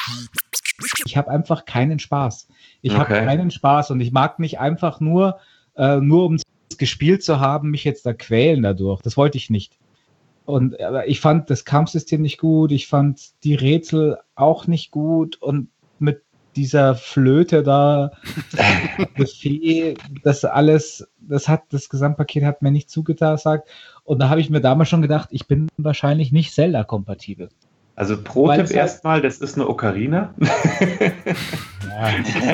Ich habe einfach keinen Spaß. Ich habe keinen Spaß und ich mag nicht einfach nur um es gespielt zu haben, mich jetzt da quälen dadurch. Das wollte ich nicht. Und aber ich fand das Kampfsystem nicht gut, ich fand die Rätsel auch nicht gut und mit dieser Flöte da, das Fee, das Gesamtpaket hat mir nicht zugesagt. Und da habe ich mir damals schon gedacht, ich bin wahrscheinlich nicht Zelda-kompatibel. Also Pro-Tipp erstmal, das ist eine Ocarina. Ja.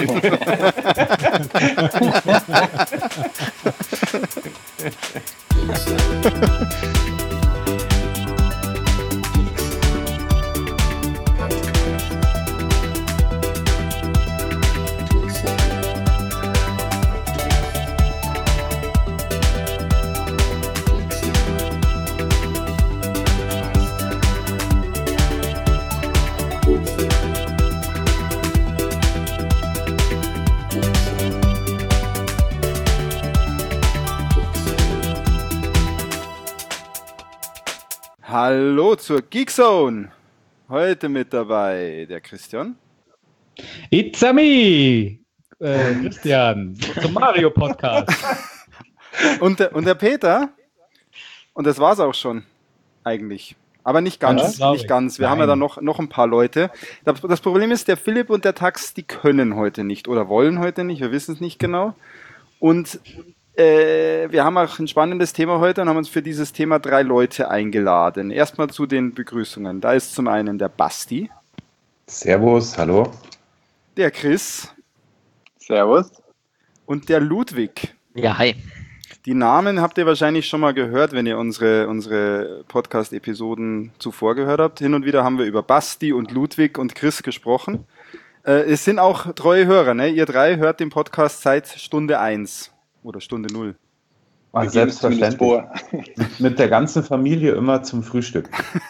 Hallo zur Geekzone. Heute mit dabei der Christian. It's a me! Christian, zum Mario-Podcast. und der Peter. Und das war's auch schon, eigentlich. Aber nicht ganz, nicht ganz. Wir haben ja dann noch ein paar Leute. Das Problem ist, der Philipp und der Tax, die können heute nicht oder wollen heute nicht, wir wissen es nicht genau. Und wir haben auch ein spannendes Thema heute und haben uns für dieses Thema 3 Leute eingeladen. Erstmal zu den Begrüßungen. Da ist zum einen der Basti. Servus, hallo. Der Chris. Servus. Und der Ludwig. Ja, hi. Die Namen habt ihr wahrscheinlich schon mal gehört, wenn ihr unsere Podcast-Episoden zuvor gehört habt. Hin und wieder haben wir über Basti und Ludwig und Chris gesprochen. Es sind auch treue Hörer, ne? Ihr 3 hört den Podcast seit Stunde 1. Oder Stunde 0. Selbstverständlich. Mit der ganzen Familie immer zum Frühstück.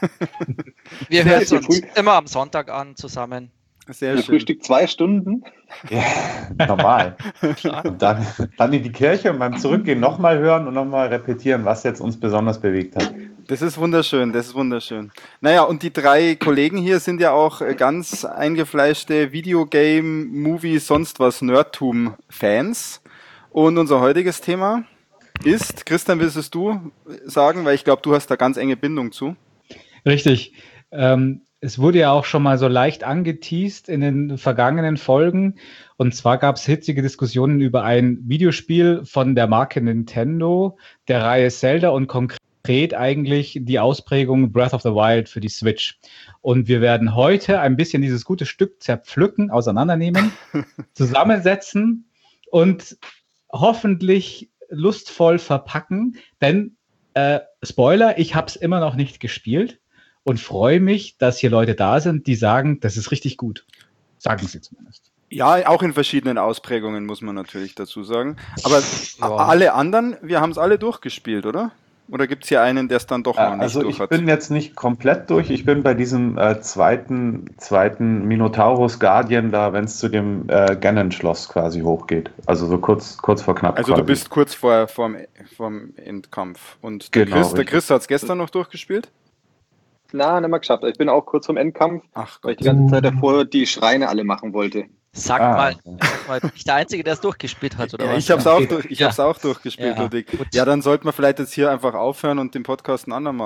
Wir hören uns immer am Sonntag an zusammen. Sehr schön. Frühstück 2 Stunden? Ja, normal. Und dann in die Kirche und beim Zurückgehen nochmal hören und nochmal repetieren, was jetzt uns besonders bewegt hat. Das ist wunderschön, das ist wunderschön. Naja, und die 3 Kollegen hier sind ja auch ganz eingefleischte Videogame, Movie, sonst was Nerdtum-Fans. Und unser heutiges Thema ist, Christian, willst du sagen, weil ich glaube, du hast da ganz enge Bindung zu. Richtig. Es wurde ja auch schon mal so leicht angeteast in den vergangenen Folgen. Und zwar gab es hitzige Diskussionen über ein Videospiel von der Marke Nintendo, der Reihe Zelda und konkret eigentlich die Ausprägung Breath of the Wild für die Switch. Und wir werden heute ein bisschen dieses gute Stück zerpflücken, auseinandernehmen, zusammensetzen und hoffentlich lustvoll verpacken, denn Spoiler, ich habe es immer noch nicht gespielt und freue mich, dass hier Leute da sind, die sagen, das ist richtig gut. Sagen sie zumindest. Ja, auch in verschiedenen Ausprägungen, muss man natürlich dazu sagen. Aber alle anderen, wir haben es alle durchgespielt, oder? Oder gibt es hier einen, der es dann doch noch nicht durch hat? Ich bin jetzt nicht komplett durch. Ich bin bei diesem zweiten Minotaurus Guardian da, wenn es zu dem Ganon-Schloss quasi hochgeht. Also so kurz vor knapp. Also quasi. Du bist kurz vorm Endkampf. Und der Chris hat es gestern noch durchgespielt? Na, nicht mal geschafft. Ich bin auch kurz vorm Endkampf, weil ich die ganze Zeit davor die Schreine alle machen wollte. Sag mal, bin ich der Einzige, der es durchgespielt hat, oder ja, was? Ich hab's auch durchgespielt, Ludwig. Ja, dann sollten wir vielleicht jetzt hier einfach aufhören und den Podcast ein andermal.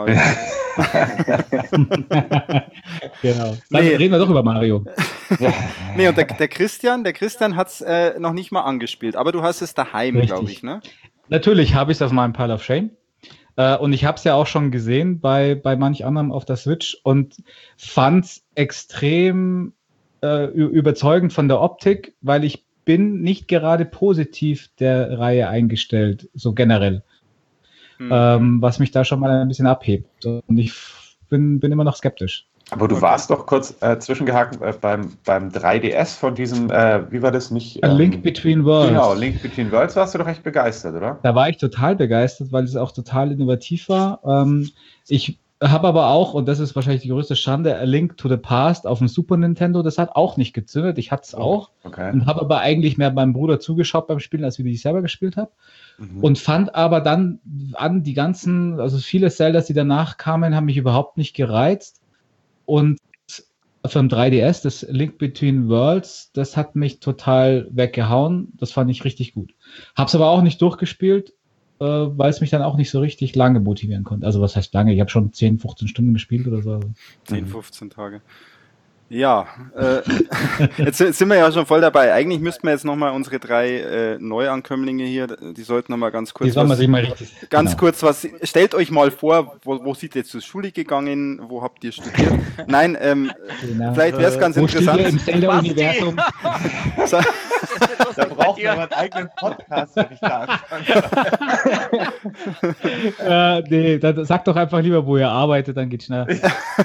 Genau. Dann reden wir doch über Mario. Nee, und der Christian hat's noch nicht mal angespielt, aber du hast es daheim, glaube ich, ne? Natürlich habe ich es auf meinem Pile of Shame. Und ich habe es ja auch schon gesehen bei manch anderem auf der Switch und fand es extrem überzeugend von der Optik, weil ich bin nicht gerade positiv der Reihe eingestellt, so generell. Was mich da schon mal ein bisschen abhebt. Und ich bin immer noch skeptisch. Aber du warst doch kurz zwischengehakt beim 3DS von diesem, wie war das nicht? A Link Between Worlds. Genau, Link Between Worlds warst du doch echt begeistert, oder? Da war ich total begeistert, weil es auch total innovativ war. Ich habe aber auch, und das ist wahrscheinlich die größte Schande, A Link to the Past auf dem Super Nintendo, das hat auch nicht gezündet. Ich hatte es auch und habe aber eigentlich mehr meinem Bruder zugeschaut beim Spielen, als wie ich selber gespielt habe. Und fand aber dann an die ganzen, also viele Zeldas, die danach kamen, haben mich überhaupt nicht gereizt. Und für den 3DS, das Link Between Worlds, das hat mich total weggehauen. Das fand ich richtig gut. Hab's aber auch nicht durchgespielt, weil es mich dann auch nicht so richtig lange motivieren konnte. Also was heißt lange? Ich habe schon 10, 15 Stunden gespielt oder so. 10, 15 Tage. Ja, jetzt sind wir ja schon voll dabei. Eigentlich müssten wir jetzt nochmal unsere 3 Neuankömmlinge hier, die sollten nochmal ganz kurz kurz was, stellt euch mal vor, wo seid ihr zur Schule gegangen, wo habt ihr studiert? Nein, genau. Vielleicht wäre es ganz interessant. Im Zelda-Universum. Da braucht man einen eigenen Podcast, wenn ich da anfange. Nee, dann sagt doch einfach lieber, wo ihr arbeitet, dann geht's schneller.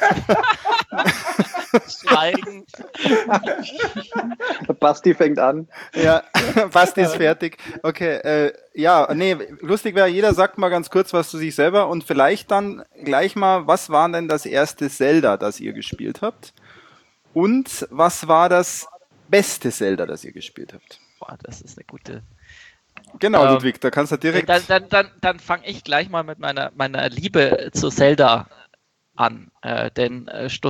Schweigen. Basti fängt an. Ja, Basti ist fertig. Okay, lustig wäre, jeder sagt mal ganz kurz was zu sich selber und vielleicht dann gleich mal, was war denn das erste Zelda, das ihr gespielt habt? Und was war das beste Zelda, das ihr gespielt habt? Boah, das ist eine gute... Genau, Ludwig, da kannst du direkt... Dann fange ich gleich mal mit meiner Liebe zu Zelda an, denn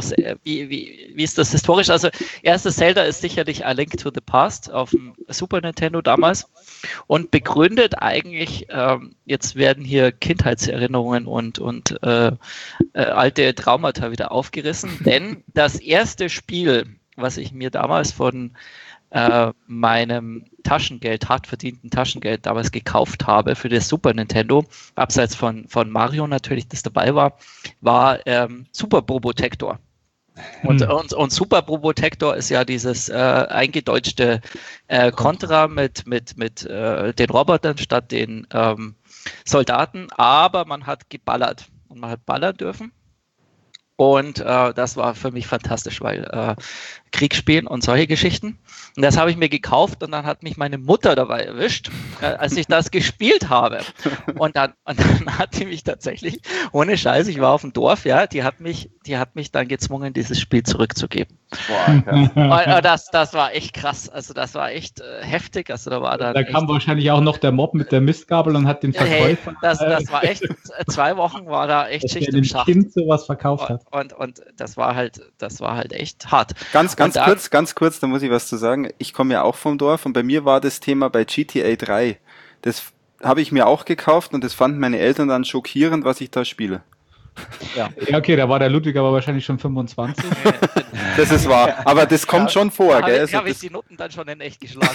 wie ist das historisch? Also erstes Zelda ist sicherlich A Link to the Past auf dem Super Nintendo damals und begründet eigentlich, jetzt werden hier Kindheitserinnerungen und alte Traumata wieder aufgerissen, denn das erste Spiel, was ich mir damals von meinem Taschengeld, hart verdienten Taschengeld damals gekauft habe für das Super Nintendo, abseits von Mario natürlich, das dabei war Super Probotector. Und Super Probotector ist ja dieses eingedeutschte Contra mit den Robotern statt den Soldaten, aber man hat geballert und man hat ballern dürfen. Und das war für mich fantastisch, weil Krieg spielen und solche Geschichten. Und das habe ich mir gekauft und dann hat mich meine Mutter dabei erwischt, als ich das gespielt habe. Und dann hat die mich tatsächlich, ohne Scheiß, ich war auf dem Dorf, ja, die hat mich dann gezwungen, dieses Spiel zurückzugeben. Boah, das war echt krass. Also das war echt heftig. Also da kam wahrscheinlich auch noch der Mob mit der Mistgabel und hat den Verkäufer. Das war echt, 2 Wochen war da echt Schicht im Schacht. Kind sowas verkauft hat. Und das war halt echt hart. Ganz kurz, da muss ich was zu sagen. Ich komme ja auch vom Dorf und bei mir war das Thema bei GTA 3. Das habe ich mir auch gekauft und das fanden meine Eltern dann schockierend, was ich da spiele. Ja, okay, da war der Ludwig aber wahrscheinlich schon 25. Das ist wahr, aber das kommt schon vor. Da habe ich die Noten dann schon in echt geschlagen.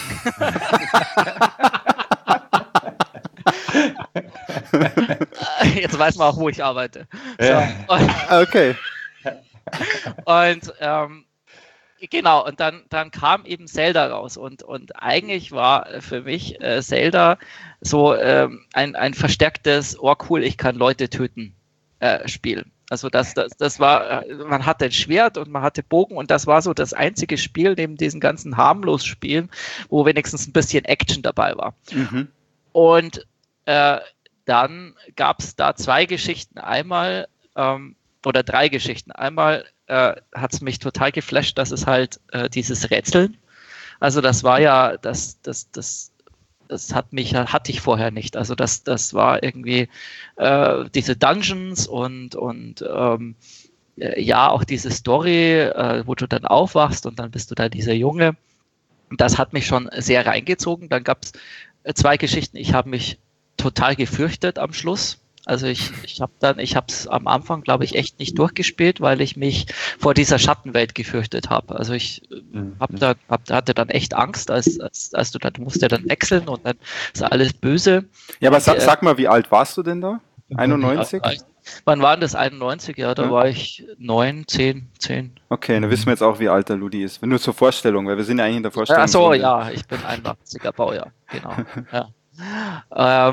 Jetzt weiß man auch, wo ich arbeite. Ja. So. Okay. Und genau, und dann kam eben Zelda raus und eigentlich war für mich Zelda so ein verstärktes, oh cool, ich kann Leute töten Spiel. Also das war, man hatte ein Schwert und man hatte Bogen und das war so das einzige Spiel neben diesen ganzen harmlos Spielen, wo wenigstens ein bisschen Action dabei war. Mhm. Und dann gab es da 2 Geschichten, einmal oder 3 Geschichten. Einmal hat es mich total geflasht, dass es halt dieses Rätseln, also das war ja, das hatte ich vorher nicht. Also das war irgendwie diese Dungeons und ja, auch diese Story, wo du dann aufwachst und dann bist du da dieser Junge. Das hat mich schon sehr reingezogen. Dann gab es 2 Geschichten. Ich habe mich total gefürchtet am Schluss. Also ich habe es am Anfang, glaube ich, echt nicht durchgespielt, weil ich mich vor dieser Schattenwelt gefürchtet habe. Also ich hatte dann echt Angst, als du musst ja dann wechseln und dann ist alles böse. Ja, aber sag mal, wie alt warst du denn da? 91? Wann war denn das? 91? Ja, da war ich 9, 10. Okay, dann wissen wir jetzt auch, wie alt der Ludi ist. Nur zur Vorstellung, weil wir sind ja eigentlich in der Vorstellung. Ach so, ja, ich bin 81er Baujahr, genau. Ja.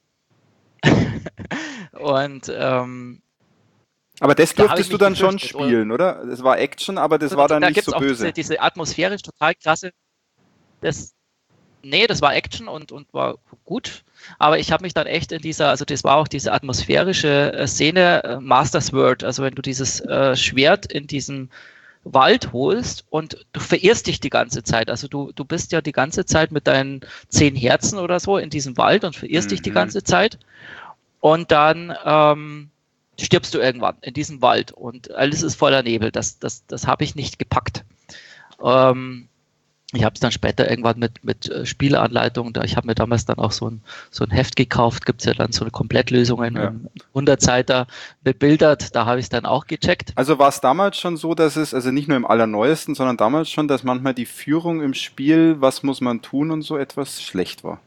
Und aber das durftest du dann schon spielen, oder? Das war Action, aber das war dann nicht so böse. Auch diese atmosphärisch total krasse. Das war Action und war gut. Aber ich habe mich dann echt in das war auch diese atmosphärische Szene, Master Sword, also wenn du dieses Schwert in diesem Wald holst und du verirrst dich die ganze Zeit. Also du bist ja die ganze Zeit mit deinen 10 Herzen oder so in diesem Wald und verirrst dich die ganze Zeit. Und dann stirbst du irgendwann in diesem Wald und alles ist voller Nebel. Das habe ich nicht gepackt. Ich habe es dann später irgendwann mit Spielanleitungen, ich habe mir damals dann auch so ein Heft gekauft, gibt es ja dann so eine Komplettlösung in 100-Seiter bebildert, da habe ich es dann auch gecheckt. Also war es damals schon so, dass es, also nicht nur im Allerneuesten, sondern damals schon, dass manchmal die Führung im Spiel, was muss man tun und so etwas schlecht war?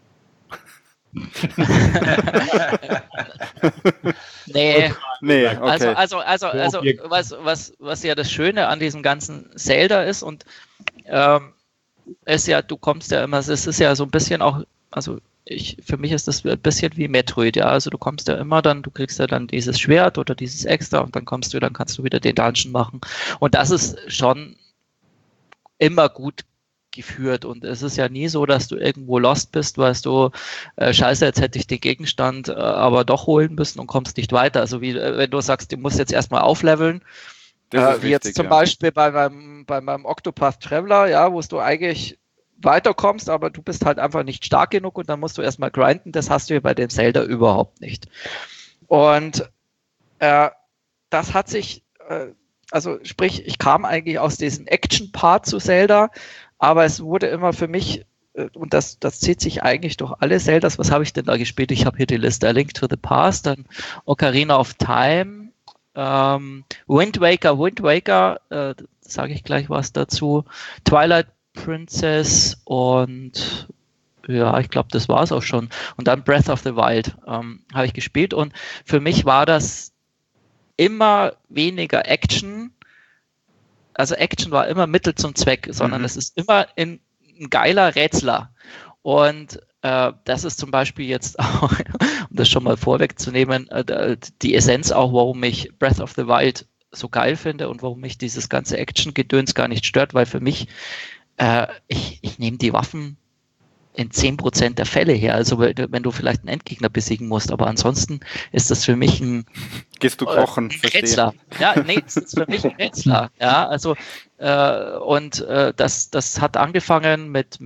Nee, okay. Also was ja das Schöne an diesem ganzen Zelda ist und ist ja, du kommst ja immer, es ist ja so ein bisschen auch, also für mich ist das ein bisschen wie Metroid, ja, also du kommst ja immer dann, du kriegst ja dann dieses Schwert oder dieses Extra und dann kannst du wieder den Dungeon machen und das ist schon immer gut geführt und es ist ja nie so, dass du irgendwo lost bist, weißt du, scheiße, jetzt hätte ich den Gegenstand aber doch holen müssen und kommst nicht weiter, also wie wenn du sagst, du musst jetzt erstmal aufleveln, wie wichtig, jetzt zum Beispiel bei meinem Octopath Traveler, ja, wo du eigentlich weiterkommst, aber du bist halt einfach nicht stark genug und dann musst du erstmal grinden, das hast du ja bei dem Zelda überhaupt nicht. Und das hat sich, also sprich, ich kam eigentlich aus diesem Action-Part zu Zelda, aber es wurde immer für mich, und das zieht sich eigentlich durch alle Zeldas, was habe ich denn da gespielt? Ich habe hier die Liste, A Link to the Past, dann Ocarina of Time, Wind Waker, sage ich gleich was dazu, Twilight Princess und ja, ich glaube, das war es auch schon. Und dann Breath of the Wild habe ich gespielt und für mich war das immer weniger Action, also Action war immer Mittel zum Zweck, sondern es ist immer ein geiler Rätsler. Und das ist zum Beispiel jetzt auch, um das schon mal vorwegzunehmen, die Essenz auch, warum ich Breath of the Wild so geil finde und warum mich dieses ganze Action-Gedöns gar nicht stört, weil für mich, ich nehme die Waffen in 10% der Fälle her, also wenn du vielleicht einen Endgegner besiegen musst, aber ansonsten ist das für mich ein Gehst du kochen, Rätsler. Ja, nee, das ist für mich ein Rätsler. Ja, also das hat angefangen mit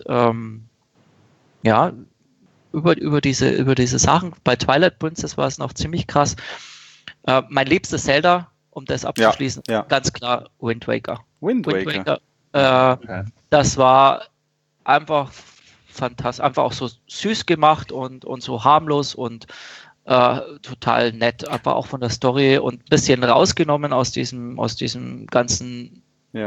über diese Sachen. Bei Twilight Princess war es noch ziemlich krass. Mein liebstes Zelda, um das abzuschließen, ganz klar Wind Waker. Wind Waker. Das war einfach fantastisch, einfach auch so süß gemacht und so harmlos und total nett, aber auch von der Story und ein bisschen rausgenommen aus diesem ganzen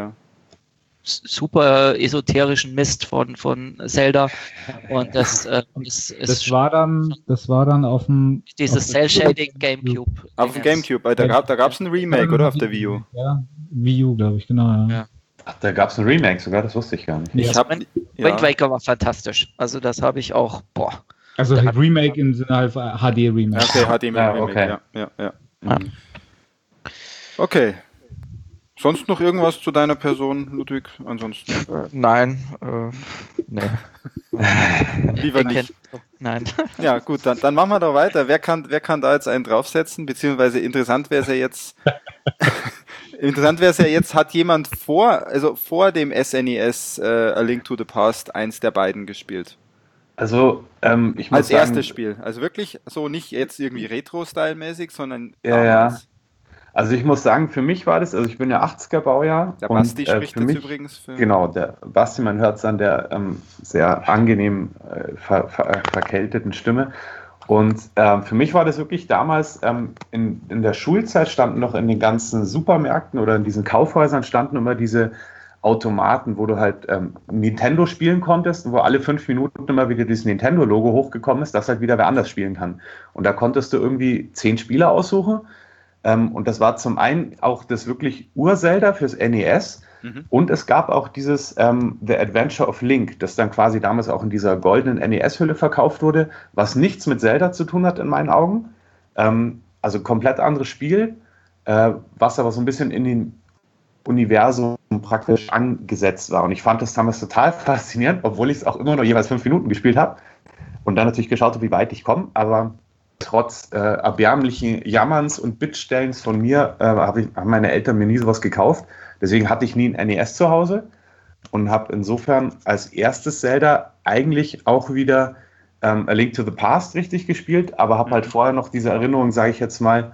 super esoterischen Mist von Zelda und das war dann auf dem dieses Cell-Shading Gamecube. Auf dem Gamecube, da gab es ein Remake, oder? Auf der Wii U. Ja, Wii U, glaube ich, genau. Ja. Ach, da gab es ein Remake sogar, das wusste ich gar nicht. Wind Waker war fantastisch, also das habe ich auch, Also Remake im Sinne halt HD-Remake. Okay, HD-Remake, ja. Okay. Sonst noch irgendwas zu deiner Person, Ludwig? Ansonsten? Nein. Nee. Lieber nicht. Nein. Ja, gut, dann machen wir doch weiter. Wer kann da jetzt einen draufsetzen? Beziehungsweise interessant wäre es ja jetzt, hat jemand vor dem SNES A Link to the Past eins der beiden gespielt? Also, ich muss als sagen, erstes Spiel. Also wirklich so nicht jetzt irgendwie Retro-Style-mäßig, sondern damals. Ja. Also ich muss sagen, für mich war das, also ich bin ja 80er Baujahr. Der Basti spricht jetzt übrigens. Genau, der Basti, man hört es an der sehr angenehm verkälteten Stimme. Und für mich war das wirklich damals, in der Schulzeit standen noch in den ganzen Supermärkten oder in diesen Kaufhäusern standen immer diese Automaten, wo du halt Nintendo spielen konntest, wo alle 5 Minuten immer wieder dieses Nintendo-Logo hochgekommen ist, dass halt wieder wer anders spielen kann. Und da konntest du irgendwie 10 Spieler aussuchen. Und das war zum einen auch das wirklich Ur-Zelda fürs NES. Und es gab auch dieses The Adventure of Link, das dann quasi damals auch in dieser goldenen NES-Hülle verkauft wurde, was nichts mit Zelda zu tun hat in meinen Augen. Also komplett anderes Spiel, was aber so ein bisschen in den Universum praktisch angesetzt war. Und ich fand das damals total faszinierend, obwohl ich es auch immer nur jeweils 5 Minuten gespielt habe und dann natürlich geschaut habe, wie weit ich komme. Aber trotz erbärmlichen Jammerns und Bittstellens von mir haben meine Eltern mir nie sowas gekauft. Deswegen hatte ich nie ein NES zu Hause und habe insofern als erstes Zelda eigentlich auch wieder A Link to the Past richtig gespielt, aber habe halt vorher noch diese Erinnerung, sage ich jetzt mal,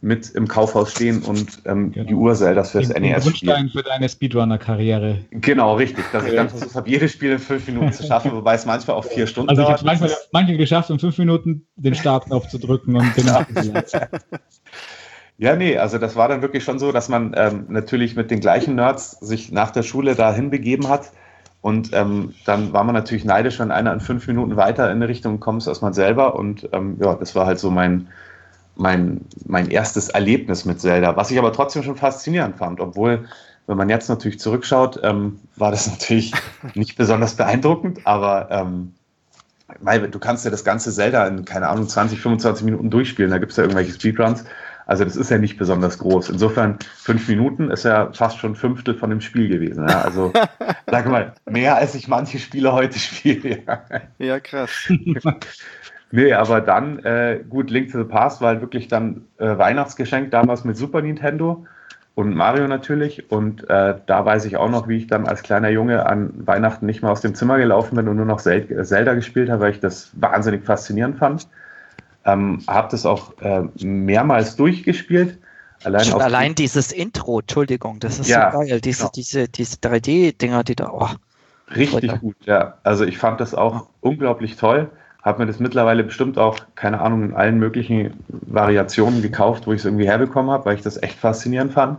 mit im Kaufhaus stehen und die Ur-Zeldas fürs NES spielen. Grundstein für deine Speedrunner-Karriere. Genau, richtig. Dass ich dann versucht habe, jedes Spiel in 5 Minuten zu schaffen, wobei es manchmal auch 4 Stunden dauert. Also ich habe manchmal geschafft, in 5 Minuten den Startknopf zu drücken und den abzulassen. Ja, nee, also das war dann wirklich schon so, dass man natürlich mit den gleichen Nerds sich nach der Schule dahin begeben hat. Und dann war man natürlich neidisch, wenn einer in 5 Minuten weiter in eine Richtung kommt als man selber. Und das war halt so mein erstes Erlebnis mit Zelda, was ich aber trotzdem schon faszinierend fand. Obwohl, wenn man jetzt natürlich zurückschaut, war das natürlich nicht besonders beeindruckend. Aber weil du kannst ja das ganze Zelda in, keine Ahnung, 20, 25 Minuten durchspielen. Da gibt es ja irgendwelche Speedruns. Also das ist ja nicht besonders groß. Insofern 5 Minuten ist ja fast schon 1/5 von dem Spiel gewesen. Ja? Also sag mal, mehr als ich manche Spiele heute spiele. Ja, krass. Nee, aber dann, gut, Link to the Past war halt wirklich dann Weihnachtsgeschenk damals mit Super Nintendo und Mario natürlich. Und da weiß ich auch noch, wie ich dann als kleiner Junge an Weihnachten nicht mehr aus dem Zimmer gelaufen bin und nur noch Zelda gespielt habe, weil ich das wahnsinnig faszinierend fand. Habe das auch mehrmals durchgespielt. Allein dieses Intro, Entschuldigung, das ist so geil. Diese 3D-Dinger, die da. Oh, richtig gut, ja. Also ich fand das auch unglaublich toll. Habe mir das mittlerweile bestimmt auch, keine Ahnung, in allen möglichen Variationen gekauft, wo ich es irgendwie herbekommen habe, weil ich das echt faszinierend fand.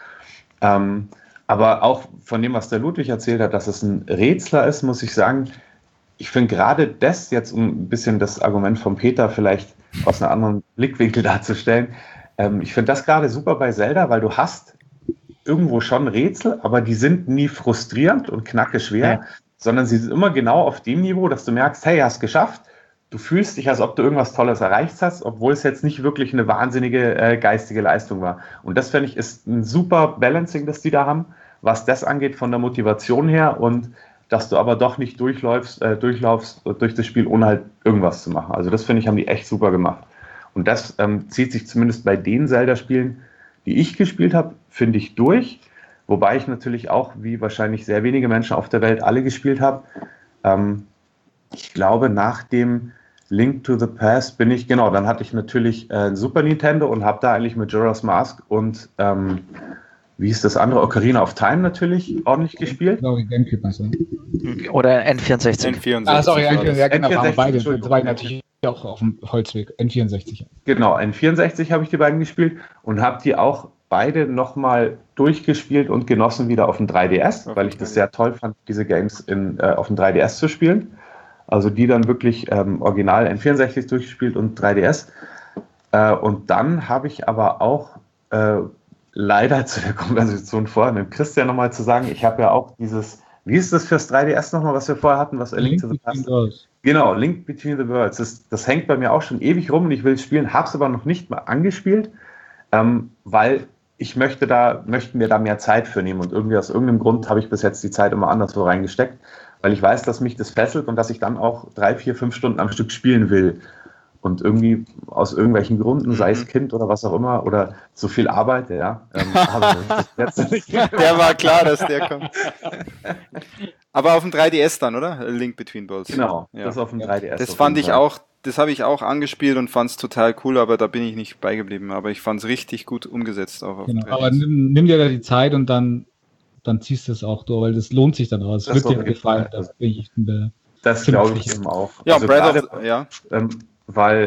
Aber auch von dem, was der Ludwig erzählt hat, dass es ein Rätsler ist, muss ich sagen, ich finde gerade das jetzt, um ein bisschen das Argument von Peter vielleicht aus einem anderen Blickwinkel darzustellen, ich finde das gerade super bei Zelda, weil du hast irgendwo schon Rätsel, aber die sind nie frustrierend und knacke schwer, sondern sie sind immer genau auf dem Niveau, dass du merkst, hey, hast geschafft, du fühlst dich, als ob du irgendwas Tolles erreicht hast, obwohl es jetzt nicht wirklich eine wahnsinnige geistige Leistung war. Und das, finde ich, ist ein super Balancing, das die da haben, was das angeht von der Motivation her und dass du aber doch nicht durchlaufst durch das Spiel, ohne halt irgendwas zu machen. Also das, finde ich, haben die echt super gemacht. Und das zieht sich zumindest bei den Zelda-Spielen, die ich gespielt habe, finde ich durch. Wobei ich natürlich auch, wie wahrscheinlich sehr wenige Menschen auf der Welt, alle gespielt habe. Ich glaube, nach dem Link to the Past dann hatte ich natürlich Super Nintendo und habe da eigentlich mit Majora's Mask und wie ist das andere? Ocarina of Time natürlich ordentlich gespielt. Oder N64. N64. Sorry, N64, genau, N64, beide. Das war natürlich auch auf dem Holzweg. N64. Genau, N64 habe ich die beiden gespielt und habe die auch beide nochmal durchgespielt und genossen wieder auf dem 3DS, weil ich das sehr toll fand, diese Games auf dem 3DS zu spielen. Also die dann wirklich original N64 durchgespielt und 3DS. Und dann habe ich aber auch leider zu der Konversation vorher mit Christian nochmal zu sagen, ich habe ja auch dieses, wie ist das fürs 3DS nochmal, was wir vorher hatten, was Link to the Past? Genau, Link Between the Worlds. Das hängt bei mir auch schon ewig rum und ich will es spielen, habe es aber noch nicht mal angespielt, weil ich möchte mir da mehr Zeit für nehmen und irgendwie aus irgendeinem Grund habe ich bis jetzt die Zeit immer anderswo reingesteckt, weil ich weiß, dass mich das fesselt und dass ich dann auch 3, 4, 5 Stunden am Stück spielen will. Und irgendwie aus irgendwelchen Gründen, sei es Kind oder was auch immer, oder so viel Arbeit, ja. Der war klar, dass der kommt. Aber auf dem 3DS dann, oder? Link Between Worlds. Genau, ja. Das auf dem 3DS. Das fand ich auch, das habe ich auch angespielt und fand es total cool, aber da bin ich nicht beigeblieben. Aber ich fand es richtig gut umgesetzt auch auf dem 3DS. Aber nimm dir da die Zeit und dann ziehst du es auch durch, weil das lohnt sich dann raus. Das wird dir gefallen. Das glaube ich eben auch. Ja, also weil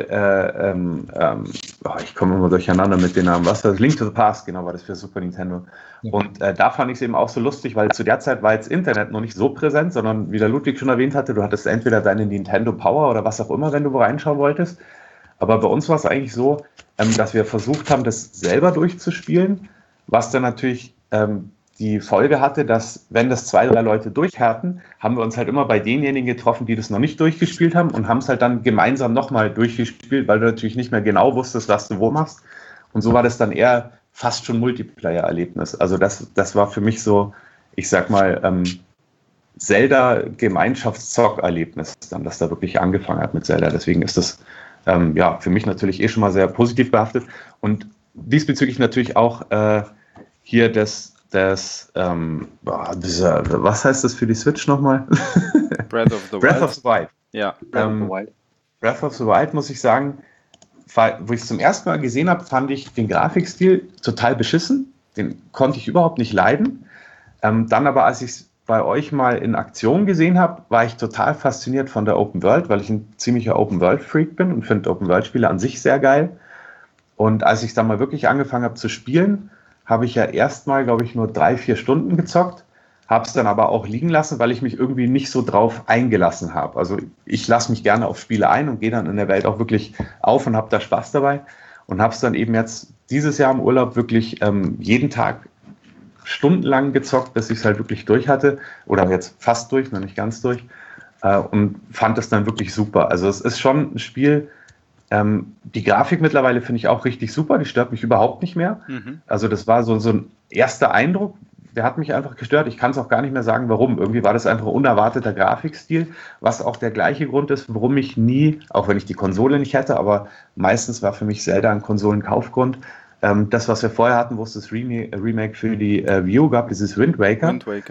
ich komme immer durcheinander mit den Namen. Was war das? Link to the Past, genau, war das für Super Nintendo. Ja. Und da fand ich es eben auch so lustig, weil zu der Zeit war jetzt Internet noch nicht so präsent, sondern wie der Ludwig schon erwähnt hatte, du hattest entweder deine Nintendo Power oder was auch immer, wenn du wo reinschauen wolltest. Aber bei uns war es eigentlich so, dass wir versucht haben, das selber durchzuspielen, was dann natürlich die Folge hatte, dass, wenn das 2, 3 Leute durchhatten, haben wir uns halt immer bei denjenigen getroffen, die das noch nicht durchgespielt haben und haben es halt dann gemeinsam nochmal durchgespielt, weil du natürlich nicht mehr genau wusstest, was du wo machst. Und so war das dann eher fast schon Multiplayer-Erlebnis. Also das war für mich so, ich sag mal, Zelda-Gemeinschaftszock-Erlebnis, dann, das da wirklich angefangen hat mit Zelda. Deswegen ist das für mich natürlich schon mal sehr positiv behaftet. Und diesbezüglich natürlich auch hier was heißt das für die Switch nochmal? Breath of the Wild. Breath of the Wild. Ja, Breath of the Wild, muss ich sagen, wo ich es zum ersten Mal gesehen habe, fand ich den Grafikstil total beschissen. Den konnte ich überhaupt nicht leiden. Dann aber, als ich es bei euch mal in Aktion gesehen habe, war ich total fasziniert von der Open World, weil ich ein ziemlicher Open World Freak bin und finde Open World Spiele an sich sehr geil. Und als ich dann mal wirklich angefangen habe zu spielen, habe ich ja erstmal, glaube ich, nur 3-4 Stunden gezockt, habe es dann aber auch liegen lassen, weil ich mich irgendwie nicht so drauf eingelassen habe. Also ich lasse mich gerne auf Spiele ein und gehe dann in der Welt auch wirklich auf und habe da Spaß dabei und habe es dann eben jetzt dieses Jahr im Urlaub wirklich jeden Tag stundenlang gezockt, bis ich es halt wirklich durch hatte, oder jetzt fast durch, noch nicht ganz durch, und fand es dann wirklich super. Also es ist schon ein Spiel, die Grafik mittlerweile finde ich auch richtig super, die stört mich überhaupt nicht mehr. Also das war so ein erster Eindruck, der hat mich einfach gestört. Ich kann es auch gar nicht mehr sagen, warum. Irgendwie war das einfach ein unerwarteter Grafikstil, was auch der gleiche Grund ist, warum ich nie, auch wenn ich die Konsole nicht hätte, aber meistens war für mich Zelda ein Konsolenkaufgrund. Das, was wir vorher hatten, wo es das Remake für die Wii U gab, dieses Wind Waker.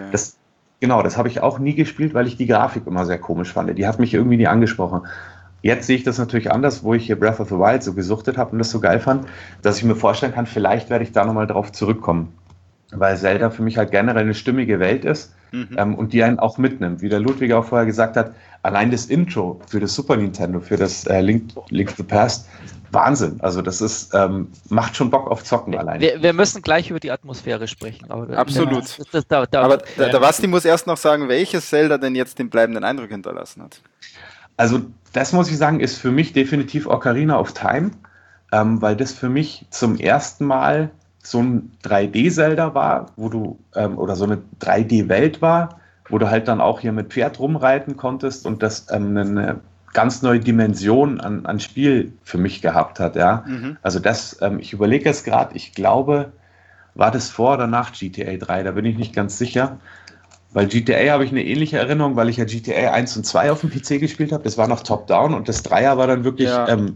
Das habe ich auch nie gespielt, weil ich die Grafik immer sehr komisch fand. Die hat mich irgendwie nie angesprochen. Jetzt sehe ich das natürlich anders, wo ich hier Breath of the Wild so gesuchtet habe und das so geil fand, dass ich mir vorstellen kann, vielleicht werde ich da nochmal drauf zurückkommen. Weil Zelda für mich halt generell eine stimmige Welt ist und die einen auch mitnimmt. Wie der Ludwig auch vorher gesagt hat, allein das Intro für das Super Nintendo, für das Link to the Past, Wahnsinn. Also das ist, macht schon Bock auf Zocken allein. Wir müssen gleich über die Atmosphäre sprechen. Absolut. Aber der Basti muss erst noch sagen, welches Zelda denn jetzt den bleibenden Eindruck hinterlassen hat. Also das muss ich sagen, ist für mich definitiv Ocarina of Time, weil das für mich zum ersten Mal so ein 3D-Zelda war, wo du, oder so eine 3D-Welt war, wo du halt dann auch hier mit Pferd rumreiten konntest und das eine ganz neue Dimension an Spiel für mich gehabt hat, ja. Also das, ich überlege jetzt gerade, ich glaube, war das vor oder nach GTA 3, da bin ich nicht ganz sicher, weil GTA habe ich eine ähnliche Erinnerung, weil ich ja GTA 1 und 2 auf dem PC gespielt habe, das war noch Top-Down und das 3er war dann wirklich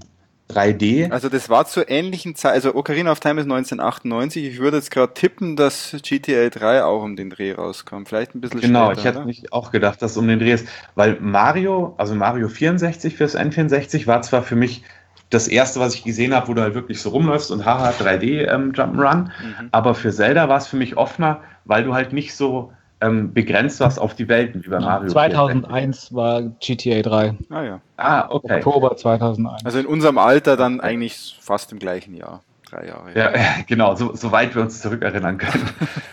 3D. Also das war zur ähnlichen Zeit, also Ocarina of Time ist 1998, ich würde jetzt gerade tippen, dass GTA 3 auch um den Dreh rauskam, vielleicht ein bisschen genau, später. Ich hätte nicht auch gedacht, dass es um den Dreh ist, weil Mario 64 fürs N64 war zwar für mich das erste, was ich gesehen habe, wo du halt wirklich so rumläufst und haha, 3D Jump'n'Run, aber für Zelda war es für mich offener, weil du halt nicht so begrenzt warst auf die Welten wie bei Mario. 2001 war GTA 3. Ah ja. Okay. Oktober 2001. Also in unserem Alter dann eigentlich fast im gleichen Jahr. 3 Jahre. Ja, genau, soweit wir uns zurückerinnern können.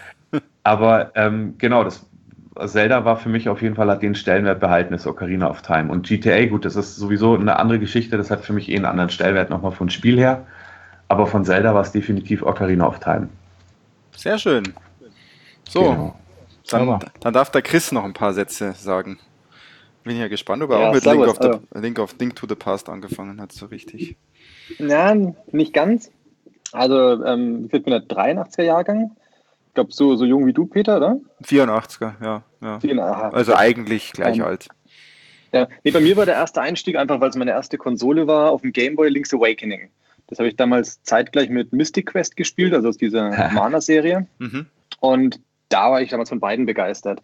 Aber genau, das Zelda war für mich auf jeden Fall, hat den Stellenwert behalten, das Ocarina of Time. Und GTA, gut, das ist sowieso eine andere Geschichte, das hat für mich einen anderen Stellenwert nochmal von Spiel her. Aber von Zelda war es definitiv Ocarina of Time. Sehr schön. So. Genau. Dann darf der Chris noch ein paar Sätze sagen. Bin ja gespannt, ob er auch mit Link to the Past angefangen hat, so richtig. Nein, nicht ganz. Also, ich bin der 83er Jahrgang. Ich glaube, so jung wie du, Peter, oder? 84er, ja. Also eigentlich gleich alt. Ja, bei mir war der erste Einstieg einfach, weil es meine erste Konsole war, auf dem Game Boy Link's Awakening. Das habe ich damals zeitgleich mit Mystic Quest gespielt, also aus dieser Mana-Serie. Und da war ich damals von beiden begeistert.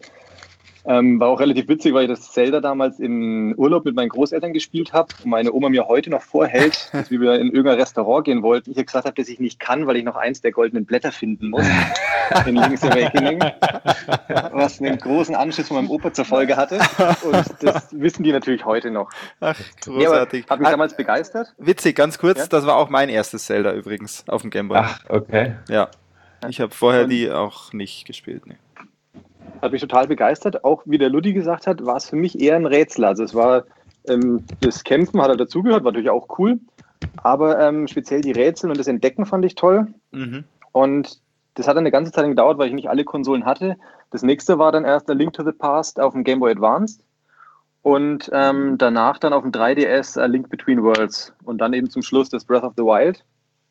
War auch relativ witzig, weil ich das Zelda damals im Urlaub mit meinen Großeltern gespielt habe und meine Oma mir heute noch vorhält, dass wir in irgendein Restaurant gehen wollten. Ich habe gesagt habe, dass ich nicht kann, weil ich noch eins der goldenen Blätter finden muss in Link's Awakening, was einen großen Anschiss von meinem Opa zur Folge hatte. Und das wissen die natürlich heute noch. Ach, großartig. Hat mich damals begeistert. Witzig, ganz kurz, das war auch mein erstes Zelda übrigens auf dem Game Boy. Ach, okay. Ja. Ich habe vorher die auch nicht gespielt. Nee. Hat mich total begeistert. Auch wie der Ludi gesagt hat, war es für mich eher ein Rätsel. Also es war das Kämpfen hat halt dazugehört, war natürlich auch cool. Aber speziell die Rätsel und das Entdecken fand ich toll. Und das hat eine ganze Zeit gedauert, weil ich nicht alle Konsolen hatte. Das nächste war dann erst der Link to the Past auf dem Game Boy Advanced. Und danach dann auf dem 3DS A Link Between Worlds. Und dann eben zum Schluss das Breath of the Wild.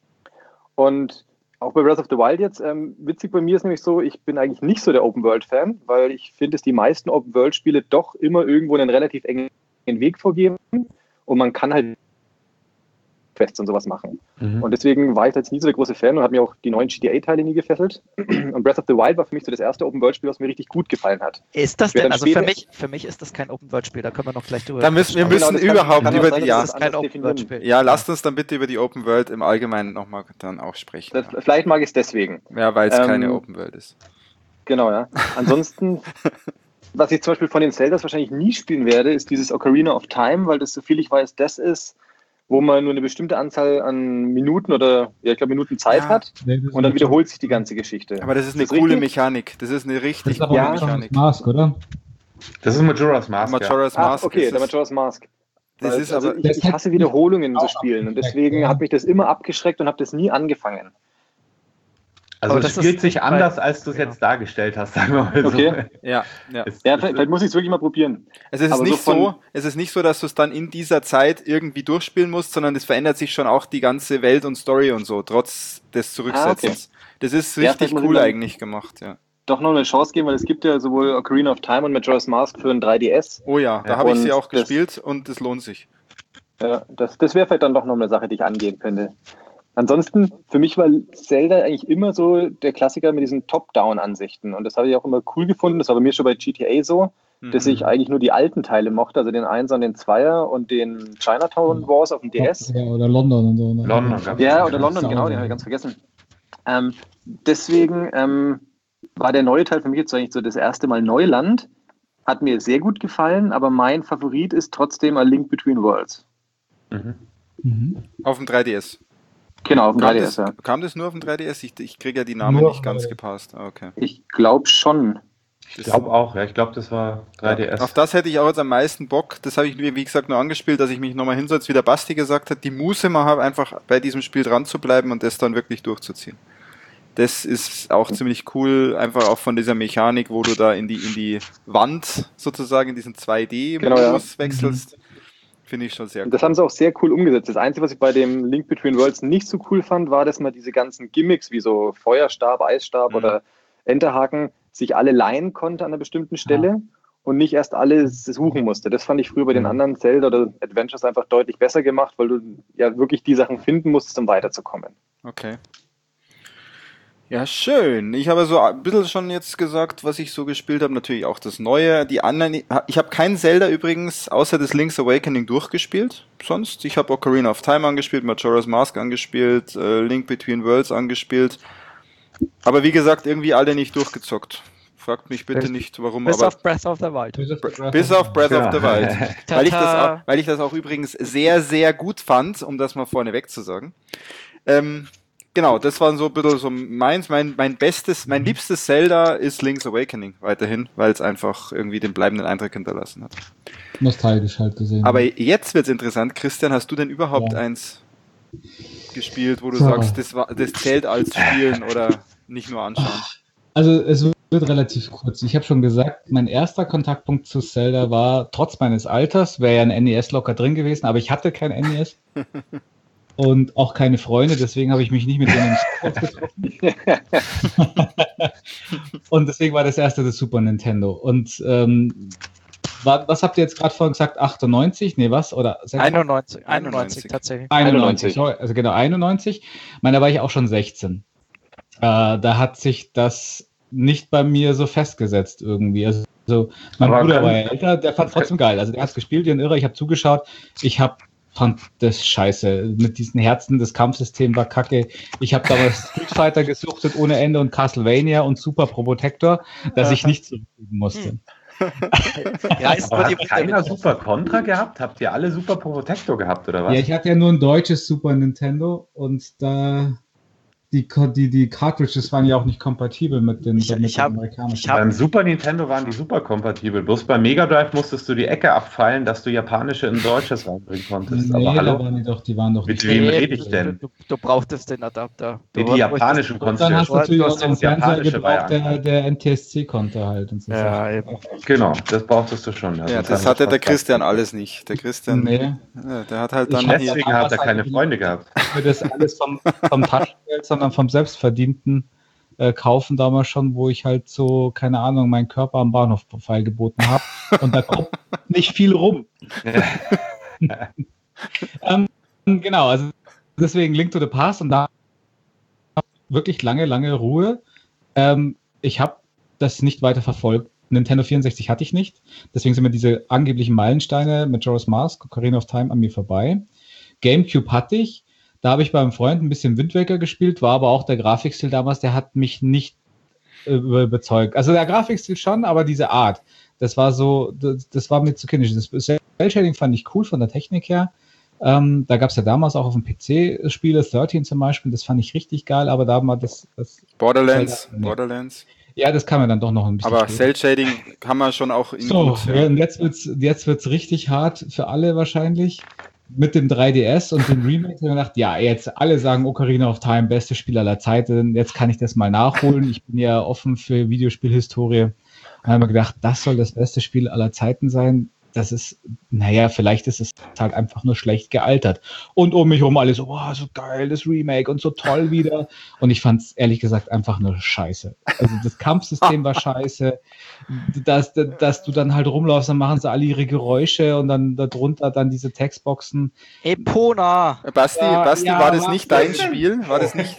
Und auch bei Breath of the Wild jetzt, witzig bei mir ist nämlich so, ich bin eigentlich nicht so der Open-World-Fan, weil ich finde, dass die meisten Open-World-Spiele doch immer irgendwo einen relativ engen Weg vorgeben und man kann halt Quests und sowas machen. Und deswegen war ich jetzt nie so der große Fan und hat mir auch die neuen GTA-Teile nie gefesselt. Und Breath of the Wild war für mich so das erste Open-World-Spiel, was mir richtig gut gefallen hat. Ist das denn, also für mich ist das kein Open-World-Spiel, da können wir noch gleich drüber Wir müssen überhaupt über die, das ist kein Open-World-Spiel. Ja, lasst uns dann bitte über die Open-World im Allgemeinen nochmal dann auch sprechen. Vielleicht mag ich es deswegen. Ja, weil es keine Open-World ist. Genau, ja. Ansonsten, was ich zum Beispiel von den Zeldas wahrscheinlich nie spielen werde, ist dieses Ocarina of Time, weil das, soviel ich weiß, das ist, wo man nur eine bestimmte Anzahl an Minuten oder, ja, ich glaube, Minuten Zeit hat und dann wiederholt sich die ganze Geschichte. Aber das ist eine coole Mechanik. Das ist eine richtig coole Mechanik. Mask, oder? Das ist Majora's Mask. Majora's Mask. Okay, der Majora's Mask. Das ist aber, ich hasse Wiederholungen in so Spielen und deswegen hat mich das immer abgeschreckt und habe das nie angefangen. Also es spielt sich anders, als du es jetzt dargestellt hast, sagen wir mal so. Okay. Ja, vielleicht muss ich es wirklich mal probieren. Es ist nicht so, dass du es dann in dieser Zeit irgendwie durchspielen musst, sondern es verändert sich schon auch die ganze Welt und Story und so, trotz des Zurücksetzens. Okay. Das ist richtig cool eigentlich gemacht, ja. Doch noch eine Chance geben, weil es gibt ja sowohl Ocarina of Time und Majora's Mask für ein 3DS. Oh ja, da habe ich sie auch gespielt und es lohnt sich. Ja, das wäre vielleicht dann doch noch eine Sache, die ich angehen könnte. Ansonsten, für mich war Zelda eigentlich immer so der Klassiker mit diesen Top-Down-Ansichten. Und das habe ich auch immer cool gefunden. Das war bei mir schon bei GTA so, dass ich eigentlich nur die alten Teile mochte, also den 1er und den 2er und den Chinatown Wars auf dem DS. Ja, oder London und so. Ne? London, genau, den habe ich ganz vergessen. Deswegen war der neue Teil für mich jetzt eigentlich so das erste Mal Neuland. Hat mir sehr gut gefallen, aber mein Favorit ist trotzdem A Link Between Worlds. Auf dem 3DS. Genau, auf dem 3DS, ja. Kam das nur auf dem 3DS? Ich kriege ja die Namen nicht ganz gepasst. Okay. Ich glaube schon. Ich glaube auch, ja. Ich glaube, das war 3DS. Ja, auf das hätte ich auch jetzt am meisten Bock. Das habe ich, wie gesagt, nur angespielt, dass ich mich nochmal hinsetze, wie der Basti gesagt hat, die Muße mal habe, einfach bei diesem Spiel dran zu bleiben und das dann wirklich durchzuziehen. Das ist auch ziemlich cool, einfach auch von dieser Mechanik, wo du da in die Wand sozusagen, in diesen 2D-Modus wechselst. Finde ich schon sehr cool. Das haben sie auch sehr cool umgesetzt. Das Einzige, was ich bei dem Link Between Worlds nicht so cool fand, war, dass man diese ganzen Gimmicks wie so Feuerstab, Eisstab oder Enterhaken sich alle leihen konnte an einer bestimmten Stelle und nicht erst alles suchen musste. Das fand ich früher bei den anderen Zelda oder Adventures einfach deutlich besser gemacht, weil du ja wirklich die Sachen finden musstest, um weiterzukommen. Okay. Ja, schön. Ich habe so ein bisschen schon jetzt gesagt, was ich so gespielt habe. Natürlich auch das Neue. Die anderen, ich habe kein Zelda übrigens, außer das Link's Awakening durchgespielt. Sonst, ich habe Ocarina of Time angespielt, Majora's Mask angespielt, Link Between Worlds angespielt. Aber wie gesagt, irgendwie alle nicht durchgezockt. Fragt mich bitte nicht, warum. Bis auf Breath of the Wild. Bis auf Breath of the Wild. Weil ich das auch übrigens sehr, sehr gut fand, um das mal vorneweg zu sagen. Genau, das war so ein bisschen so meins. Mein liebstes Zelda ist Link's Awakening weiterhin, weil es einfach irgendwie den bleibenden Eindruck hinterlassen hat. Nostalgisch halt gesehen. Aber jetzt wird's interessant. Christian, hast du denn überhaupt eins gespielt, wo du sagst, das zählt als Spielen oder nicht nur anschauen? Also es wird relativ kurz. Ich habe schon gesagt, mein erster Kontaktpunkt zu Zelda war, trotz meines Alters, wäre ja ein NES locker drin gewesen, aber ich hatte kein NES. Und auch keine Freunde, deswegen habe ich mich nicht mit denen getroffen. Und deswegen war das erste das Super Nintendo. Und was habt ihr jetzt gerade vorhin gesagt? 98? Nee, was? Oder 91 tatsächlich. 91, sorry, also genau, 91. Ich meine, da war ich auch schon 16. Da hat sich das nicht bei mir so festgesetzt irgendwie. Also mein Bruder war ja älter, der fand es trotzdem geil. Also der hat es gespielt, wie ein Irrer, ich habe zugeschaut. Fand das scheiße. Mit diesen Herzen, das Kampfsystem war kacke. Ich habe damals Street Fighter gesuchtet ohne Ende und Castlevania und Super Probotector, dass ich nicht zurückgeben musste. Hat keiner Super Contra gehabt? Habt ihr alle Super Probotector gehabt, oder was? Ja, ich hatte ja nur ein deutsches Super Nintendo und da die Cartridges waren ja auch nicht kompatibel mit den amerikanischen. Beim Super Nintendo waren die super kompatibel. Bloß beim Mega Drive musstest du die Ecke abfeilen, dass du japanische in deutsches reinbringen konntest. Nee, aber hallo? Die waren doch mit wem rede ich denn? Du brauchtest den Adapter. Die japanischen konntest du. Dann hast du natürlich auch einen Fernseher gebraucht, Variante. der NTSC konnte halt. Und so eben. Genau, das brauchtest du schon. Ja, das hatte der Christian alles nicht. Der Christian, der hat halt dann... Deswegen hat er keine Freunde gehabt. Das alles vom Taschengeld, sondern vom Selbstverdienten kaufen damals schon, wo ich halt so, keine Ahnung, meinen Körper am Bahnhof feilgeboten habe. Und da kommt nicht viel rum. Genau, also deswegen Link to the Past und da wirklich lange Ruhe. Ich habe das nicht weiter verfolgt. Nintendo 64 hatte ich nicht. Deswegen sind mir diese angeblichen Meilensteine Majora's Mask, Ocarina of Time an mir vorbei. GameCube hatte ich. Da habe ich beim Freund ein bisschen Wind Waker gespielt, war aber auch der Grafikstil damals, der hat mich nicht überzeugt. Also der Grafikstil schon, aber diese Art, das war so, das war mir zu kindisch. Das Cell-Shading fand ich cool von der Technik her. Da gab es ja damals auch auf dem PC Spiele, 13 zum Beispiel, das fand ich richtig geil, aber da war das Borderlands. Ja, das kann man dann doch noch ein bisschen. Aber Cell-Shading kann man schon auch in so, ja. Und jetzt wird's richtig hart für alle wahrscheinlich. Mit dem 3DS und dem Remake habe ich gedacht, ja, jetzt alle sagen Ocarina of Time, beste Spiel aller Zeiten, jetzt kann ich das mal nachholen. Ich bin ja offen für Videospielhistorie. Dann haben wir gedacht, das soll das beste Spiel aller Zeiten sein. Das ist, vielleicht ist es halt einfach nur schlecht gealtert. Und um mich herum alle so, wow, so geil, das Remake und so toll wieder. Und ich fand es ehrlich gesagt einfach nur scheiße. Also das Kampfsystem war scheiße. Dass du dann halt rumläufst, dann machen sie alle ihre Geräusche und dann darunter dann diese Textboxen. Epona! Basti, war das nicht dein Spiel? War das nicht...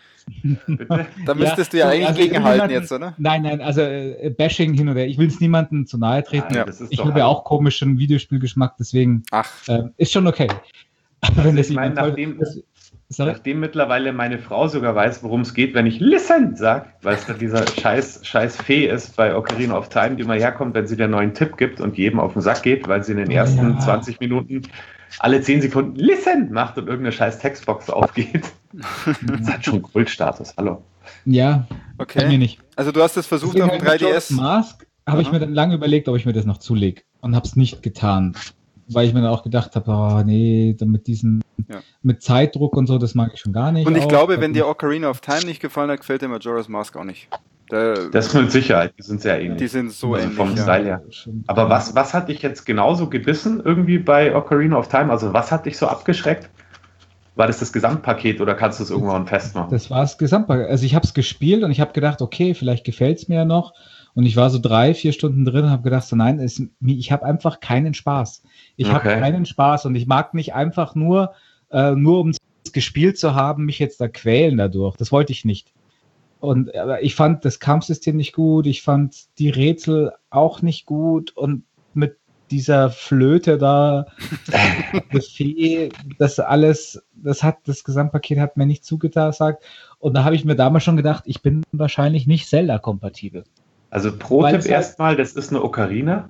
Da müsstest du ja eigentlich gegenhalten jetzt, oder? Nein, also Bashing hin oder her. Ich will es niemandem zu nahe treten. Ja, ich habe ja auch komischen Videospielgeschmack, deswegen ist schon okay. Wenn ich meine, nachdem mittlerweile meine Frau sogar weiß, worum es geht, wenn ich Listen sage, weil es da dieser scheiß Fee ist bei Ocarina of Time, die immer herkommt, wenn sie dir einen neuen Tipp gibt und jedem auf den Sack geht, weil sie in den ersten 20 Minuten alle 10 Sekunden Listen macht und irgendeine scheiß Textbox aufgeht. Das hat schon Kultstatus, hallo. Ja, okay. Bei mir nicht. Also du hast es versucht auf dem 3DS. Mask habe ich mir dann lange überlegt, ob ich mir das noch zulege und habe es nicht getan, weil ich mir dann auch gedacht habe, oh nee, mit Zeitdruck und so, das mag ich schon gar nicht. Und ich glaube, wenn dir Ocarina of Time nicht gefallen hat, gefällt dir Majora's Mask auch nicht. Das mit Sicherheit, die sind sehr ähnlich. Die sind so ähnlich, vom Style her. Aber was hat dich jetzt genauso gebissen irgendwie bei Ocarina of Time? Also was hat dich so abgeschreckt? War das Gesamtpaket oder kannst du es irgendwann festmachen? Das war das Gesamtpaket. Also ich habe es gespielt und ich habe gedacht, okay, vielleicht gefällt es mir ja noch. Und ich war so 3-4 Stunden drin und habe gedacht, so nein, ich habe einfach keinen Spaß. Ich habe keinen Spaß und ich mag nicht einfach nur um es gespielt zu haben, mich jetzt da quälen dadurch. Das wollte ich nicht. Aber ich fand das Kampfsystem nicht gut, ich fand die Rätsel auch nicht gut und mit dieser Flöte da, das Fee, das Gesamtpaket hat mir nicht zugesagt. Und da habe ich mir damals schon gedacht, ich bin wahrscheinlich nicht Zelda-kompatibel. Also Pro-Tipp erstmal, das ist eine Ocarina.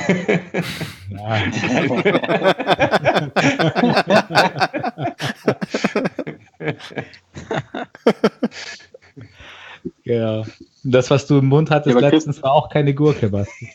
Ja. Ja. Das, was du im Mund hattest letztens, war auch keine Gurke, Basti.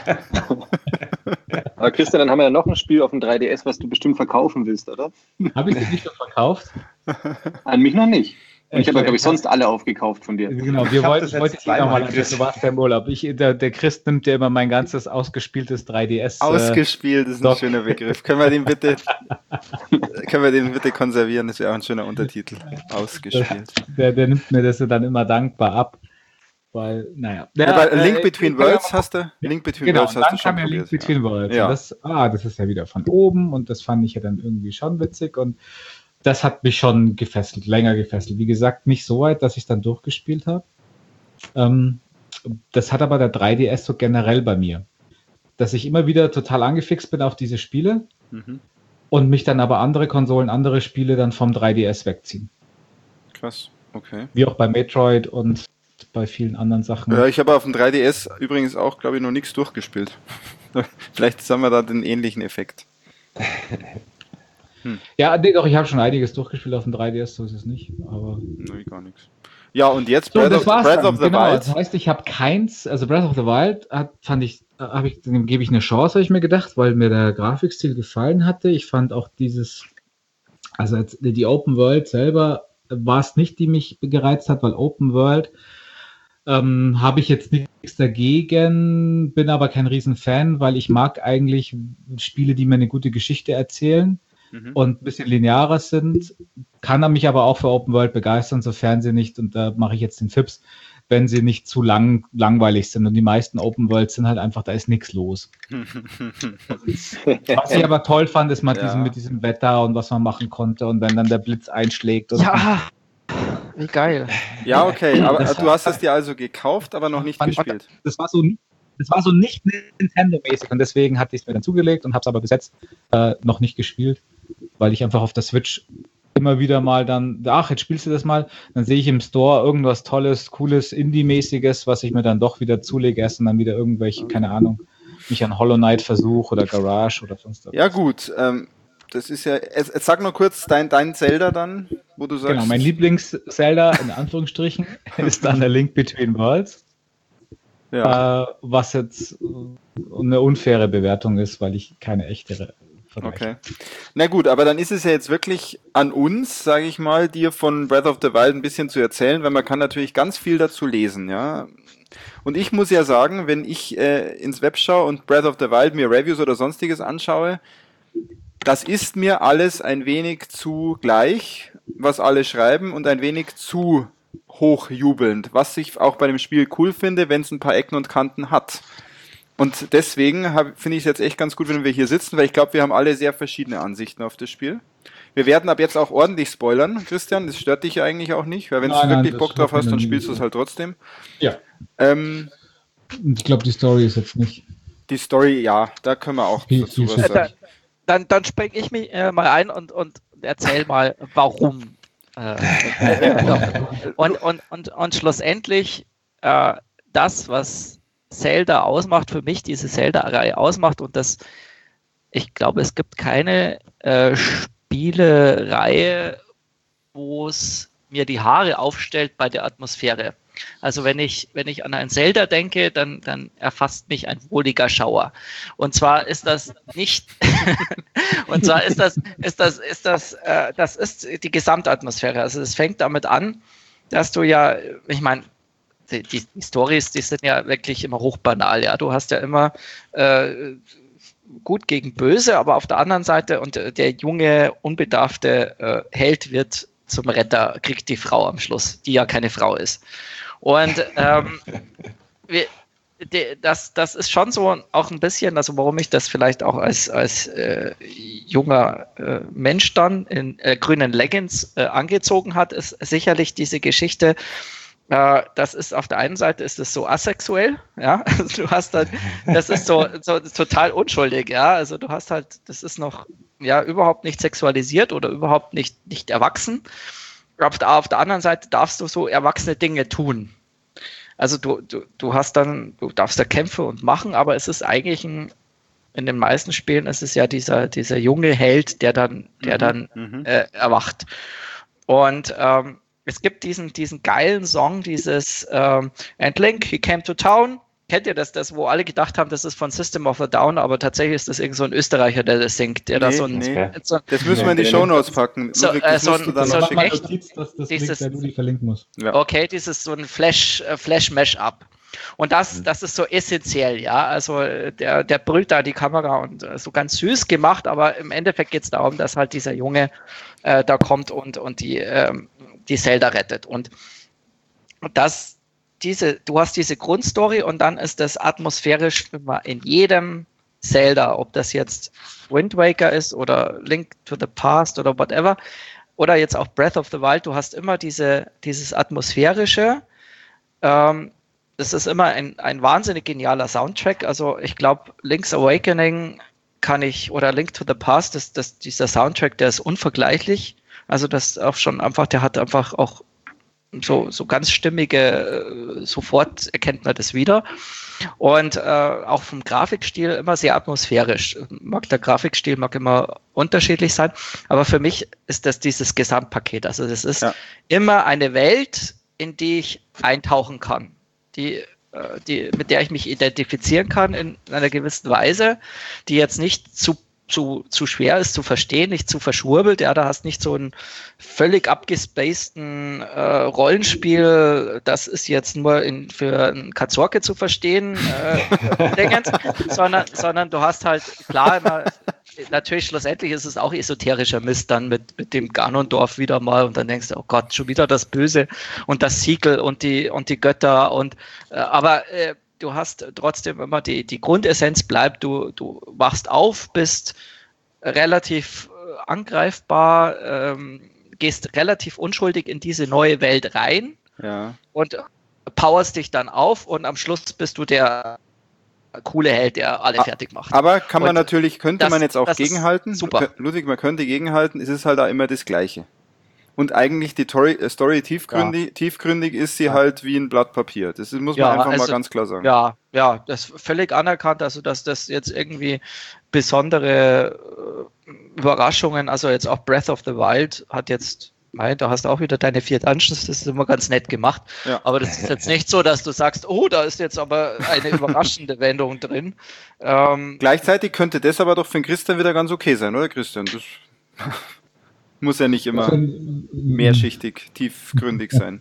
Aber Christian, dann haben wir ja noch ein Spiel auf dem 3DS, was du bestimmt verkaufen willst, oder? Habe ich dir nicht schon verkauft? An mich noch nicht. Und ich habe ja, glaube ich, sonst alle aufgekauft von dir. Genau, ich wollte dich nochmal, du warst ja im Urlaub. Der Christ nimmt ja immer mein ganzes ausgespieltes 3DS. Ausgespielt ist ein schöner Begriff. Können wir den bitte konservieren? Das wäre auch ein schöner Untertitel. Ausgespielt. Der nimmt mir das dann immer dankbar ab. Weil, naja. Link Between Worlds hast du? Link Between Worlds hast du schon probiert. Link Between Worlds. Ja. Das ist ja wieder von oben und das fand ich ja dann irgendwie schon witzig und das hat mich schon länger gefesselt. Wie gesagt, nicht so weit, dass ich es dann durchgespielt habe. Das hat aber der 3DS so generell bei mir. Dass ich immer wieder total angefixt bin auf diese Spiele und mich dann aber andere Konsolen, andere Spiele dann vom 3DS wegziehen. Krass, okay. Wie auch bei Metroid und bei vielen anderen Sachen. Ja, ich habe auf dem 3DS übrigens auch, glaube ich, noch nichts durchgespielt. Vielleicht haben wir da den ähnlichen Effekt. Ja, doch, ich habe schon einiges durchgespielt auf dem 3DS, so ist es nicht. Aber nee, gar nichts. Ja, und jetzt Breath of the Wild. Das heißt, ich habe keins, also Breath of the Wild dem gebe ich eine Chance, habe ich mir gedacht, weil mir der Grafikstil gefallen hatte. Ich fand auch die Open World selber war es nicht, die mich gereizt hat, weil Open World habe ich jetzt nichts dagegen, bin aber kein Riesenfan, weil ich mag eigentlich Spiele, die mir eine gute Geschichte erzählen und ein bisschen linearer sind, kann er mich aber auch für Open World begeistern, sofern sie nicht, und da mache ich jetzt den Fips, wenn sie nicht zu langweilig sind. Und die meisten Open Worlds sind halt einfach, da ist nichts los. Was ich aber toll fand, ist mal mit diesem Wetter und was man machen konnte und wenn dann der Blitz einschlägt. Und wie geil. Ja, okay, aber du hast es dir also gekauft, aber noch nicht gespielt. Das war so nicht Nintendo-mäßig und deswegen hatte ich es mir dann zugelegt und habe es aber bis jetzt noch nicht gespielt, weil ich einfach auf der Switch immer wieder mal dann, jetzt spielst du das mal, dann sehe ich im Store irgendwas Tolles, Cooles, Indie-mäßiges, was ich mir dann doch wieder zulege, erst und dann wieder irgendwelche, keine Ahnung, mich an Hollow Knight versuche oder Garage oder sonst was. Ja gut, das ist ja, jetzt sag nur kurz dein Zelda dann, wo du sagst. Genau, mein Lieblings-Zelda, in Anführungsstrichen, ist dann der Link Between Worlds. Ja. Was jetzt eine unfaire Bewertung ist, weil ich keine echte Okay. Na gut, aber dann ist es ja jetzt wirklich an uns, sage ich mal, dir von Breath of the Wild ein bisschen zu erzählen, weil man kann natürlich ganz viel dazu lesen, ja. Und ich muss ja sagen, wenn ich ins Web schaue und Breath of the Wild mir Reviews oder sonstiges anschaue, das ist mir alles ein wenig zu gleich, was alle schreiben und ein wenig zu hochjubelnd, was ich auch bei dem Spiel cool finde, wenn es ein paar Ecken und Kanten hat. Und deswegen finde ich es jetzt echt ganz gut, wenn wir hier sitzen, weil ich glaube, wir haben alle sehr verschiedene Ansichten auf das Spiel. Wir werden ab jetzt auch ordentlich spoilern, Christian, das stört dich ja eigentlich auch nicht, weil wenn du wirklich Bock drauf hast, dann spielst du es halt trotzdem. Ja. Ich glaube, die Story ist jetzt nicht. Die Story, ja, da können wir auch dazu was sagen. Dann springe ich mich mal ein und erzähl mal, warum. Und schlussendlich das, was Zelda ausmacht, für mich diese Zelda-Reihe ausmacht und ich glaube, es gibt keine Spielereihe, wo es mir die Haare aufstellt bei der Atmosphäre. Also wenn ich an ein Zelda denke, dann erfasst mich ein wohliger Schauer. Und zwar ist das nicht, und zwar ist das ist die Gesamtatmosphäre. Also es fängt damit an, dass du ja, ich meine, die Storys, die sind ja wirklich immer hochbanal, ja. Du hast ja immer gut gegen böse, aber auf der anderen Seite und der junge, unbedarfte Held wird zum Retter, kriegt die Frau am Schluss, die ja keine Frau ist. Und das ist schon so auch ein bisschen, also warum ich das vielleicht auch als junger Mensch dann in grünen Leggings angezogen hat, ist sicherlich diese Geschichte. Das ist auf der einen Seite ist es so asexuell, ja, also du hast dann, das ist so total unschuldig, ja, also du hast halt, das ist noch ja überhaupt nicht sexualisiert oder überhaupt nicht erwachsen. Auf der anderen Seite darfst du so erwachsene Dinge tun. Also du darfst da Kämpfe und machen, aber es ist eigentlich in den meisten Spielen ist es ja dieser junge Held, der dann erwacht. Und es gibt diesen geilen Song, dieses And Link, he came to town. Kennt ihr das, wo alle gedacht haben, das ist von System of a Down, aber tatsächlich ist das irgend so ein Österreicher, der das singt, der das das müssen wir in die Shownotes packen. Okay, dieses so ein Flash-Mash-up. Und das ist so essentiell, ja. Also der brüllt da die Kamera und so ganz süß gemacht, aber im Endeffekt geht es darum, dass halt dieser Junge da kommt und die Zelda rettet. Und du hast diese Grundstory und dann ist das atmosphärisch immer in jedem Zelda, ob das jetzt Wind Waker ist oder Link to the Past oder whatever, oder jetzt auch Breath of the Wild, du hast immer dieses atmosphärische, das ist immer ein wahnsinnig genialer Soundtrack, also ich glaube Link's Awakening oder Link to the Past, dieser Soundtrack, der ist unvergleichlich, also das auch schon einfach, der hat einfach auch so ganz stimmige, sofort erkennt man das wieder. Und auch vom Grafikstil immer sehr atmosphärisch. Der Grafikstil mag immer unterschiedlich sein, aber für mich ist das dieses Gesamtpaket. Also das ist immer eine Welt, in die ich eintauchen kann, mit der ich mich identifizieren kann in einer gewissen Weise, die jetzt nicht zu schwer ist zu verstehen, nicht zu verschwurbelt. Ja, da hast nicht so einen völlig abgespaceden Rollenspiel, das ist jetzt nur für einen Kazorke zu verstehen, sondern du hast halt klar immer natürlich schlussendlich ist es auch esoterischer Mist dann mit dem Ganondorf wieder mal und dann denkst du, oh Gott, schon wieder das Böse und das Siegel und die Götter aber du hast trotzdem immer die Grundessenz bleibt, du wachst auf, bist relativ angreifbar, gehst relativ unschuldig in diese neue Welt rein und powerst dich dann auf und am Schluss bist du der coole Held, der alle fertig macht. Aber könnte man jetzt auch gegenhalten? Super. Ludwig, man könnte gegenhalten, es ist halt auch immer das Gleiche. Und eigentlich die Story tiefgründig ist sie halt wie ein Blatt Papier. Das muss man einfach mal ganz klar sagen. Ja, das ist völlig anerkannt, also dass das jetzt irgendwie besondere Überraschungen, also jetzt auch Breath of the Wild hat jetzt, da hast du auch wieder deine 4 Dungeons, das ist immer ganz nett gemacht, aber das ist jetzt nicht so, dass du sagst, oh, da ist jetzt aber eine überraschende Wendung drin. Gleichzeitig könnte das aber doch für den Christian wieder ganz okay sein, oder Christian? Das muss ja nicht immer mehrschichtig, tiefgründig sein.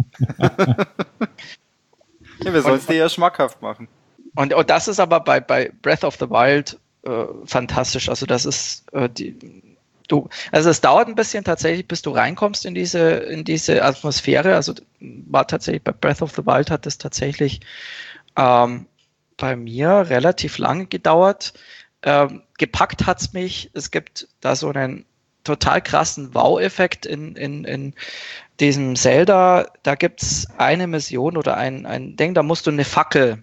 Wir sollen es dir ja schmackhaft machen. Und das ist aber bei Breath of the Wild fantastisch. Also das ist also es dauert ein bisschen tatsächlich, bis du reinkommst in diese Atmosphäre. Also war tatsächlich bei Breath of the Wild hat es tatsächlich bei mir relativ lange gedauert. Gepackt hat es mich. Es gibt da so einen total krassen Wow-Effekt in diesem Zelda. Da gibt es eine Mission oder ein Ding, da musst du eine Fackel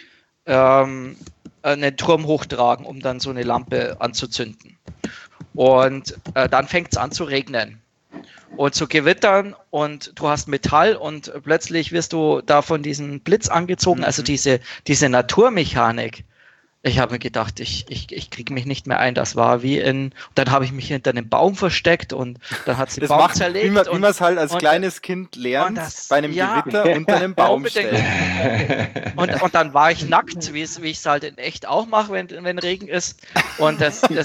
einen Turm hochtragen, um dann so eine Lampe anzuzünden. Und dann fängt es an zu regnen und zu gewittern und du hast Metall und plötzlich wirst du da von diesem Blitz angezogen. Also diese Naturmechanik. Ich habe mir gedacht, ich kriege mich nicht mehr ein. Das war dann habe ich mich hinter einem Baum versteckt und dann hat sie den Baum zerlegt. Wie man es halt als kleines Kind lernt, bei einem Gewitter unter einem Baum stellen. Und dann war ich nackt, wie ich es halt in echt auch mache, wenn Regen ist. Und das an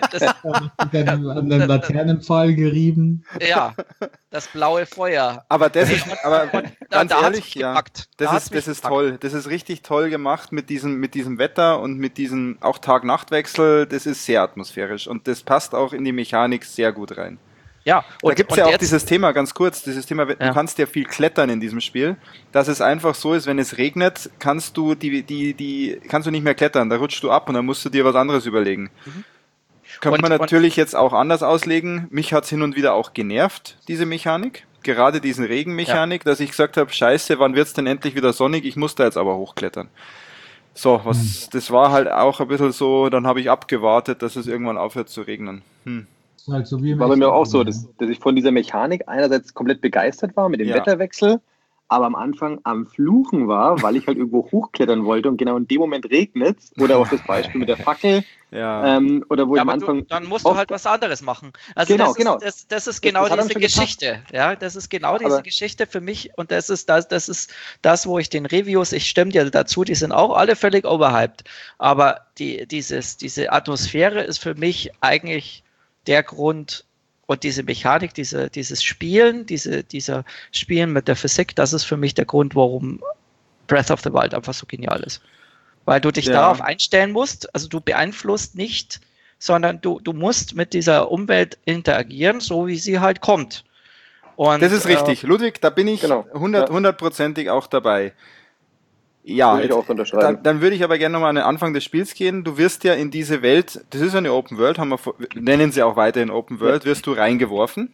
den Laternenpfahl gerieben. Ja, das blaue Feuer. Aber ganz ehrlich, das ist toll. Das ist richtig toll gemacht mit diesem Wetter und mit diesem auch Tag-Nacht-Wechsel. Das ist sehr atmosphärisch und das passt auch in die Mechanik sehr gut rein. Ja, da gibt es ja auch dieses Thema, ganz kurz, du kannst ja viel klettern in diesem Spiel, dass es einfach so ist, wenn es regnet, kannst du kannst du nicht mehr klettern, da rutschst du ab und dann musst du dir was anderes überlegen. Könnte man natürlich jetzt auch anders auslegen. Mich hat es hin und wieder auch genervt, diese Mechanik. Gerade diesen Regenmechanik, dass ich gesagt habe, scheiße, wann wird es denn endlich wieder sonnig? Ich muss da jetzt aber hochklettern. So, das war halt auch ein bisschen so, dann habe ich abgewartet, dass es irgendwann aufhört zu regnen. Halt so war bei mir auch so, dass ich von dieser Mechanik einerseits komplett begeistert war mit dem Wetterwechsel, aber am Anfang am Fluchen war, weil ich halt irgendwo hochklettern wollte und genau in dem Moment regnet es. Oder auch das Beispiel mit der Fackel. Oder wo ich am Anfang. Dann musst du halt was anderes machen. Also das ist genau diese Geschichte. Ja, das ist genau diese Geschichte für mich und das ist das, wo ich den Reviews, ich stimme dir dazu, die sind auch alle völlig overhyped. Aber diese Atmosphäre ist für mich eigentlich der Grund. Und diese Mechanik, dieses Spielen, dieser Spielen mit der Physik, das ist für mich der Grund, warum Breath of the Wild einfach so genial ist. Weil du dich darauf einstellen musst, also du beeinflusst nicht, sondern du musst mit dieser Umwelt interagieren, so wie sie halt kommt. Und, das ist richtig. Ludwig, da bin ich hundertprozentig auch dabei. Ja, würde ich auch unterschreiben. Dann würde ich aber gerne nochmal an den Anfang des Spiels gehen. Du wirst ja in diese Welt, das ist eine Open World, nennen sie auch weiterhin Open World, wirst du reingeworfen.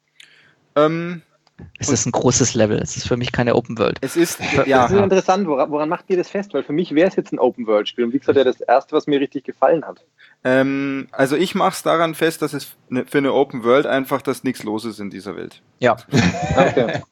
Es ist ein großes Level, es ist für mich keine Open World. Das ist interessant, woran macht ihr das fest? Weil für mich wäre es jetzt ein Open World Spiel und wie gesagt, das erste, was mir richtig gefallen hat. Also ich mache es daran fest, dass es für eine Open World einfach, dass nichts los ist in dieser Welt. Ja. Okay.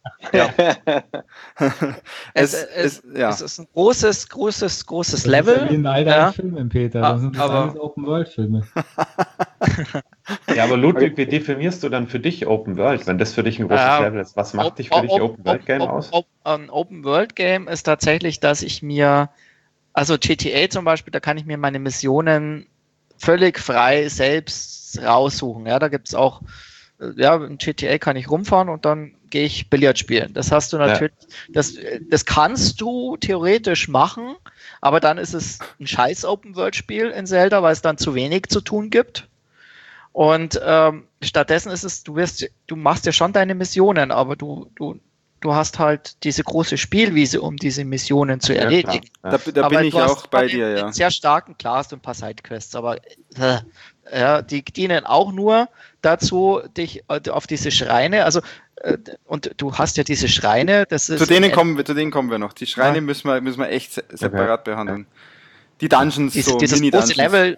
Es ist ein großes Level. Das ist wie in all deinen Filmen, Peter. Das sind alles Open World Filme. Ja, aber Ludwig, wie definierst du dann für dich Open World, wenn das für dich ein großes Level ist? Was macht dich für dich Open World Game aus? Ein Open World Game ist tatsächlich, dass ich mir, also GTA zum Beispiel, da kann ich mir meine Missionen völlig frei selbst raussuchen. Ja, da gibt es auch ja, in GTA kann ich rumfahren und dann gehe ich Billard spielen. Das hast du natürlich, das kannst du theoretisch machen, aber dann ist es ein scheiß Open-World-Spiel in Zelda, weil es dann zu wenig zu tun gibt. Und stattdessen ist es, du machst ja schon deine Missionen, aber du hast halt diese große Spielwiese, um diese Missionen zu erledigen. Da bin ich auch bei dir, ja. Einen sehr starken Class und ein paar Sidequests, aber die dienen auch nur dazu, dich auf diese Schreine, also und du hast ja diese Schreine, das ist... Zu denen kommen wir noch. Die Schreine müssen wir echt separat behandeln. Die Dungeons, dieses große Level,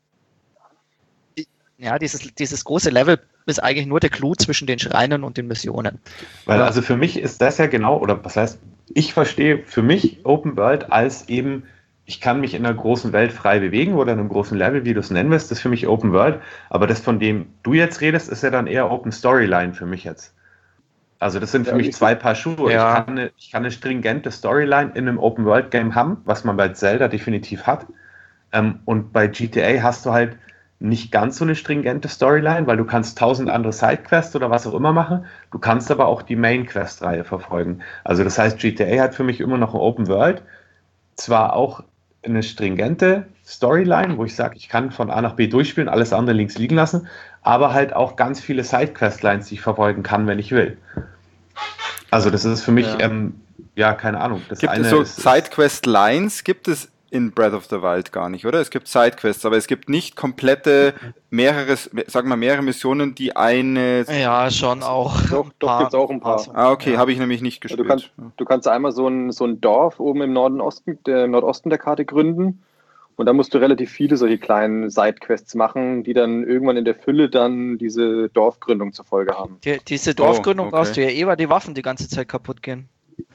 dieses große Level ist eigentlich nur der Clou zwischen den Schreinen und den Missionen. Weil also für mich ist das ja genau, oder was heißt, ich verstehe für mich Open World als eben, ich kann mich in einer großen Welt frei bewegen oder in einem großen Level, wie du es nennen willst, das ist für mich Open World, aber das, von dem du jetzt redest, ist ja dann eher Open Storyline für mich jetzt. Also das sind für mich zwei Paar Schuhe. Ja. Ich kann eine stringente Storyline in einem Open World Game haben, was man bei Zelda definitiv hat, und bei GTA hast du halt nicht ganz so eine stringente Storyline, weil du kannst 1000 andere Sidequests oder was auch immer machen. Du kannst aber auch die Main-Quest-Reihe verfolgen. Also das heißt, GTA hat für mich immer noch ein Open World. Zwar auch eine stringente Storyline, wo ich sage, ich kann von A nach B durchspielen, alles andere links liegen lassen, aber halt auch ganz viele Sidequest-Lines, die ich verfolgen kann, wenn ich will. Also das ist für mich, keine Ahnung. Gibt es so Sidequest-Lines? Gibt es in Breath of the Wild gar nicht, oder? Es gibt Sidequests, aber es gibt nicht komplette, mehrere Missionen, die eine... Ja, schon auch. Doch gibt es auch ein paar. Ah, okay, habe ich nämlich nicht gespielt. Du kannst einmal so ein Dorf oben im Nordosten der Karte gründen und da musst du relativ viele solche kleinen Sidequests machen, die dann irgendwann in der Fülle dann diese Dorfgründung zur Folge haben. Diese Dorfgründung brauchst du ja weil die Waffen die ganze Zeit kaputt gehen.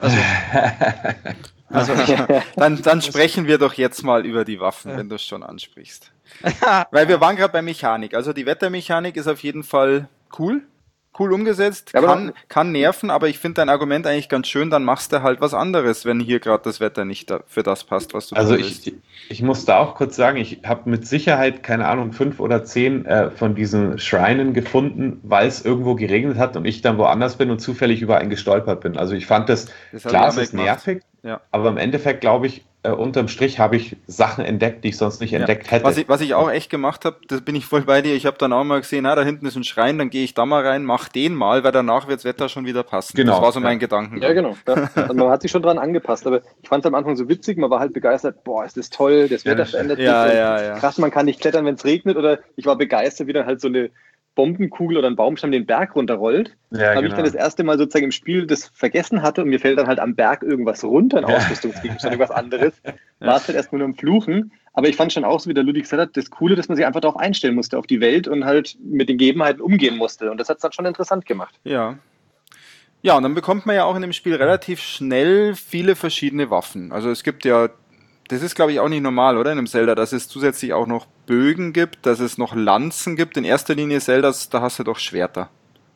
Dann sprechen wir doch jetzt mal über die Waffen, wenn du es schon ansprichst. Weil wir waren gerade bei Mechanik. Also die Wettermechanik ist auf jeden Fall cool umgesetzt, kann nerven, aber ich finde dein Argument eigentlich ganz schön, dann machst du halt was anderes, wenn hier gerade das Wetter nicht für das passt, was du tun willst. Ich muss da auch kurz sagen, ich habe mit Sicherheit, keine Ahnung, 5 oder 10 von diesen Schreinen gefunden, weil es irgendwo geregnet hat und ich dann woanders bin und zufällig über einen gestolpert bin. Also ich fand das klar, es ist nervig, aber im Endeffekt glaube ich, unterm Strich habe ich Sachen entdeckt, die ich sonst nicht entdeckt hätte. Was ich auch echt gemacht habe, das bin ich voll bei dir, ich habe dann auch mal gesehen, da hinten ist ein Schrein, dann gehe ich da mal rein, mach den mal, weil danach wird das Wetter schon wieder passen. Genau. Das war so mein Gedanken. Ja, genau. Ja. Also man hat sich schon dran angepasst, aber ich fand es am Anfang so witzig, man war halt begeistert, boah, ist das toll, das Wetter verändert sich. Krass, man kann nicht klettern, wenn es regnet, oder ich war begeistert, wie dann halt so eine Bombenkugel oder ein Baumstamm den Berg runterrollt. Ich dann das erste Mal sozusagen im Spiel das vergessen hatte und mir fällt dann halt am Berg irgendwas runter, ein Ausrüstungsgegenstand, irgendwas anderes. War es halt erst nur am Fluchen. Aber ich fand schon auch, so wie der Ludwig gesagt hat, das Coole, dass man sich einfach darauf einstellen musste, auf die Welt und halt mit den Gegebenheiten umgehen musste. Und das hat es dann schon interessant gemacht. Ja. Ja, und dann bekommt man ja auch in dem Spiel relativ schnell viele verschiedene Waffen. Also es gibt ja, das ist glaube ich auch nicht normal, oder? In einem Zelda, dass es zusätzlich auch noch Bögen gibt, dass es noch Lanzen gibt. In erster Linie Zeldas, da hast du doch Schwerter.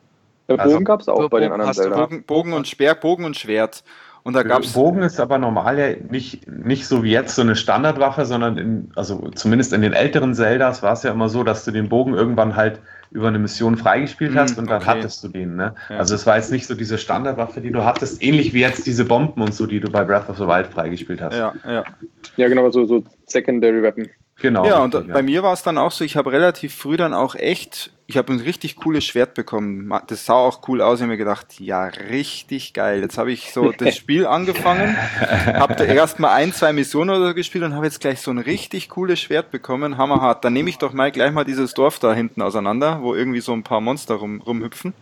Bogen gab es auch bei den anderen Zelda. Bogen und Schwert. Und da gab's Bogen ist aber normal ja nicht so wie jetzt so eine Standardwaffe, sondern zumindest in den älteren Zeldas war es ja immer so, dass du den Bogen irgendwann halt über eine Mission freigespielt hast und dann hattest du den. Ne? Ja. Also es war jetzt nicht so diese Standardwaffe, die du hattest, ähnlich wie jetzt diese Bomben und so, die du bei Breath of the Wild freigespielt hast. Ja, genau, so Secondary Weapon. Genau. Ja, und bei mir war es dann auch so, ich habe relativ früh dann auch ich habe ein richtig cooles Schwert bekommen. Das sah auch cool aus. Ich habe mir gedacht, ja, richtig geil. Jetzt habe ich so das Spiel angefangen, habe da erst mal 1-2 Missionen oder so gespielt und habe jetzt gleich so ein richtig cooles Schwert bekommen. Hammerhart. Dann nehme ich doch gleich mal dieses Dorf da hinten auseinander, wo irgendwie so ein paar Monster rumhüpfen.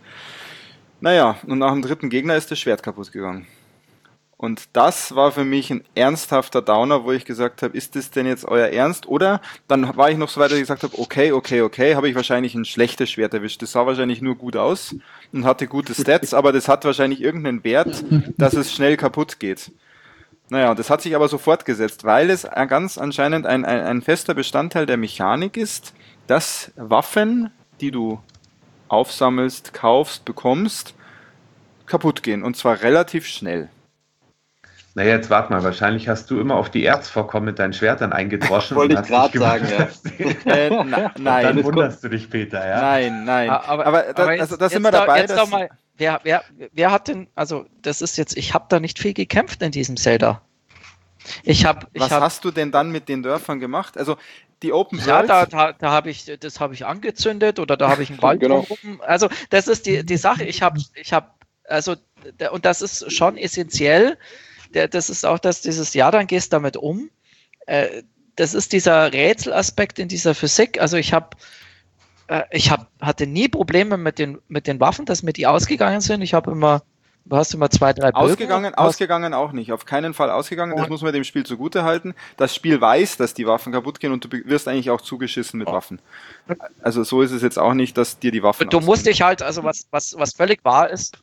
Naja, und nach dem 3. Gegner ist das Schwert kaputt gegangen. Und das war für mich ein ernsthafter Downer, wo ich gesagt habe, ist das denn jetzt euer Ernst? Oder dann war ich noch so weit, dass ich gesagt habe, okay, habe ich wahrscheinlich ein schlechtes Schwert erwischt. Das sah wahrscheinlich nur gut aus und hatte gute Stats, aber das hat wahrscheinlich irgendeinen Wert, dass es schnell kaputt geht. Naja, und das hat sich aber so fortgesetzt, weil es ganz anscheinend ein fester Bestandteil der Mechanik ist, dass Waffen, die du aufsammelst, kaufst, bekommst, kaputt gehen. Und zwar relativ schnell. Naja, jetzt warte mal, wahrscheinlich hast du immer auf die Erzvorkommen mit deinen Schwertern eingedroschen. Wollte ich gerade sagen, ja. Nein. Dann wunderst du dich, Peter, ja? Nein. Aber Da sind wir dabei. Jetzt doch mal, wer hat denn, also das ist jetzt, ich habe da nicht viel gekämpft in diesem Zelda. Was hast du denn dann mit den Dörfern gemacht? Also die Open World? Ja, da habe ich angezündet oder da habe ich einen Wald rum. Also das ist die Sache. Und das ist schon essentiell. Das ist auch dieses Jahr, dann gehst damit um. Das ist dieser Rätselaspekt in dieser Physik. Also hatte nie Probleme mit den Waffen, dass mir die ausgegangen sind. Du hast immer 2, 3 Bögen. Ausgegangen auch nicht. Auf keinen Fall ausgegangen. Das muss man dem Spiel zugute halten. Das Spiel weiß, dass die Waffen kaputt gehen und du wirst eigentlich auch zugeschissen mit Waffen. Also so ist es jetzt auch nicht, dass dir die Waffen Du musst dich halt, also was völlig wahr ist,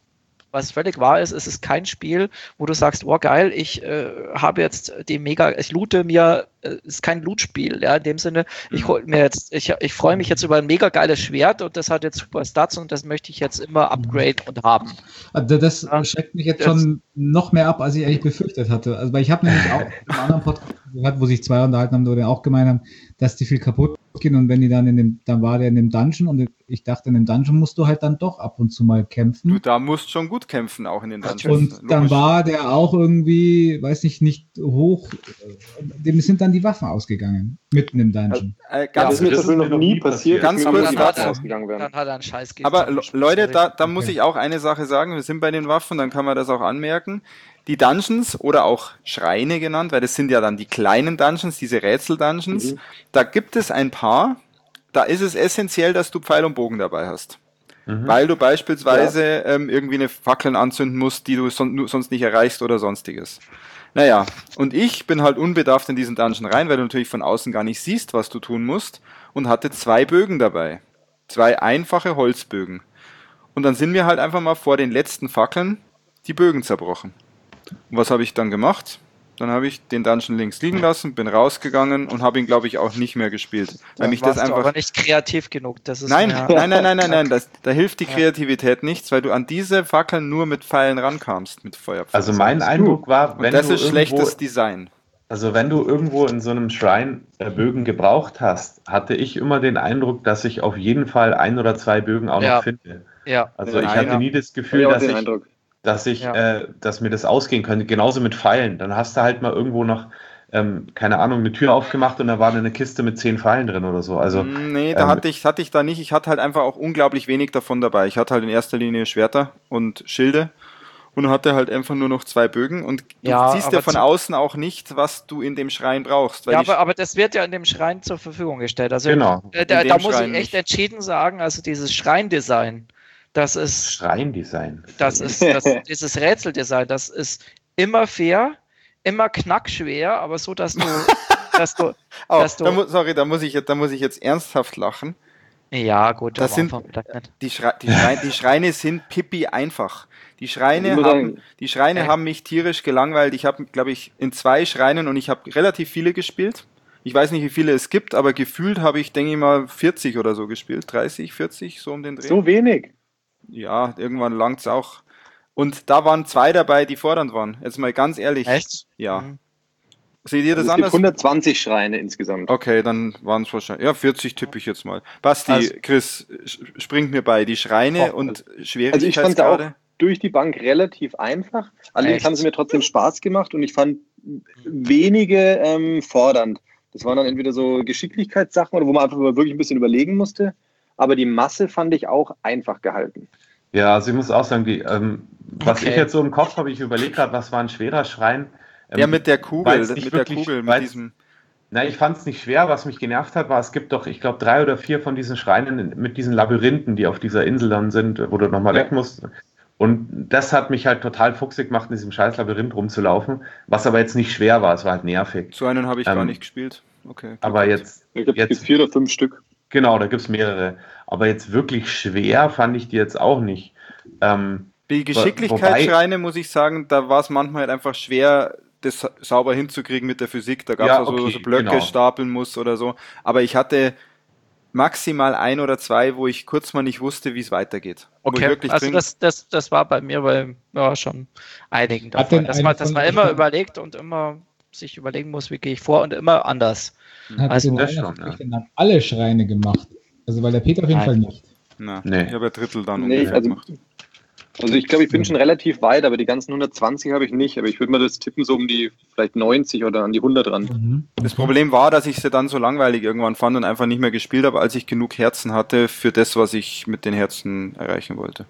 es ist kein Spiel, wo du sagst, oh geil, ich habe jetzt ich loote mir, ist kein Loot-Spiel, ja, in dem Sinne, ich freue mich jetzt über ein mega geiles Schwert und das hat jetzt super Stats und das möchte ich jetzt immer upgraden und haben. Also das schreckt mich jetzt schon noch mehr ab, als ich eigentlich befürchtet hatte. Also, weil ich habe nämlich auch einen anderen Podcast gehört, wo sich zwei unterhalten haben, wo die auch gemeint haben, dass die viel kaputt gehen und wenn die dann war der in dem Dungeon und ich dachte, in dem Dungeon musst du halt dann doch ab und zu mal kämpfen. Du da musst schon gut kämpfen, auch in den Dungeons. Und dann war der auch irgendwie, weiß nicht hoch, dem sind dann die Waffen ausgegangen, mitten im Dungeon. Das ist mir zum Beispiel noch nie passiert, ganz kurz ausgegangen werden. Dann hat er einen Scheiß gegeben. Aber Leute, da muss ich auch eine Sache sagen, wir sind bei den Waffen, dann kann man das auch anmerken. Die Dungeons oder auch Schreine genannt, weil das sind ja dann die kleinen Dungeons, diese Rätsel-Dungeons, da gibt es ein paar, da ist es essentiell, dass du Pfeil und Bogen dabei hast. Weil du beispielsweise irgendwie eine Fackeln anzünden musst, die du sonst nicht erreichst oder sonstiges. Naja, und ich bin halt unbedarft in diesen Dungeon rein, weil du natürlich von außen gar nicht siehst, was du tun musst, und hatte 2 Bögen dabei. 2 einfache Holzbögen. Und dann sind mir halt einfach mal vor den letzten Fackeln die Bögen zerbrochen. Und was habe ich dann gemacht? Dann habe ich den Dungeon links liegen lassen, bin rausgegangen und habe ihn, glaube ich, auch nicht mehr gespielt. Weil mich das einfach. Aber nicht kreativ genug. Das ist nein. Da hilft die Kreativität nichts, weil du an diese Fackeln nur mit Pfeilen rankamst, mit Feuerpfeilen. Also mein Eindruck war, wenn das ist schlechtes Design. Also wenn du irgendwo in so einem Shrine Bögen gebraucht hast, hatte ich immer den Eindruck, dass ich auf jeden Fall 1 oder 2 Bögen auch noch finde. Ja. Also ich hatte nie das Gefühl, dass mir das ausgehen könnte. Genauso mit Pfeilen. Dann hast du halt mal irgendwo noch, keine Ahnung, eine Tür aufgemacht und da war eine Kiste mit 10 Pfeilen drin oder so. Also, nee, hatte ich da nicht. Ich hatte halt einfach auch unglaublich wenig davon dabei. Ich hatte halt in erster Linie Schwerter und Schilde und hatte halt einfach nur noch 2 Bögen und du siehst ja von außen auch nicht, was du in dem Schrein brauchst. Weil aber das wird ja in dem Schrein zur Verfügung gestellt. Also genau. Da muss ich echt entschieden sagen, also dieses Schreindesign, das ist Schreindesign. Dieses Rätseldesign, das ist immer fair, immer knackschwer, aber so, dass du da muss ich jetzt ernsthaft lachen. Ja, gut. Das sind, die Schreine sind pipi einfach. Die Schreine haben mich tierisch gelangweilt. Ich habe, glaube ich, in 2 Schreinen und ich habe relativ viele gespielt. Ich weiß nicht, wie viele es gibt, aber gefühlt habe ich, denke ich mal, 40 oder so gespielt. 30, 40, so um den Dreh. So wenig? Ja, irgendwann langt's auch. Und da waren 2 dabei, die fordernd waren. Jetzt mal ganz ehrlich. Echt? Ja. Seht ihr das es anders? Es gibt 120 Schreine insgesamt. Okay, dann waren es wahrscheinlich. Ja, 40 tippe ich jetzt mal. Basti, Chris, springt mir bei. Die Schreine und Schwierigkeitsgrade. Also ich fand auch durch die Bank relativ einfach. Allerdings haben sie mir trotzdem Spaß gemacht und ich fand wenige fordernd. Das waren dann entweder so Geschicklichkeitssachen oder wo man einfach wirklich ein bisschen überlegen musste. Aber die Masse fand ich auch einfach gehalten. Ja, also ich muss auch sagen, was ich jetzt so im Kopf habe, ich überlege gerade, was war ein schwerer Schrein. Mit der Kugel, Ich fand es nicht schwer, was mich genervt hat, war, es gibt doch, ich glaube, 3 oder 4 von diesen Schreinen mit diesen Labyrinthen, die auf dieser Insel dann sind, wo du nochmal weg musst. Und das hat mich halt total fuchsig gemacht, in diesem scheiß Labyrinth rumzulaufen, was aber jetzt nicht schwer war, es war halt nervig. So einen habe ich gar nicht gespielt. Okay. Aber jetzt 4 oder 5 Stück. Genau, da gibt es mehrere. Aber jetzt wirklich schwer fand ich die jetzt auch nicht. Die Geschicklichkeitsschreine, muss ich sagen, da war es manchmal halt einfach schwer, das sauber hinzukriegen mit der Physik. Da gab es so Blöcke stapeln muss oder so. Aber maximal 1 oder 2, wo ich kurz mal nicht wusste, wie es weitergeht. Okay, also das war bei mir bei schon einigen davon, dass man immer überlegt und immer sich überlegen muss, wie gehe ich vor und immer anders. Hat dann alle Schreine gemacht? Also weil der Peter auf jeden Fall nicht. Nee. Ich habe ja Drittel dann gemacht. Also ich glaube, ich bin schon relativ weit, aber die ganzen 120 habe ich nicht. Aber ich würde mal das tippen so um die vielleicht 90 oder an die 100 ran. Das Problem war, dass ich sie dann so langweilig irgendwann fand und einfach nicht mehr gespielt habe, als ich genug Herzen hatte für das, was ich mit den Herzen erreichen wollte.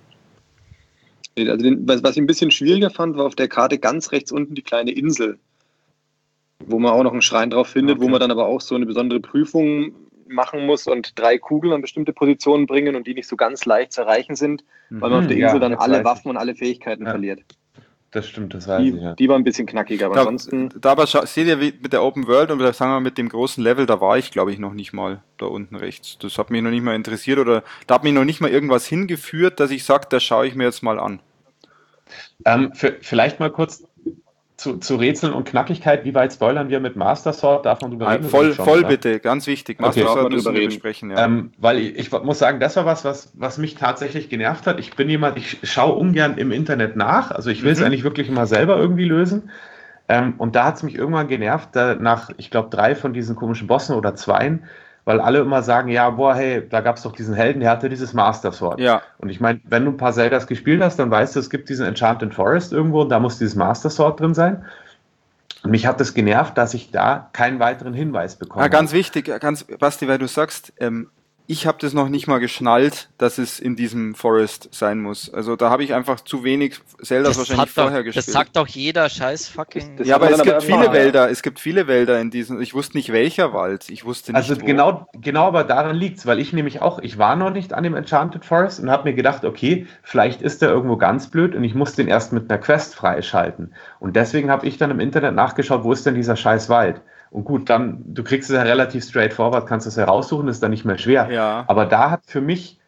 Also was ich ein bisschen schwieriger fand, war auf der Karte ganz rechts unten die kleine Insel, wo man auch noch einen Schrein drauf findet, wo man dann aber auch so eine besondere Prüfung machen muss und 3 Kugeln an bestimmte Positionen bringen und die nicht so ganz leicht zu erreichen sind, weil man auf der Insel dann alle Waffen und alle Fähigkeiten verliert. Das stimmt, das weiß ich. Die war ein bisschen knackiger, aber ansonsten... Da aber seht ihr, wie mit der Open World und sagen wir mit dem großen Level, da war ich, glaube ich, noch nicht mal da unten rechts. Das hat mich noch nicht mal interessiert oder da hat mich noch nicht mal irgendwas hingeführt, dass ich sage, das schaue ich mir jetzt mal an. Vielleicht mal kurz zu Rätseln und Knackigkeit, wie weit spoilern wir mit Master Sword? Darf man drüber reden? Voll bitte, ganz wichtig. Master Sword müssen wir besprechen. Ja. Weil ich muss sagen, das war was mich tatsächlich genervt hat. Ich bin jemand, ich schaue ungern im Internet nach. Also ich will es eigentlich wirklich immer selber irgendwie lösen. Und da hat es mich irgendwann genervt, nach, ich glaube, 3 von diesen komischen Bossen oder 2, weil alle immer sagen, ja, boah, hey, da gab es doch diesen Helden, der hatte dieses Master Sword. Ja. Und ich meine, wenn du ein paar Zeldas gespielt hast, dann weißt du, es gibt diesen Enchanted Forest irgendwo und da muss dieses Master Sword drin sein. Und mich hat das genervt, dass ich da keinen weiteren Hinweis bekomme. Ja, ganz wichtig, Basti, weil du sagst, ich habe das noch nicht mal geschnallt, dass es in diesem Forest sein muss. Also da habe ich einfach zu wenig Zeldas wahrscheinlich vorher gespielt. Das sagt doch jeder scheiß fucking... Ja, aber es gibt viele Wälder. Es gibt viele Wälder in diesen... Ich wusste nicht, welcher Wald. Ich wusste nicht, also genau, aber daran liegt's, weil ich war noch nicht an dem Enchanted Forest und habe mir gedacht, okay, vielleicht ist der irgendwo ganz blöd und ich muss den erst mit einer Quest freischalten. Und deswegen habe ich dann im Internet nachgeschaut, wo ist denn dieser scheiß Wald? Und gut, dann, du kriegst es ja relativ straightforward, kannst es heraussuchen, ist dann nicht mehr schwer. Ja. Aber da hat für mich,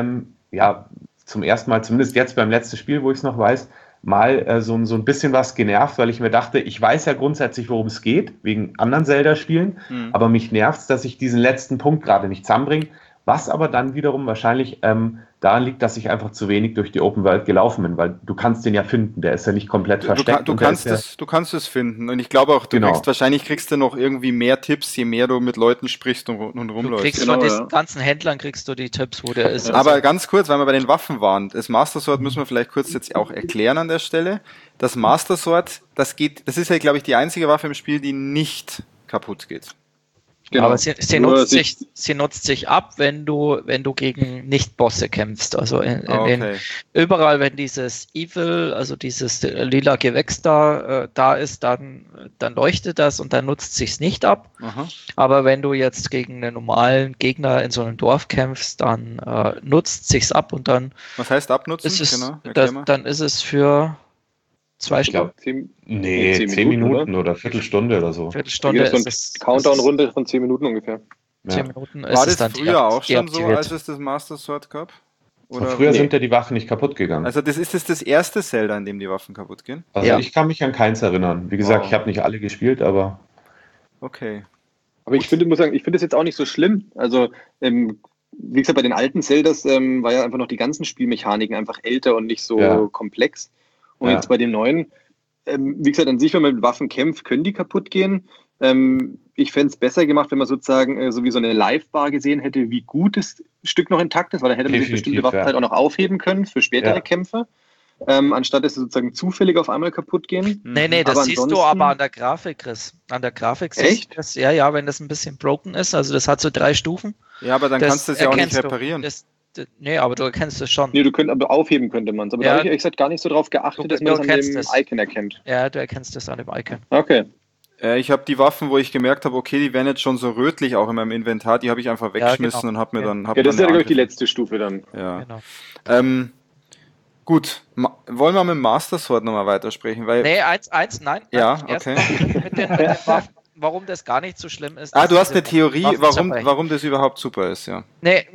zum ersten Mal, zumindest jetzt beim letzten Spiel, wo ich es noch weiß, mal so ein bisschen was genervt, weil ich mir dachte, ich weiß ja grundsätzlich, worum es geht, wegen anderen Zelda-Spielen, aber mich nervt es, dass ich diesen letzten Punkt gerade nicht zusammenbringe, was aber dann wiederum wahrscheinlich daran liegt, dass ich einfach zu wenig durch die Open World gelaufen bin, weil du kannst den ja finden, der ist ja nicht komplett versteckt. Du kannst es finden und ich glaube auch, wahrscheinlich kriegst du noch irgendwie mehr Tipps, je mehr du mit Leuten sprichst und rumläufst. Du kriegst von diesen ganzen Händlern kriegst du die Tipps, wo der ist. Aber ganz kurz, weil wir bei den Waffen waren, das Master Sword müssen wir vielleicht kurz jetzt auch erklären an der Stelle. Das Master Sword, das ist ja, glaube ich, die einzige Waffe im Spiel, die nicht kaputt geht. Genau. Aber sie nutzt sich ab, wenn du gegen Nicht-Bosse kämpfst. Also überall, wenn dieses Evil, also dieses lila Gewächs da ist, dann leuchtet das und dann nutzt sich's nicht ab. Aha. Aber wenn du jetzt gegen einen normalen Gegner in so einem Dorf kämpfst, dann nutzt sich's ab und dann. Was heißt abnutzen? Dann ist es für 2 Stunden. 10 Minuten oder Viertelstunde oder so. Viertelstunde ist es. Countdown-Runde von 10 Minuten ungefähr. 10 Minuten ist War es das dann früher auch schon so, als es das Master Sword gab? Oder früher sind ja die Waffen nicht kaputt gegangen. Also ist das erste Zelda, in dem die Waffen kaputt gehen? Also ich kann mich an keins erinnern. Wie gesagt, ich habe nicht alle gespielt, aber... Okay. Aber ich finde das jetzt auch nicht so schlimm. Also, wie gesagt, bei den alten Zeldas war ja einfach noch die ganzen Spielmechaniken einfach älter und nicht so komplex. Und jetzt bei den neuen, wie gesagt, an sich, wenn man mit Waffen kämpft, können die kaputt gehen. Ich fände es besser gemacht, wenn man sozusagen so wie so eine Live-Bar gesehen hätte, wie gut das Stück noch intakt ist, weil dann hätte man sich bestimmte Waffen halt auch noch aufheben können für spätere Kämpfe, anstatt dass sie sozusagen zufällig auf einmal kaputt gehen. Nee, das siehst du aber an der Grafik, Chris. An der Grafik siehst du das, wenn das ein bisschen broken ist, also das hat so 3 Stufen. Ja, aber dann kannst du es ja auch nicht reparieren. Nee, aber du erkennst es schon. Nee, aber aufheben könnte man es. Aber da habe ich ehrlich gesagt gar nicht so drauf geachtet, dass man das an dem Icon erkennt. Ja, du erkennst es an dem Icon. Okay. Ich habe die Waffen, wo ich gemerkt habe, okay, die werden jetzt schon so rötlich auch in meinem Inventar, die habe ich einfach weggeschmissen und habe mir dann... das ist ja, glaube ich, die letzte Stufe dann. Ja. Genau. Gut, wollen wir mit dem Master Sword nochmal weitersprechen? Weil nee, nein. Ja, okay. warum das gar nicht so schlimm ist. Du hast eine Theorie, warum das überhaupt super ist, ja. Nee,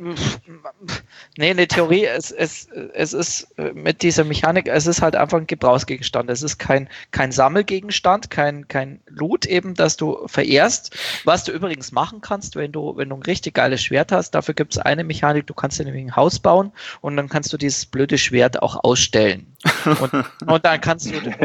eine Theorie, es ist mit dieser Mechanik, es ist halt einfach ein Gebrauchsgegenstand. Es ist kein Sammelgegenstand, kein Loot eben, das du verehrst. Was du übrigens machen kannst, wenn du ein richtig geiles Schwert hast, dafür gibt es eine Mechanik, du kannst dir nämlich ein Haus bauen und dann kannst du dieses blöde Schwert auch ausstellen. Und dann kannst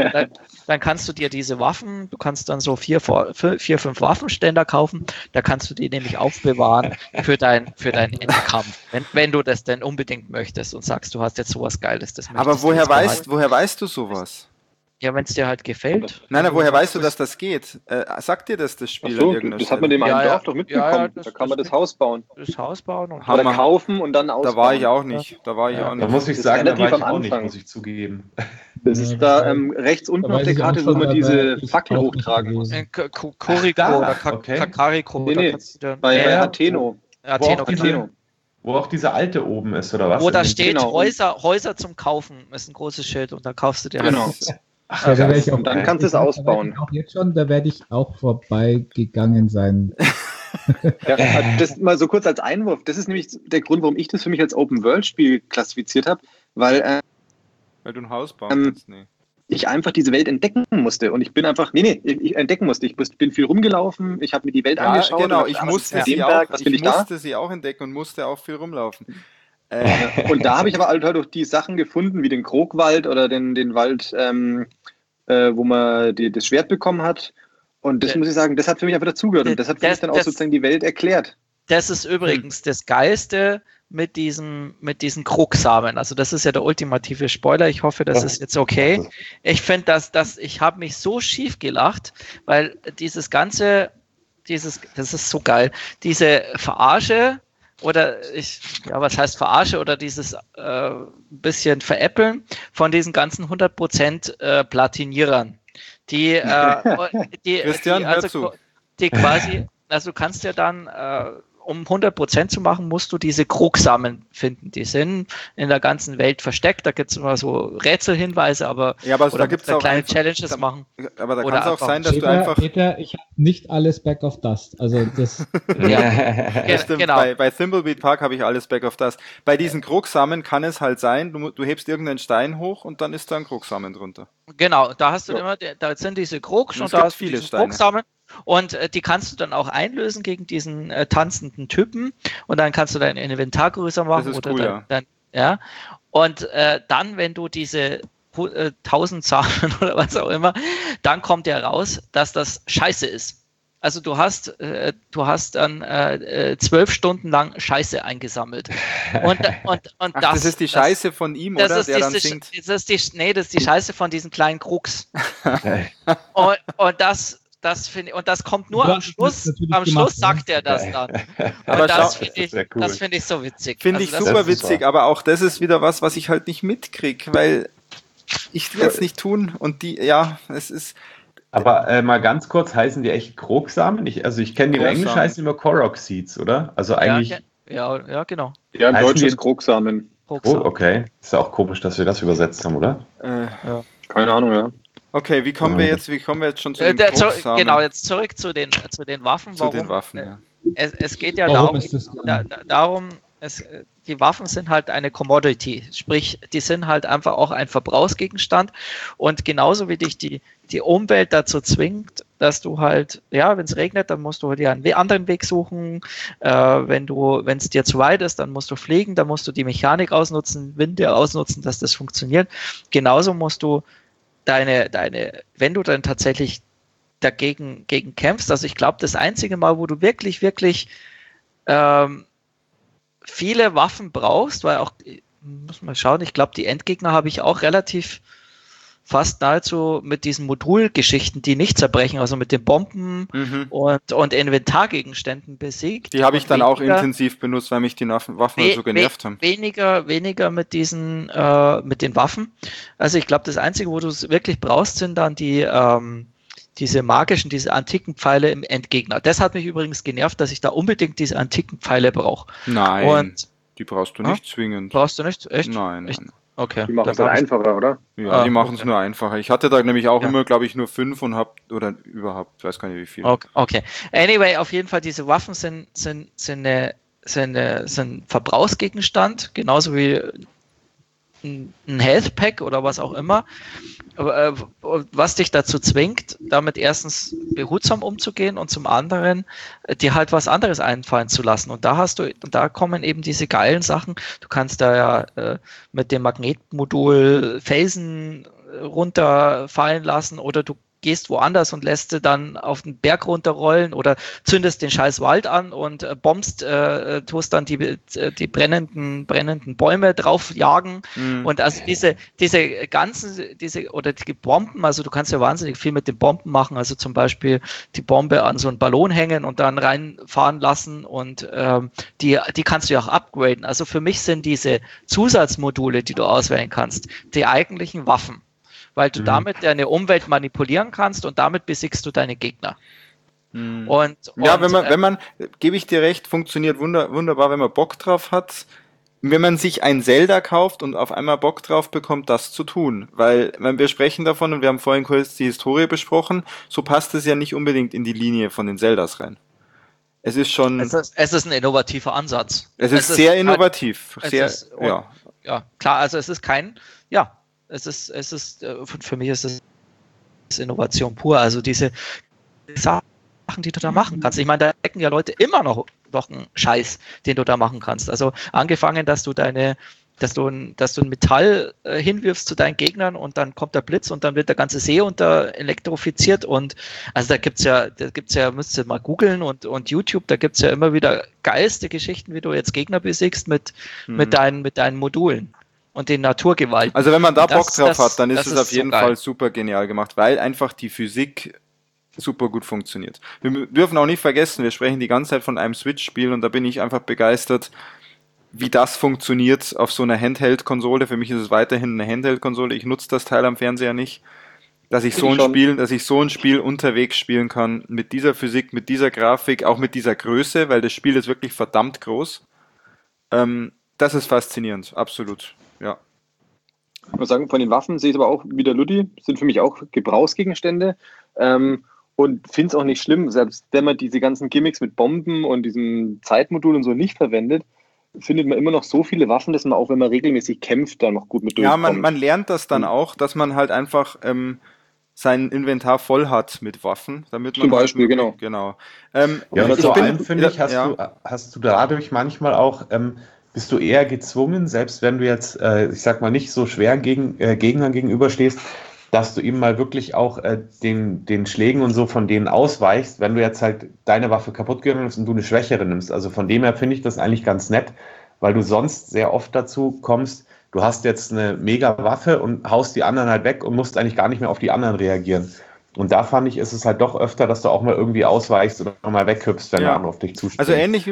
du dir diese Waffen, du kannst dann so 4, 5 Waffenständer kaufen, da kannst du die nämlich aufbewahren für deinen Endkampf, wenn du das denn unbedingt möchtest und sagst, du hast jetzt sowas Geiles. Aber woher weißt du sowas? Ja, wenn es dir halt gefällt. Nein, woher weißt du, dass das geht? Sagt dir das Spiel an irgendeiner das hat man dem einen Dorf doch mitbekommen. Da kann man das Haus bauen. Das Haus bauen und oder kaufen und dann ausbauen. Da war ich auch nicht. Da muss ich sagen, da war ich auch nicht, muss ich zugeben. Das ist da rechts unten auf der Karte, wo man diese Fackel hochtragen muss. Kuriko oder Kakariko. Nee, bei Atheno. Atheno. Wo auch diese alte oben ist, oder was? Wo da steht, Häuser zum Kaufen, ist ein großes Schild und da kaufst du dir genau. Halt. Und dann kannst du es ausbauen. Auch jetzt schon, da werde ich auch vorbeigegangen sein. Ja, das mal so kurz als Einwurf. Das ist nämlich der Grund, warum ich das für mich als Open-World-Spiel klassifiziert habe, weil du ein Haus bauen kannst, ich einfach diese Welt entdecken musste. Und ich bin einfach, ich entdecken musste. Ich bin viel rumgelaufen, ich habe mir die Welt angeschaut. Genau, ich musste sie auch entdecken und musste auch viel rumlaufen. Und da habe ich aber halt auch die Sachen gefunden, wie den Krogwald oder den Wald, wo man das Schwert bekommen hat. Und das muss ich sagen, das hat für mich einfach dazugehört. Und das hat für mich dann auch sozusagen die Welt erklärt. Das ist übrigens das Geilste mit diesen Krugsamen. Also das ist ja der ultimative Spoiler. Ich hoffe, das ist jetzt okay. Ich finde, ich habe mich so schief gelacht, weil das ist so geil. Diese Verarsche oder was heißt Verarsche oder dieses bisschen Veräppeln von diesen ganzen 100% Platinierern. Die quasi, also du kannst ja dann um 100% zu machen, musst du diese Krugsamen finden. Die sind in der ganzen Welt versteckt. Da gibt es immer so Rätselhinweise, aber da gibt es auch kleine Challenges machen. Aber da kann es auch sein, dass du einfach... Peter, ich habe nicht alles Back of Dust. Also das... ja, stimmt. Genau. Bei Thimbleweed Park habe ich alles Back of Dust. Bei diesen Krugsamen kann es halt sein, du hebst irgendeinen Stein hoch und dann ist da ein Krugsamen drunter. Genau, da hast du immer, da sind diese Krugs und da hast du viele Krugsamen. Und die kannst du dann auch einlösen gegen diesen tanzenden Typen und dann kannst du dein Inventar größer machen. Das ist cool, ja. Und dann, wenn du diese 1000 Samen oder was auch immer, dann kommt ja raus, dass das Scheiße ist. Also du hast dann 12 Stunden lang Scheiße eingesammelt. Und das ist die Scheiße von ihm, oder? Das ist die Scheiße von diesen kleinen Krugs. und das finde ich, und das kommt nur am Schluss. Am Schluss sagt er das dann. Aber das finde ich so witzig. Finde ich super witzig, aber auch das ist wieder was ich halt nicht mitkriege, weil ich will es nicht tun und es ist. Aber mal ganz kurz, heißen die echt Krogsamen? Ich kenne die im Englisch heißen immer Korok Seeds, oder? Also eigentlich. Ja, genau. Ja, im Deutschen ist Krogsamen. Oh, okay. Ist ja auch komisch, dass wir das übersetzt haben, oder? Keine Ahnung, ja. Okay, wie kommen wir jetzt schon zu den Krogsamen? Genau, jetzt zurück zu den Waffen. Es geht ja darum, die Waffen sind halt eine Commodity, sprich, die sind halt einfach auch ein Verbrauchsgegenstand und genauso wie dich die Umwelt dazu zwingt, dass du halt, wenn es regnet, dann musst du dir einen anderen Weg suchen, wenn es dir zu weit ist, dann musst du fliegen, dann musst du die Mechanik ausnutzen, Winde ausnutzen, dass das funktioniert. Genauso musst du wenn du dann tatsächlich dagegen kämpfst, also ich glaube, das einzige Mal, wo du wirklich, wirklich viele Waffen brauchst, weil auch, muss man schauen, ich glaube, die Endgegner habe ich auch relativ fast nahezu mit diesen Modulgeschichten, die nicht zerbrechen, also mit den Bomben und Inventargegenständen besiegt. Die habe ich dann auch intensiv benutzt, weil mich die Waffen so genervt haben. Weniger mit den Waffen. Also ich glaube, das Einzige, wo du es wirklich brauchst, sind dann diese magischen, diese antiken Pfeile im Endgegner. Das hat mich übrigens genervt, dass ich da unbedingt diese antiken Pfeile brauche. Nein, die brauchst du nicht zwingend. Brauchst du nicht? Echt? Nein. Okay. Die machen es dann einfacher, oder? Ja, die machen es nur einfacher. Ich hatte da nämlich auch immer, glaube ich, nur 5 und oder überhaupt, weiß gar nicht wie viel. Okay. Anyway, auf jeden Fall, diese Waffen sind Verbrauchsgegenstand, genauso wie ein Health Pack oder was auch immer, was dich dazu zwingt, damit erstens behutsam umzugehen und zum anderen dir halt was anderes einfallen zu lassen. Und da kommen eben diese geilen Sachen. Du kannst da ja mit dem Magnetmodul Felsen runterfallen lassen oder du gehst woanders und lässt sie dann auf den Berg runterrollen oder zündest den scheiß Wald an und bombst, tust dann die brennenden Bäume draufjagen. Und also diese Bomben, also du kannst ja wahnsinnig viel mit den Bomben machen, also zum Beispiel die Bombe an so einen Ballon hängen und dann reinfahren lassen und die kannst du ja auch upgraden. Also für mich sind diese Zusatzmodule, die du auswählen kannst, die eigentlichen Waffen, weil du damit deine Umwelt manipulieren kannst und damit besiegst du deine Gegner. Wenn man, gebe ich dir recht, funktioniert wunderbar, wenn man Bock drauf hat. Wenn man sich ein Zelda kauft und auf einmal Bock drauf bekommt, das zu tun. Weil, wenn wir sprechen davon und wir haben vorhin kurz die Historie besprochen, so passt es ja nicht unbedingt in die Linie von den Zeldas rein. Es ist schon... Es ist ein innovativer Ansatz. Es ist sehr innovativ. Ja, klar, also es ist kein... Ja, für mich ist es Innovation pur. Also diese Sachen, die du da machen kannst. Ich meine, da decken ja Leute immer noch einen Scheiß, den du da machen kannst. Also angefangen, dass du ein Metall hinwirfst zu deinen Gegnern und dann kommt der Blitz und dann wird der ganze See elektrifiziert und also da gibt's ja, müsst ihr mal googeln und YouTube, da gibt's ja immer wieder geilste Geschichten, wie du jetzt Gegner besiegst mit deinen Modulen und den Naturgewalten. Also wenn man da Bock drauf hat, dann ist es auf jeden Fall super genial gemacht, weil einfach die Physik super gut funktioniert. Wir dürfen auch nicht vergessen, wir sprechen die ganze Zeit von einem Switch-Spiel und da bin ich einfach begeistert, wie das funktioniert auf so einer Handheld-Konsole. Für mich ist es weiterhin eine Handheld-Konsole. Ich nutze das Teil am Fernseher nicht, dass ich so ein Spiel unterwegs spielen kann, mit dieser Physik, mit dieser Grafik, auch mit dieser Größe, weil das Spiel ist wirklich verdammt groß. Das ist faszinierend, absolut. Ja. Ich muss sagen, von den Waffen sehe ich aber auch wie der Ludi, sind für mich auch Gebrauchsgegenstände und finde es auch nicht schlimm, selbst wenn man diese ganzen Gimmicks mit Bomben und diesem Zeitmodul und so nicht verwendet, findet man immer noch so viele Waffen, dass man auch, wenn man regelmäßig kämpft, da noch gut mit durchkommt. Ja, man lernt das dann auch, dass man halt einfach sein Inventar voll hat mit Waffen. Damit man zum Beispiel, genau. Und vor allem, finde ich, hast du dadurch manchmal auch... bist du eher gezwungen, selbst wenn du jetzt, ich sag mal, nicht so schweren Gegnern gegenüberstehst, dass du ihm mal wirklich auch den Schlägen und so von denen ausweichst, wenn du jetzt halt deine Waffe kaputt gehen nimmst und du eine schwächere nimmst. Also von dem her finde ich das eigentlich ganz nett, weil du sonst sehr oft dazu kommst, du hast jetzt eine mega Waffe und haust die anderen halt weg und musst eigentlich gar nicht mehr auf die anderen reagieren. Und da fand ich, ist es halt doch öfter, dass du auch mal irgendwie ausweichst oder mal weghüpfst, wenn der andere auf dich zuspringt. Also ähnlich wie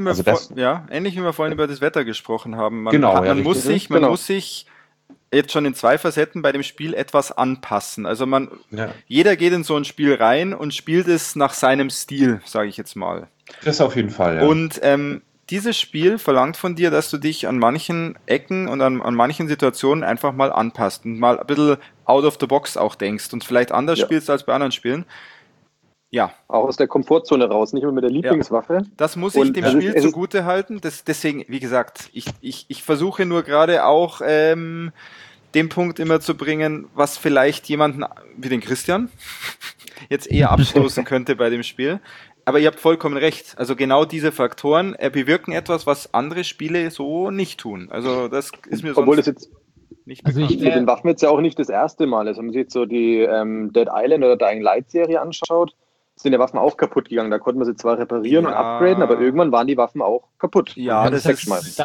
wir vorhin über das Wetter gesprochen haben. Man muss sich jetzt schon in 2 Facetten bei dem Spiel etwas anpassen. Also jeder geht in so ein Spiel rein und spielt es nach seinem Stil, sage ich jetzt mal. Das auf jeden Fall, ja. Und dieses Spiel verlangt von dir, dass du dich an manchen Ecken und an manchen Situationen einfach mal anpasst und mal ein bisschen out of the box auch denkst und vielleicht anders spielst als bei anderen Spielen. Ja. Auch aus der Komfortzone raus, nicht nur mit der Lieblingswaffe. Ja. Das muss ich dem Spiel zugute halten. Deswegen, wie gesagt, ich versuche nur gerade auch den Punkt immer zu bringen, was vielleicht jemanden wie den Christian jetzt eher abstoßen könnte bei dem Spiel. Aber ihr habt vollkommen recht. Also genau diese Faktoren bewirken etwas, was andere Spiele so nicht tun. Also das ist mir Obwohl das jetzt nicht bekannt. Mit den Waffen jetzt ja auch nicht das erste Mal ist. Wenn man sich jetzt so die Dead Island oder Dying Light Serie anschaut, sind die Waffen auch kaputt gegangen. Da konnte man sie zwar reparieren und upgraden, aber irgendwann waren die Waffen auch kaputt. Ja, das ist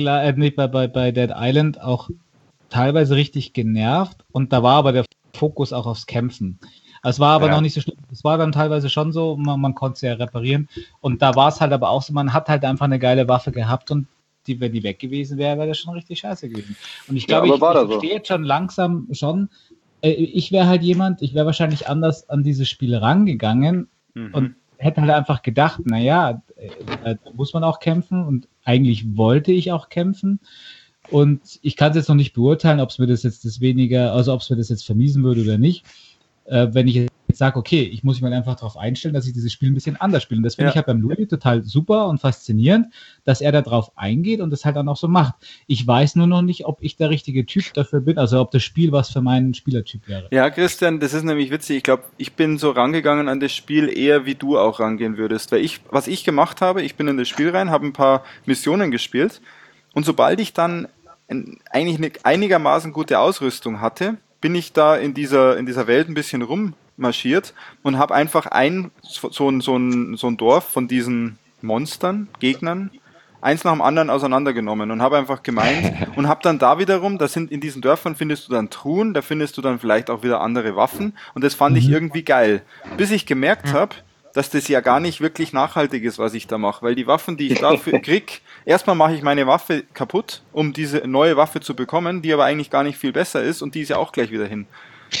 bei Dead Island auch teilweise richtig genervt und da war aber der Fokus auch aufs Kämpfen. Es war aber noch nicht so schlimm. Es war dann teilweise schon so, man konnte es ja reparieren. Und da war es halt aber auch so, man hat halt einfach eine geile Waffe gehabt und wenn die weg gewesen wäre, wäre das schon richtig scheiße gewesen. Und ich glaube, ich verstehe jetzt schon langsam ich wäre halt ich wäre wahrscheinlich anders an dieses Spiel rangegangen und hätte halt einfach gedacht, naja, da muss man auch kämpfen und eigentlich wollte ich auch kämpfen. Und ich kann es jetzt noch nicht beurteilen, ob es mir das jetzt vermiesen würde oder nicht. Wenn ich jetzt sage, okay, ich muss mich mal einfach darauf einstellen, dass ich dieses Spiel ein bisschen anders spiele. Und das finde ich halt beim Louis total super und faszinierend, dass er da drauf eingeht und das halt dann auch so macht. Ich weiß nur noch nicht, ob ich der richtige Typ dafür bin, also ob das Spiel was für meinen Spielertyp wäre. Ja, Christian, das ist nämlich witzig. Ich glaube, ich bin so rangegangen an das Spiel eher, wie du auch rangehen würdest. Weil was ich gemacht habe, ich bin in das Spiel rein, habe ein paar Missionen gespielt und sobald ich dann eigentlich eine einigermaßen gute Ausrüstung hatte, bin ich da in dieser Welt ein bisschen rummarschiert und habe einfach so ein Dorf von diesen Monstern, Gegnern, eins nach dem anderen auseinandergenommen und habe einfach gemeint und habe dann da wiederum, in diesen Dörfern findest du dann Truhen, da findest du dann vielleicht auch wieder andere Waffen und das fand ich irgendwie geil. Bis ich gemerkt habe, dass das ja gar nicht wirklich nachhaltig ist, was ich da mache, weil die Waffen, die ich dafür krieg, erstmal mache ich meine Waffe kaputt, um diese neue Waffe zu bekommen, die aber eigentlich gar nicht viel besser ist und die ist ja auch gleich wieder hin.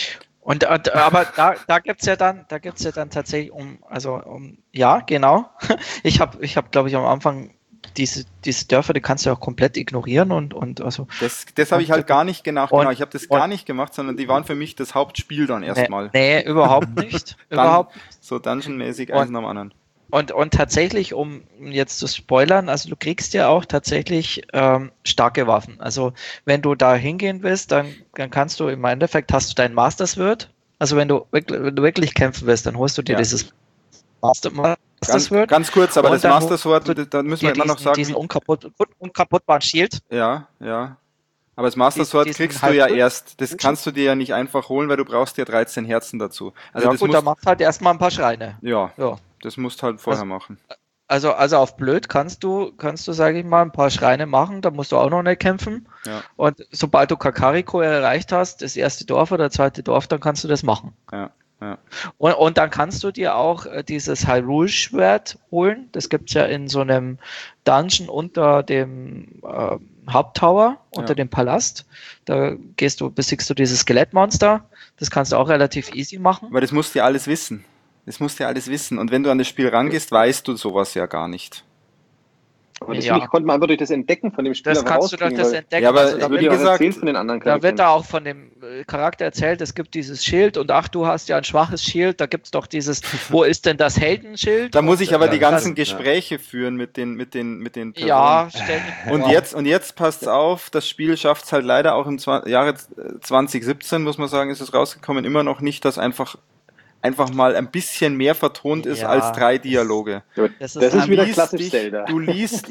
Aber da gibt's ja dann tatsächlich ja, genau. Ich hab glaube ich am Anfang diese Dörfer, die kannst du auch komplett ignorieren und also. Das habe ich halt gar nicht gemacht, genau. Ich habe das gar nicht gemacht, sondern die waren für mich das Hauptspiel dann erstmal. Nee, überhaupt nicht. Überhaupt nicht. So Dungeon-mäßig eins nach dem anderen. Und tatsächlich, um jetzt zu spoilern, also du kriegst ja auch tatsächlich starke Waffen. Also wenn du da hingehen willst, dann kannst du im Endeffekt, hast du deinen Master Sword. Also wenn du wirklich kämpfen willst, dann holst du dir dieses Master Sword. Ganz kurz, aber das Master Sword, da müssen wir immer noch sagen. Diesen unkaputtbaren Shield. Ja. Aber das Master Sword kriegst du ja erst. Das kannst du dir ja nicht einfach holen, weil du brauchst ja 13 Herzen dazu. Also ja gut, da machst du halt erstmal ein paar Schreine. Ja. Das musst du halt vorher machen. Also auf blöd kannst du, sage ich mal, ein paar Schreine machen, da musst du auch noch nicht kämpfen. Ja. Und sobald du Kakariko erreicht hast, das erste Dorf oder zweite Dorf, dann kannst du das machen. Ja. Und dann kannst du dir auch dieses Hyrule-Schwert holen. Das gibt es ja in so einem Dungeon unter dem Haupttower, unter dem Palast. Da besiegst du dieses Skelettmonster. Das kannst du auch relativ easy machen. Aber das musst du ja alles wissen. Und wenn du an das Spiel rangehst, weißt du sowas ja gar nicht. Aber das konnte man einfach durch das Entdecken von dem Spiel das kannst du durch das Entdecken. Ja, aber also, wie gesagt, von den anderen da wird da auch von dem Charakter erzählt, es gibt dieses Schild und du hast ja ein schwaches Schild, da gibt es doch dieses, wo ist denn das Heldenschild? Da muss ich aber die ganzen Gespräche führen mit den Personen. Ja, ständig. Und jetzt passt's auf, das Spiel schafft es halt leider auch im Jahre 2017, muss man sagen, ist es rausgekommen, immer noch nicht, dass einfach mal ein bisschen mehr vertont ist als 3 Dialoge. Das ist wieder klassisch Zelda. Du liest,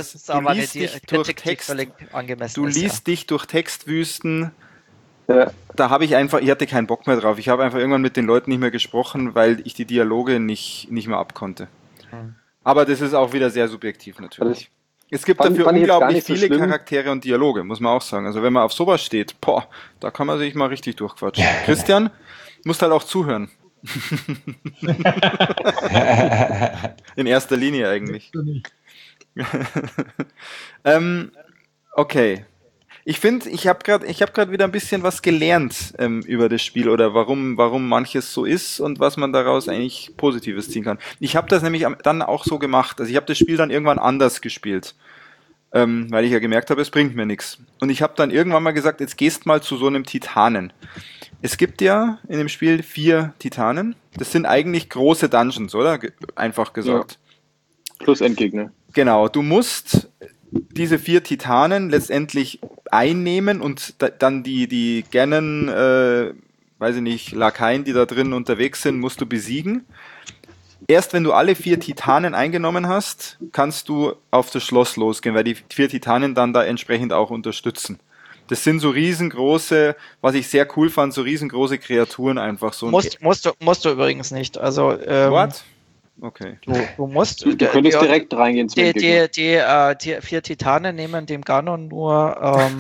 dich durch Textwüsten. Ja. Da habe ich hatte keinen Bock mehr drauf. Ich habe einfach irgendwann mit den Leuten nicht mehr gesprochen, weil ich die Dialoge nicht mehr abkonnte. Aber das ist auch wieder sehr subjektiv natürlich. Es gibt dafür unglaublich viele Charaktere und Dialoge, muss man auch sagen. Also wenn man auf sowas steht, da kann man sich mal richtig durchquatschen. Christian, musst halt auch zuhören. In erster Linie eigentlich. Okay. Ich finde, ich habe gerade wieder ein bisschen was gelernt über das Spiel oder warum manches so ist und was man daraus eigentlich Positives ziehen kann. Ich habe das nämlich dann auch so gemacht. Also ich habe das Spiel dann irgendwann anders gespielt, weil ich ja gemerkt habe, es bringt mir nichts. Und ich habe dann irgendwann mal gesagt, jetzt gehst mal zu so einem Titanen. Es gibt ja in dem Spiel 4 Titanen. Das sind eigentlich große Dungeons, oder? Einfach gesagt. Ja. Plus Endgegner. Genau, du musst diese 4 Titanen letztendlich einnehmen und dann die Ganon, weiß ich nicht, Lakaien, die da drin unterwegs sind, musst du besiegen. Erst wenn du alle 4 Titanen eingenommen hast, kannst du auf das Schloss losgehen, weil die 4 Titanen dann da entsprechend auch unterstützen. Das sind so riesengroße, was ich sehr cool fand, so riesengroße Kreaturen einfach. So musst du übrigens nicht. Also, what? Okay. Du musst. Du könntest direkt reingehen. Die 4 Titanen nehmen dem Ganon nur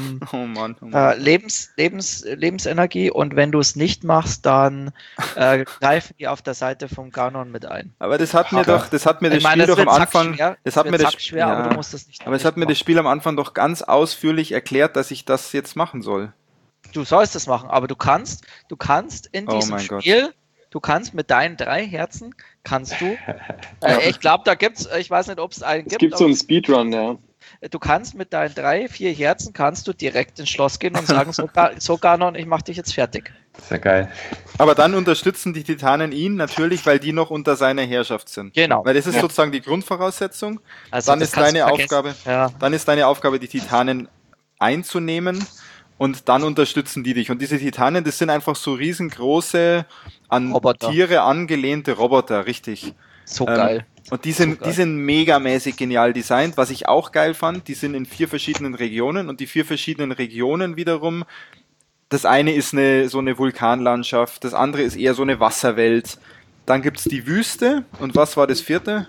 Lebensenergie und wenn du es nicht machst, dann greifen die auf der Seite vom Ganon mit ein. Aber das hat mir das Spiel doch am Anfang. Das hat mir das Spiel am Anfang doch ganz ausführlich erklärt, dass ich das jetzt machen soll. Du sollst es machen, aber du kannst in diesem Spiel. Du kannst mit deinen 3 Herzen, ich glaube, da gibt's, ich weiß nicht, ob es einen gibt. Es gibt so einen Speedrun, ja. du kannst mit deinen 3, 4 Herzen kannst du direkt ins Schloss gehen und sagen, so Ganon, ich mach dich jetzt fertig. Sehr geil. Aber dann unterstützen die Titanen ihn natürlich, weil die noch unter seiner Herrschaft sind. Genau. Weil das ist sozusagen die Grundvoraussetzung. Also dann ist deine Aufgabe, die Titanen einzunehmen und dann unterstützen die dich. Und diese Titanen, das sind einfach so riesengroße, an Roboter. Tiere angelehnte Roboter, richtig. So geil. Und die sind megamäßig genial designt. Was ich auch geil fand, die sind in 4 verschiedenen Regionen und die 4 verschiedenen Regionen wiederum, das eine ist so eine Vulkanlandschaft, das andere ist eher so eine Wasserwelt. Dann gibt's die Wüste und was war das 4.?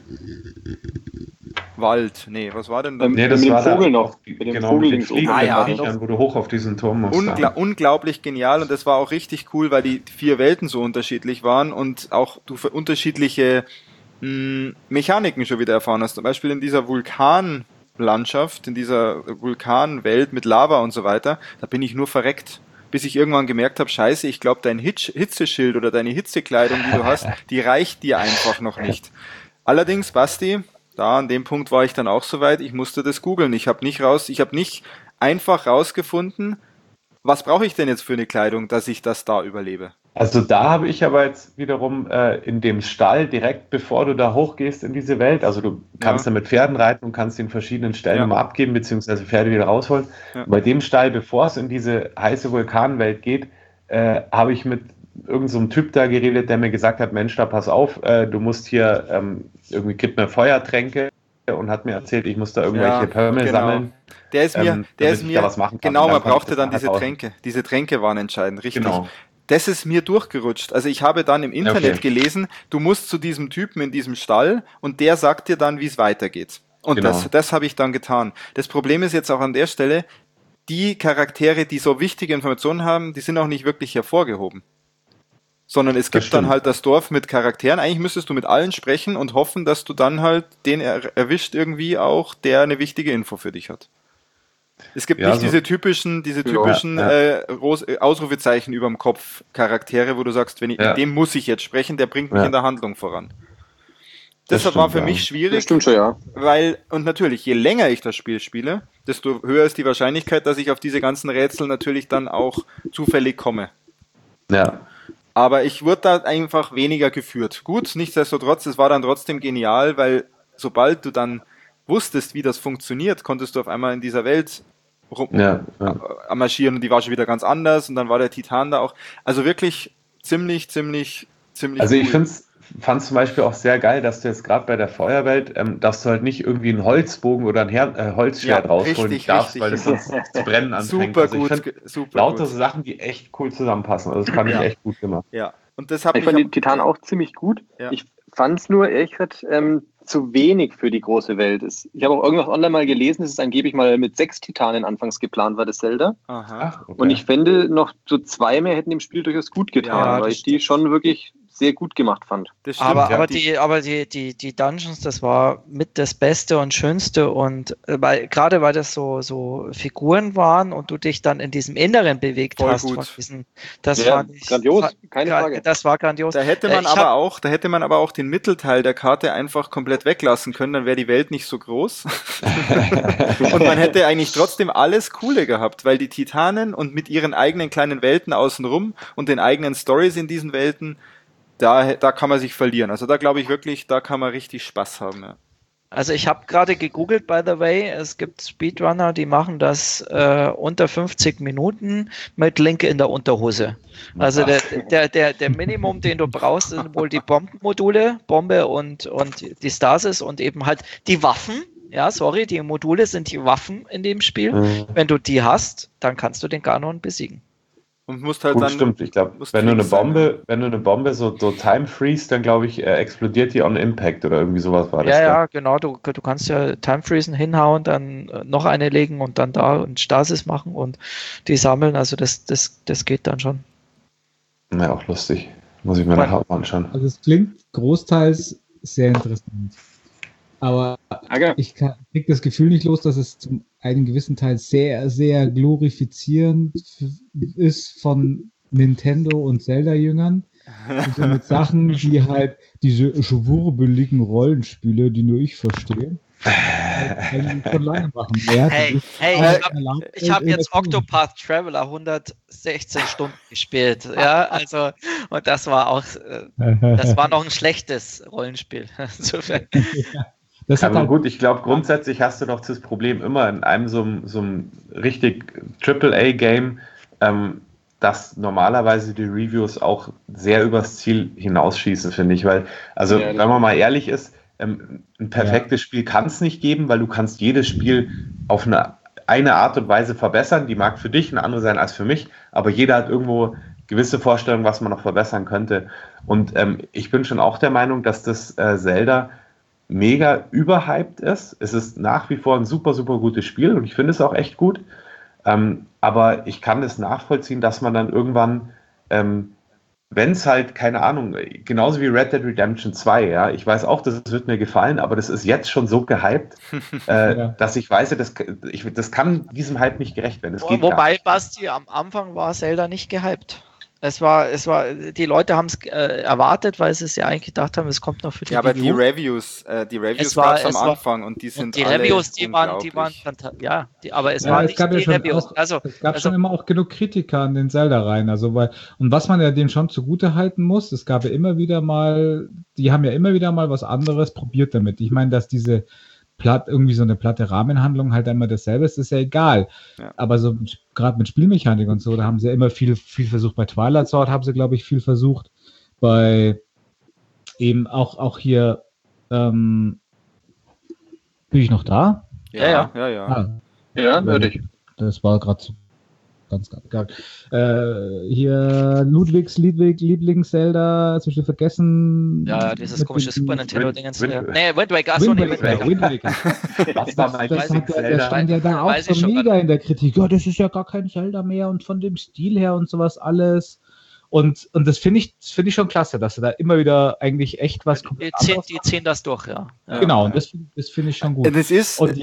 Wald. Nee, was war denn da? Nee, das mit dem war Vogel da, noch. Mit dem genau, Vogel mit den links oben. fliegenden Viechern, wo du hoch auf diesen Turm musst. Unglaublich genial und das war auch richtig cool, weil die 4 Welten so unterschiedlich waren und auch du für unterschiedliche Mechaniken schon wieder erfahren hast. Zum Beispiel in dieser Vulkanlandschaft, in dieser Vulkanwelt mit Lava und so weiter, da bin ich nur verreckt. Bis ich irgendwann gemerkt habe, scheiße, ich glaube, dein Hitzeschild oder deine Hitzekleidung, die du hast, die reicht dir einfach noch nicht. Allerdings, Basti, da an dem Punkt war ich dann auch soweit, ich musste das googeln. Ich habe nicht einfach rausgefunden, was brauche ich denn jetzt für eine Kleidung, dass ich das da überlebe. Also da habe ich aber jetzt wiederum in dem Stall, direkt bevor du da hochgehst in diese Welt, also du kannst da mit Pferden reiten und kannst den verschiedenen Stellen mal abgeben, beziehungsweise Pferde wieder rausholen. Ja. Bei dem Stall, bevor es in diese heiße Vulkanwelt geht, habe ich mit irgend so einem Typ da geredet, der mir gesagt hat, Mensch, da pass auf, du musst hier, irgendwie gibt mir Feuertränke und hat mir erzählt, ich muss da irgendwelche Pörmel sammeln. Der ist mir, was machen kann. Genau, man brauchte dann diese Tränke. Diese Tränke waren entscheidend, richtig. Genau. Das ist mir durchgerutscht. Also ich habe dann im Internet gelesen, du musst zu diesem Typen in diesem Stall und der sagt dir dann, wie es weitergeht. Und das habe ich dann getan. Das Problem ist jetzt auch an der Stelle, die Charaktere, die so wichtige Informationen haben, die sind auch nicht wirklich hervorgehoben. Sondern es gibt dann halt das Dorf mit Charakteren. Eigentlich müsstest du mit allen sprechen und hoffen, dass du dann halt den erwischt irgendwie auch, der eine wichtige Info für dich hat. Es gibt nicht diese typischen Ausrufezeichen überm Kopf Charaktere, wo du sagst, mit dem muss ich jetzt sprechen, der bringt mich in der Handlung voran. Deshalb war für mich schwierig, das stimmt schon, ja. Weil, und natürlich, je länger ich das Spiel spiele, desto höher ist die Wahrscheinlichkeit, dass ich auf diese ganzen Rätsel natürlich dann auch zufällig komme. Ja. Aber ich wurde da einfach weniger geführt. Gut, nichtsdestotrotz, es war dann trotzdem genial, weil sobald du dann wusstest, wie das funktioniert, konntest du auf einmal in dieser Welt marschieren und die war schon wieder ganz anders und dann war der Titan da auch. Also wirklich ziemlich Also cool. Ich fand es zum Beispiel auch sehr geil, dass du jetzt gerade bei der Feuerwelt, dass du halt nicht irgendwie einen Holzbogen oder ein Holzschwert rausholen darfst, weil das sonst zu brennen anfängt. Super also ich gut. Lauter so Sachen, die echt cool zusammenpassen. Also das fand ich echt gut gemacht. Ja. Und ich fand den Titan auch ziemlich gut. Ja. Ich fand es nur, ehrlich gesagt, zu wenig für die große Welt. Ich habe auch irgendwas online mal gelesen, dass es angeblich mal mit 6 Titanen anfangs geplant war, das Zelda. Aha. Okay. Und ich fände, noch so 2 mehr hätten dem Spiel durchaus gut getan, weil ich die schon wirklich sehr gut gemacht fand. Das stimmt, aber die Dungeons, das war mit das Beste und Schönste und gerade weil das so Figuren waren und du dich dann in diesem Inneren bewegt hast. Von diesen, das fand ich grandios, keine Frage. Das war grandios. Da hätte man aber auch den Mittelteil der Karte einfach komplett weglassen können, dann wäre die Welt nicht so groß. Und man hätte eigentlich trotzdem alles Coole gehabt, weil die Titanen und mit ihren eigenen kleinen Welten außenrum und den eigenen Stories in diesen Welten, da kann man sich verlieren. Also da glaube ich wirklich, da kann man richtig Spaß haben. Ja. Also ich habe gerade gegoogelt, by the way, es gibt Speedrunner, die machen das unter 50 Minuten mit Link in der Unterhose. Also der Minimum, den du brauchst, sind wohl die Bombenmodule, Bombe und die Stasis und eben halt die Waffen. Ja, sorry, die Module sind die Waffen in dem Spiel. Wenn du die hast, dann kannst du den Ganon besiegen. Und musst halt gut, dann, stimmt. Ich glaube, wenn du eine Bombe so time freeze, dann glaube ich, explodiert die on Impact oder irgendwie sowas war das. Ja, genau. Du kannst ja time freezen, hinhauen, dann noch eine legen und dann da und Stasis machen und die sammeln. Also das geht dann schon. Ja, auch lustig. Muss ich mir nachher auch anschauen. Also es klingt großteils sehr interessant. Aber ich kriege das Gefühl nicht los, dass es zum einen gewissen Teil sehr, sehr glorifizierend ist von Nintendo und Zelda-Jüngern. Und so mit Sachen, die halt diese schwurbeligen Rollenspiele, die nur ich verstehe. schon lange machen. Ich habe jetzt Octopath Traveler 116 Stunden gespielt. Ja, also, und das war auch, das war noch ein schlechtes Rollenspiel. Das aber gut, ich glaube, grundsätzlich hast du doch das Problem immer in einem so einem richtig AAA-Game, dass normalerweise die Reviews auch sehr übers Ziel hinausschießen, finde ich. Weil, also, wenn man mal ehrlich ist, ein perfektes Spiel kann es nicht geben, weil du kannst jedes Spiel auf eine Art und Weise verbessern. Die mag für dich eine andere sein als für mich, aber jeder hat irgendwo gewisse Vorstellungen, was man noch verbessern könnte. Und ich bin schon auch der Meinung, dass das Zelda mega überhyped ist. Es ist nach wie vor ein super, super gutes Spiel und ich finde es auch echt gut. Aber ich kann es nachvollziehen, dass man dann irgendwann, wenn es halt, keine Ahnung, genauso wie Red Dead Redemption 2, ja, ich weiß auch, das wird mir gefallen, aber das ist jetzt schon so gehypt, dass ich weiß, das kann diesem Hype nicht gerecht werden. Wobei, Basti, am Anfang war Zelda nicht gehypt. Es war, die Leute haben es erwartet, weil sie es ja eigentlich gedacht haben, es kommt noch für die aber die Reviews gab es am Anfang und die sind die Reviews, die waren fantastisch. Aber es waren nicht die Reviews. Es gab schon immer auch genug Kritiker an den Zelda-Reihen, und was man ja dem schon zugute halten muss, es gab ja immer wieder mal, die haben ja immer wieder mal was anderes probiert damit. Ich meine, dass diese irgendwie so eine platte Rahmenhandlung halt einmal dasselbe ist ja egal. Ja. Aber so gerade mit Spielmechanik und so, da haben sie ja immer viel versucht. Bei Twilight Sword haben sie, glaube ich, viel versucht. Bei eben auch hier bin ich noch da? Ja. Ja, würde ich. Das war gerade so ganz geil. Hier Ludwigs Lieblings-Zelda, hast du schon vergessen? Ja, dieses komische Super Nintendo-Dingens. Wind Waker. Was war mein Lieblings-Zelda? Der stand ja da auch so mega in der Kritik. Ja, das ist ja gar kein Zelda mehr und von dem Stil her und sowas alles. Und das finde ich schon klasse, dass sie da immer wieder eigentlich echt was die ziehen das durch, ja. Genau, und das finde ich schon gut. Das ist, und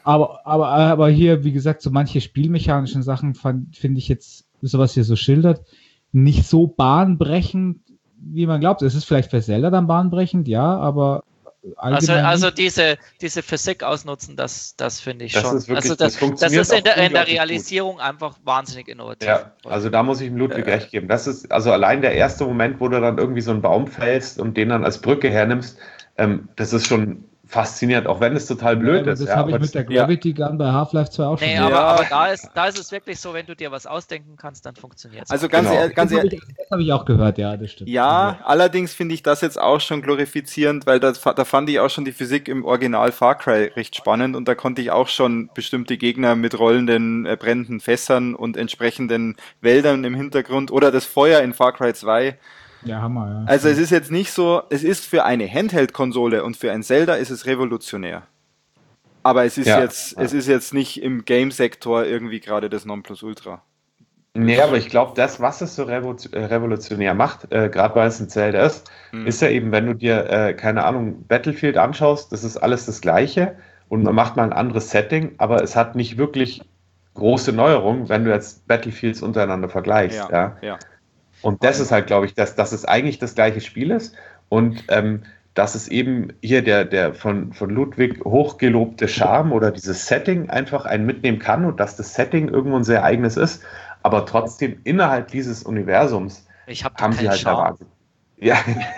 aber hier, wie gesagt, so manche spielmechanischen Sachen finde ich jetzt, sowas hier so schildert, nicht so bahnbrechend, wie man glaubt. Es ist vielleicht für Zelda dann bahnbrechend, ja, aber also diese Physik ausnutzen, das finde ich schon. Ist wirklich, das ist in der Realisierung gut. Einfach wahnsinnig innovativ. Ja, also da muss ich dem Ludwig recht geben. Das ist also allein der erste Moment, wo du dann irgendwie so einen Baum fällst und den dann als Brücke hernimmst, das ist schon faszinierend, auch wenn es total blöd ist. Das habe ich mit der Gravity Gun bei Half-Life 2 auch schon. Nee, aber da ist es wirklich so, wenn du dir was ausdenken kannst, dann funktioniert es. Also ganz ehrlich, das habe ich auch gehört, ja, das stimmt. Ja, allerdings finde ich das jetzt auch schon glorifizierend, weil da fand ich auch schon die Physik im Original Far Cry recht spannend und da konnte ich auch schon bestimmte Gegner mit rollenden, brennenden Fässern und entsprechenden Wäldern im Hintergrund oder das Feuer in Far Cry 2. Ja, Hammer, ja. Also es ist jetzt nicht so, es ist für eine Handheld-Konsole und für ein Zelda ist es revolutionär. Aber es ist es ist jetzt nicht im Game-Sektor irgendwie gerade das Nonplusultra. Nee, aber ich glaube, was es so revolutionär macht, gerade weil es ein Zelda ist, ist ja eben, wenn du dir, keine Ahnung, Battlefield anschaust, das ist alles das Gleiche und man macht mal ein anderes Setting, aber es hat nicht wirklich große Neuerungen, wenn du jetzt Battlefields untereinander vergleichst. Ja. Und das ist halt, glaube ich, dass es eigentlich das gleiche Spiel ist und dass es eben hier der von Ludwig hochgelobte Charme oder dieses Setting einfach einen mitnehmen kann und dass das Setting irgendwo ein sehr eigenes ist, aber trotzdem innerhalb dieses Universums haben sie halt erwartet. Ja.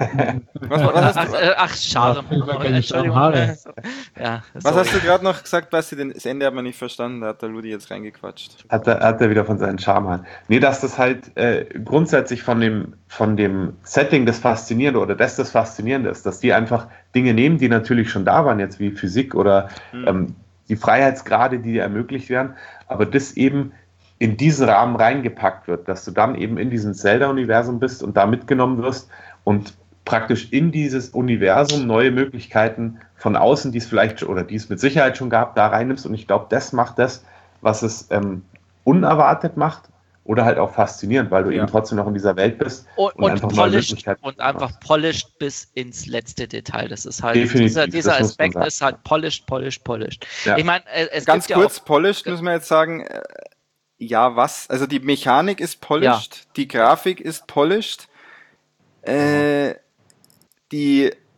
Ach, schade. Entschuldigung. Was hast du gerade noch gesagt, Basti? Das Ende hat man nicht verstanden, da hat der Ludi jetzt reingequatscht. Hat er wieder von seinen Charme halt. Nee, dass das halt grundsätzlich von dem Setting das Faszinierende oder das Faszinierende ist, dass die einfach Dinge nehmen, die natürlich schon da waren, jetzt wie Physik oder die Freiheitsgrade, die dir ermöglicht werden, aber das eben in diesen Rahmen reingepackt wird, dass du dann eben in diesem Zelda-Universum bist und da mitgenommen wirst und praktisch in dieses Universum neue Möglichkeiten von außen, die es vielleicht oder die es mit Sicherheit schon gab, da reinnimmst. Und ich glaube, das macht das, was es unerwartet macht oder halt auch faszinierend, weil du eben trotzdem noch in dieser Welt bist und einfach neue Möglichkeiten und einfach polished bis ins letzte Detail. Das ist halt dieser Aspekt ist halt polished. Ja. Ich meine, es ganz gibt kurz, ja auch, polished müssen wir jetzt sagen. Ja, was? Also die Mechanik ist polished, die Grafik ist polished, die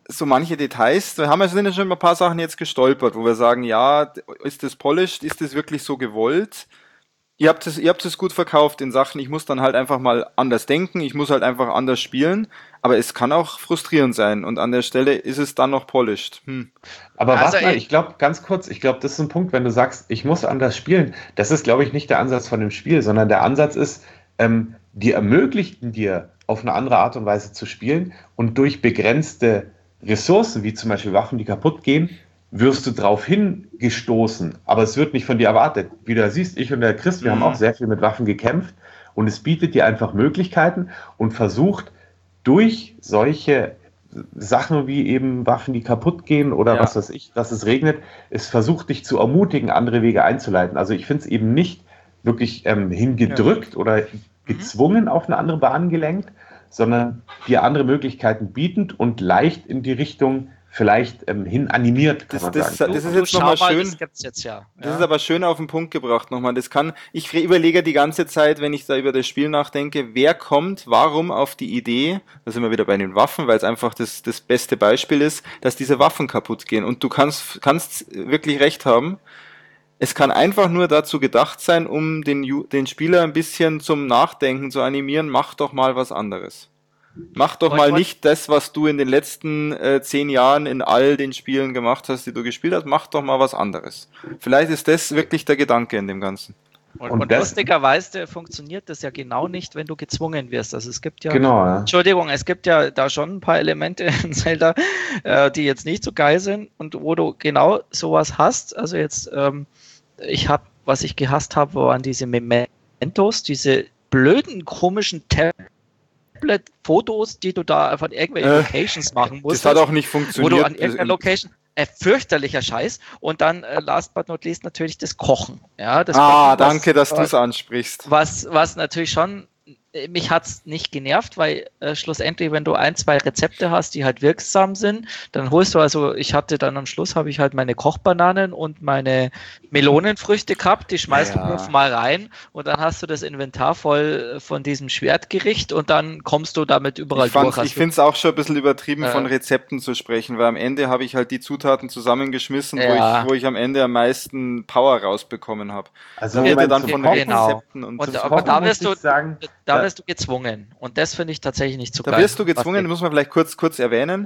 so manche Details, sind ja schon ein paar Sachen jetzt gestolpert, wo wir sagen, ja, ist das polished, ist das wirklich so gewollt? Ihr habt es gut verkauft in Sachen, ich muss dann halt einfach mal anders denken, ich muss halt einfach anders spielen, aber es kann auch frustrierend sein und an der Stelle ist es dann noch polished. Aber also warte mal, ich glaube, ganz kurz, das ist ein Punkt, wenn du sagst, ich muss anders spielen, das ist, glaube ich, nicht der Ansatz von dem Spiel, sondern der Ansatz ist, die ermöglichten dir, auf eine andere Art und Weise zu spielen und durch begrenzte Ressourcen, wie zum Beispiel Waffen, die kaputt gehen, wirst du drauf hingestoßen, aber es wird nicht von dir erwartet. Wie du siehst, ich und der Chris, wir haben auch sehr viel mit Waffen gekämpft und es bietet dir einfach Möglichkeiten und versucht durch solche Sachen wie eben Waffen, die kaputt gehen oder was weiß ich, dass es regnet, es versucht dich zu ermutigen, andere Wege einzuleiten. Also ich finde es eben nicht wirklich hingedrückt oder gezwungen auf eine andere Bahn gelenkt, sondern dir andere Möglichkeiten bietend und leicht in die Richtung vielleicht hin animiert, kann man sagen. Das ist jetzt nochmal schön. Das ist aber schön auf den Punkt gebracht nochmal. Ich überlege die ganze Zeit, wenn ich da über das Spiel nachdenke, wer kommt, warum auf die Idee, da sind wir wieder bei den Waffen, weil es einfach das beste Beispiel ist, dass diese Waffen kaputt gehen. Und du kannst wirklich recht haben. Es kann einfach nur dazu gedacht sein, um den Spieler ein bisschen zum Nachdenken zu animieren, mach doch mal was anderes. Mach doch mal nicht das, was du in den letzten 10 Jahren in all den Spielen gemacht hast, die du gespielt hast, mach doch mal was anderes. Vielleicht ist das wirklich der Gedanke in dem Ganzen. Und lustigerweise funktioniert das ja genau nicht, wenn du gezwungen wirst. Also es gibt ja, Entschuldigung, es gibt ja da schon ein paar Elemente in Zelda, die jetzt nicht so geil sind und wo du genau sowas hast. Also jetzt, was ich gehasst habe, waren diese Mementos, diese blöden, komischen Tablet-Fotos, die du da von irgendwelchen Locations machen musst. Das hat auch nicht funktioniert. Wo du an irgendeiner Location, fürchterlicher Scheiß. Und dann, last but not least, natürlich das Kochen. Ja, das Kochen, danke, dass du es ansprichst. Was natürlich schon, mich hat es nicht genervt, weil schlussendlich, wenn du 1, 2 Rezepte hast, die halt wirksam sind, dann holst du ich hatte dann am Schluss, habe ich halt meine Kochbananen und meine Melonenfrüchte gehabt, die schmeißt du 5-mal rein und dann hast du das Inventar voll von diesem Schwertgericht und dann kommst du damit überall durch. Ich finde es auch schon ein bisschen übertrieben, von Rezepten zu sprechen, weil am Ende habe ich halt die Zutaten zusammengeschmissen, wo ich am Ende am meisten Power rausbekommen habe. Also dann von Rezepten aber da wirst du sagen, wirst du gezwungen. Und das finde ich tatsächlich nicht so geil. Da wirst du gezwungen, muss man vielleicht kurz erwähnen.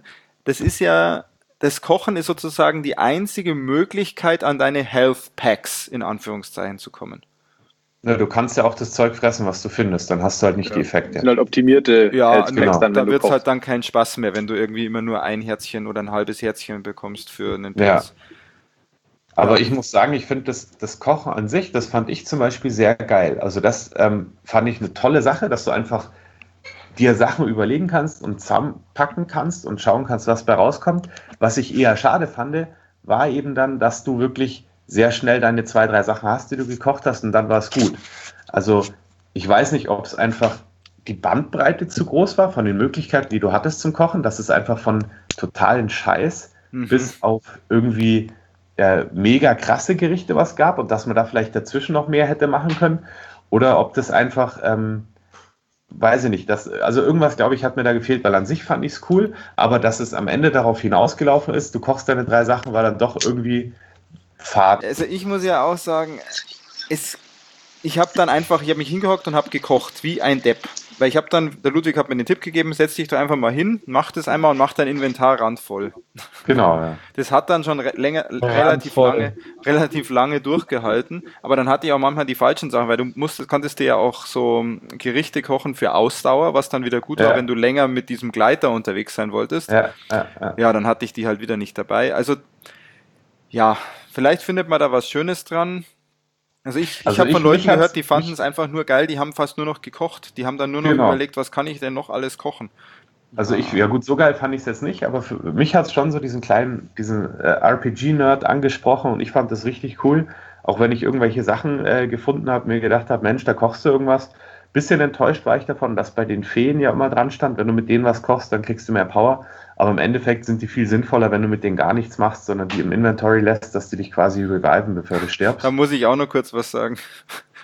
Das Kochen ist sozusagen die einzige Möglichkeit, an deine Health Packs in Anführungszeichen zu kommen. Ja, du kannst ja auch das Zeug fressen, was du findest, dann hast du halt nicht die Effekte. Das sind halt optimierte Health Packs dann, da wird es halt dann kein Spaß mehr, wenn du irgendwie immer nur ein Herzchen oder ein halbes Herzchen bekommst für einen Pilz. Aber ich muss sagen, ich finde das Kochen an sich, das fand ich zum Beispiel sehr geil. Also das fand ich eine tolle Sache, dass du einfach dir Sachen überlegen kannst und zusammenpacken kannst und schauen kannst, was bei rauskommt. Was ich eher schade fand, war eben dann, dass du wirklich sehr schnell deine 2, 3 Sachen hast, die du gekocht hast und dann war es gut. Also ich weiß nicht, ob es einfach die Bandbreite zu groß war von den Möglichkeiten, die du hattest zum Kochen, dass es einfach von totalen Scheiß bis auf irgendwie mega krasse Gerichte was gab und dass man da vielleicht dazwischen noch mehr hätte machen können oder ob das einfach, weiß ich nicht, also irgendwas, glaube ich, hat mir da gefehlt, weil an sich fand ich es cool, aber dass es am Ende darauf hinausgelaufen ist, du kochst deine 3 Sachen, war dann doch irgendwie fad. Also ich muss ja auch sagen, ich habe mich hingehockt und habe gekocht, wie ein Depp. Weil der Ludwig hat mir den Tipp gegeben, setz dich da einfach mal hin, mach das einmal und mach dein Inventar randvoll. Genau, ja. Das hat dann schon relativ lange durchgehalten, aber dann hatte ich auch manchmal die falschen Sachen, weil konntest dir ja auch so Gerichte kochen für Ausdauer, was dann wieder gut war, wenn du länger mit diesem Gleiter unterwegs sein wolltest. Ja, dann hatte ich die halt wieder nicht dabei. Also, ja, vielleicht findet man da was Schönes dran. Also ich habe von Leuten gehört, die fanden es einfach nur geil, die haben fast nur noch gekocht. Die haben dann nur noch überlegt, was kann ich denn noch alles kochen. Also so geil fand ich es jetzt nicht, aber für mich hat es schon so diesen RPG-Nerd angesprochen und ich fand das richtig cool. Auch wenn ich irgendwelche Sachen gefunden habe, mir gedacht habe, Mensch, da kochst du irgendwas. Bisschen enttäuscht war ich davon, dass bei den Feen ja immer dran stand, wenn du mit denen was kochst, dann kriegst du mehr Power. Aber im Endeffekt sind die viel sinnvoller, wenn du mit denen gar nichts machst, sondern die im Inventory lässt, dass die dich quasi reviven, bevor du stirbst. Da muss ich auch noch kurz was sagen.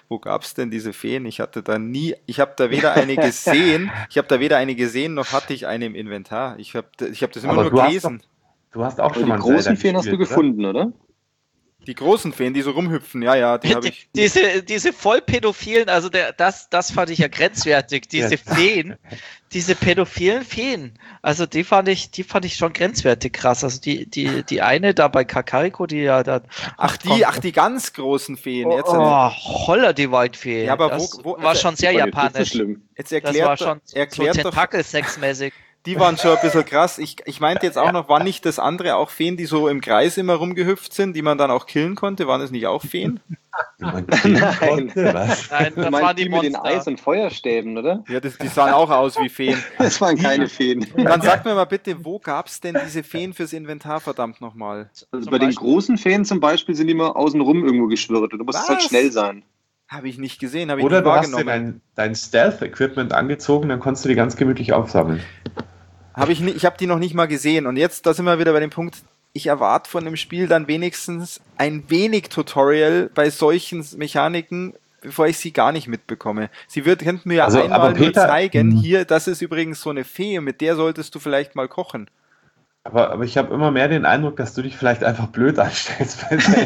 wo gab es denn diese Feen? Ich habe da weder eine gesehen, noch hatte ich eine im Inventar. Ich hab das immer nur gelesen. Du hast auch schon mal die großen Feen hast du gefunden, oder? Die großen Feen, die so rumhüpfen, ja, die habe ich. Diese Vollpädophilen, also das fand ich ja grenzwertig, diese Feen, diese pädophilen Feen, also die fand ich schon grenzwertig krass. Also die eine da bei Kakariko, die ja da. Die ganz großen Feen. Holla, die Waldfee. Ja, aber das war schon sehr japanisch. Jetzt erklärt so Tentakel-Sex-mäßig. Die waren schon ein bisschen krass. Ich meinte jetzt auch noch, waren nicht das andere auch Feen, die so im Kreis immer rumgehüpft sind, die man dann auch killen konnte? Waren es nicht auch Feen? Nein, das waren die mit den Eis- und Feuerstäben, oder? Ja, die sahen auch aus wie Feen. Das waren keine Feen. Dann sag mir mal bitte, wo gab es denn diese Feen fürs Inventar, verdammt nochmal? Also bei den großen Feen zum Beispiel sind die immer außenrum irgendwo geschwirrt. Du musst halt schnell sein. Habe ich nicht gesehen, Oder du hast dir dein Stealth-Equipment angezogen, dann konntest du die ganz gemütlich aufsammeln. Ich habe die noch nicht mal gesehen. Und jetzt, da sind wir wieder bei dem Punkt, ich erwarte von dem Spiel dann wenigstens ein wenig Tutorial bei solchen Mechaniken, bevor ich sie gar nicht mitbekomme. Könnten mir ja einmal nur zeigen, hier, das ist übrigens so eine Fee, mit der solltest du vielleicht mal kochen. Aber ich habe immer mehr den Eindruck, dass du dich vielleicht einfach blöd anstellst.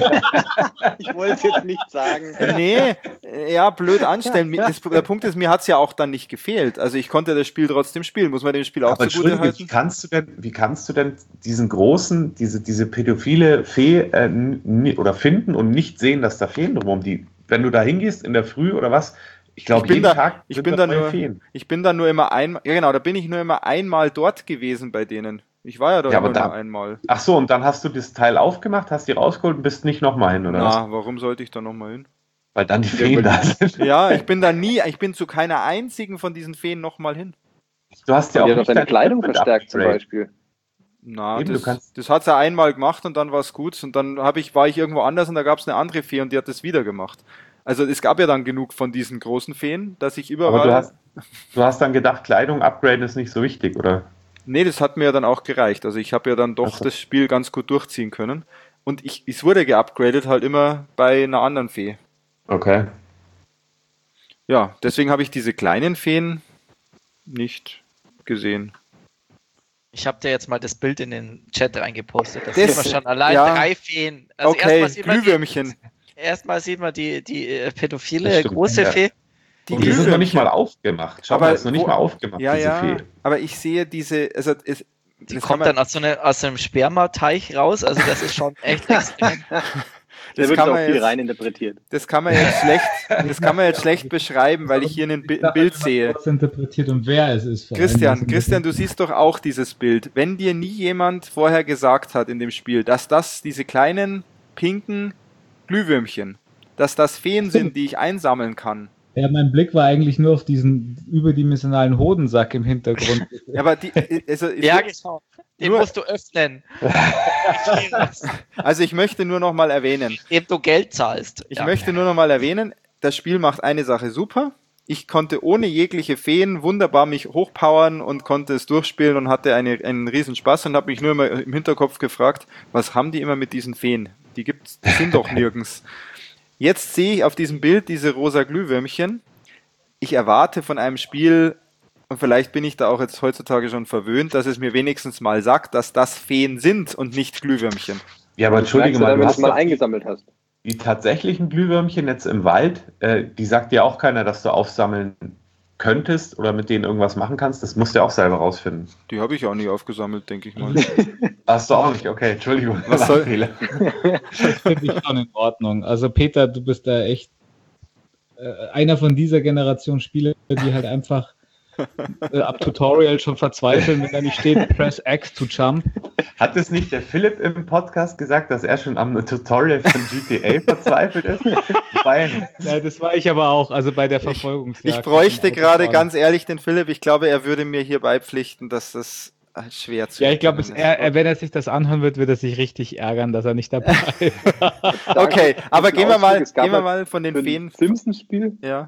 Ich wollte es jetzt nicht sagen. Nee, ja, blöd anstellen. Der Punkt ist, mir hat es ja auch dann nicht gefehlt. Also ich konnte das Spiel trotzdem spielen. Muss man dem Spiel auch zugute halten? Wie kannst du denn diesen großen, diese pädophile Fee oder finden und nicht sehen, dass da Feen drumherum, wenn du da hingehst in der Früh oder was, ich glaube, jeden Tag ich bin da nur immer einmal, ja genau, da bin ich nur immer einmal dort gewesen bei denen. Ich war ja da nur einmal. Ach so, und dann hast du das Teil aufgemacht, hast die rausgeholt und bist nicht nochmal hin, oder was? Warum sollte ich da nochmal hin? Weil dann die Feen da sind. Ja, ich bin zu keiner einzigen von diesen Feen nochmal hin. Du hast ja auch nicht deine Kleidung verstärkt zum Beispiel. Das hat sie ja einmal gemacht und dann war es gut. Und dann war ich irgendwo anders und da gab es eine andere Fee und die hat das wieder gemacht. Also es gab ja dann genug von diesen großen Feen, dass ich überall... Aber du hast dann gedacht, Kleidung upgraden ist nicht so wichtig, oder? Nee, das hat mir ja dann auch gereicht. Also ich habe ja dann doch das Spiel ganz gut durchziehen können. Und es wurde geupgradet halt immer bei einer anderen Fee. Okay. Ja, deswegen habe ich diese kleinen Feen nicht gesehen. Ich habe dir jetzt mal das Bild in den Chat reingepostet. Das sieht man schon allein 3 Feen. Also okay, Glühwürmchen. Erstmal sieht man die pädophile große Fee. Die ist noch nicht mal aufgemacht. Schau mal, ist noch nicht mal aufgemacht, diese Fee. Aber ich sehe diese... die kommt dann aus einem Spermateich raus. Also das ist schon echt extrem. Da wird auch viel rein interpretiert. Das kann man jetzt schlecht beschreiben, weil ich hier ein Bild sehe. Was interpretiert und wer es ist. Christian, du siehst doch auch dieses Bild. Wenn dir nie jemand vorher gesagt hat in dem Spiel, dass diese kleinen, pinken Glühwürmchen, dass das Feen sind, die ich einsammeln kann. Ja, mein Blick war eigentlich nur auf diesen überdimensionalen Hodensack im Hintergrund. Ja, aber genau. Den musst du öffnen. Also ich möchte nur noch mal erwähnen. Indem du Geld zahlst. Ich möchte nur noch mal erwähnen, das Spiel macht eine Sache super. Ich konnte ohne jegliche Feen wunderbar mich hochpowern und konnte es durchspielen und hatte einen riesen Spaß und habe mich nur immer im Hinterkopf gefragt, was haben die immer mit diesen Feen? Die sind doch nirgends. Jetzt sehe ich auf diesem Bild diese rosa Glühwürmchen. Ich erwarte von einem Spiel, und vielleicht bin ich da auch jetzt heutzutage schon verwöhnt, dass es mir wenigstens mal sagt, dass das Feen sind und nicht Glühwürmchen. Ja, aber entschuldige mal, wenn du es mal eingesammelt hast. Die tatsächlichen Glühwürmchen jetzt im Wald, die sagt dir auch keiner, dass du aufsammeln könntest oder mit denen irgendwas machen kannst. Das musst du ja auch selber rausfinden. Die habe ich auch nicht aufgesammelt, denke ich mal. Hast du auch nicht? Okay, Entschuldigung. Was soll? Das finde ich schon in Ordnung. Also Peter, du bist da echt einer von dieser Generation Spieler, die halt einfach ab Tutorial schon verzweifeln, wenn da nicht steht, press X to jump. Hat es nicht der Philipp im Podcast gesagt, dass er schon am Tutorial von GTA verzweifelt ist? Ja, das war ich aber auch, also bei der Verfolgungsjagd. Ich bräuchte gerade ganz ehrlich den Philipp, ich glaube, er würde mir hier beipflichten, dass das schwer zu Ja, ich glaube, wenn er sich das anhören wird er sich richtig ärgern, dass er nicht dabei ist. Okay, aber gehen wir mal von den Feen. Simpsons-Spiel? Ja.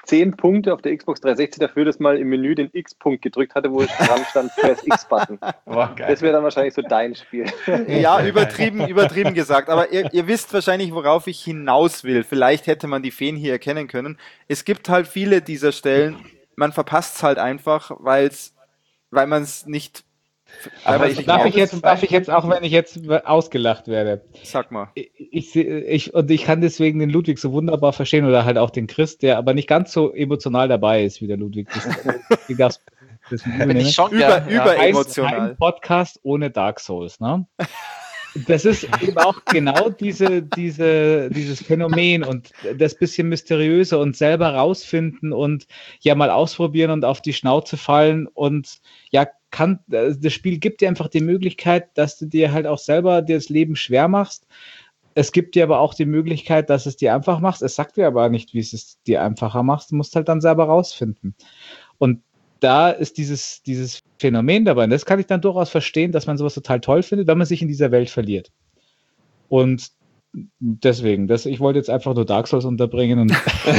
10 Punkte auf der Xbox 360 dafür, dass mal im Menü den X-Punkt gedrückt hatte, wo dran stand, Press X-Button. Das wäre dann wahrscheinlich so dein Spiel. Ja, übertrieben gesagt. Aber ihr wisst wahrscheinlich, worauf ich hinaus will. Vielleicht hätte man die Feen hier erkennen können. Es gibt halt viele dieser Stellen, man verpasst es halt einfach, weil man es nicht... Aber darf ich jetzt, auch wenn ich jetzt ausgelacht werde? Sag mal. Ich kann deswegen den Ludwig so wunderbar verstehen oder halt auch den Chris, der aber nicht ganz so emotional dabei ist wie der Ludwig. Das bin ich schon überemotional. Ein Podcast ohne Dark Souls, ne? Das ist eben auch genau dieses Phänomen und das bisschen Mysteriöse und selber rausfinden und ja mal ausprobieren und auf die Schnauze fallen und ja, das Spiel gibt dir einfach die Möglichkeit, dass du dir halt auch selber das Leben schwer machst. Es gibt dir aber auch die Möglichkeit, dass es dir einfach machst. Es sagt dir aber nicht, wie es dir einfacher macht. Du musst halt dann selber rausfinden. Und da ist dieses Phänomen dabei. Und das kann ich dann durchaus verstehen, dass man sowas total toll findet, wenn man sich in dieser Welt verliert. Und deswegen, ich wollte jetzt einfach nur Dark Souls unterbringen. Und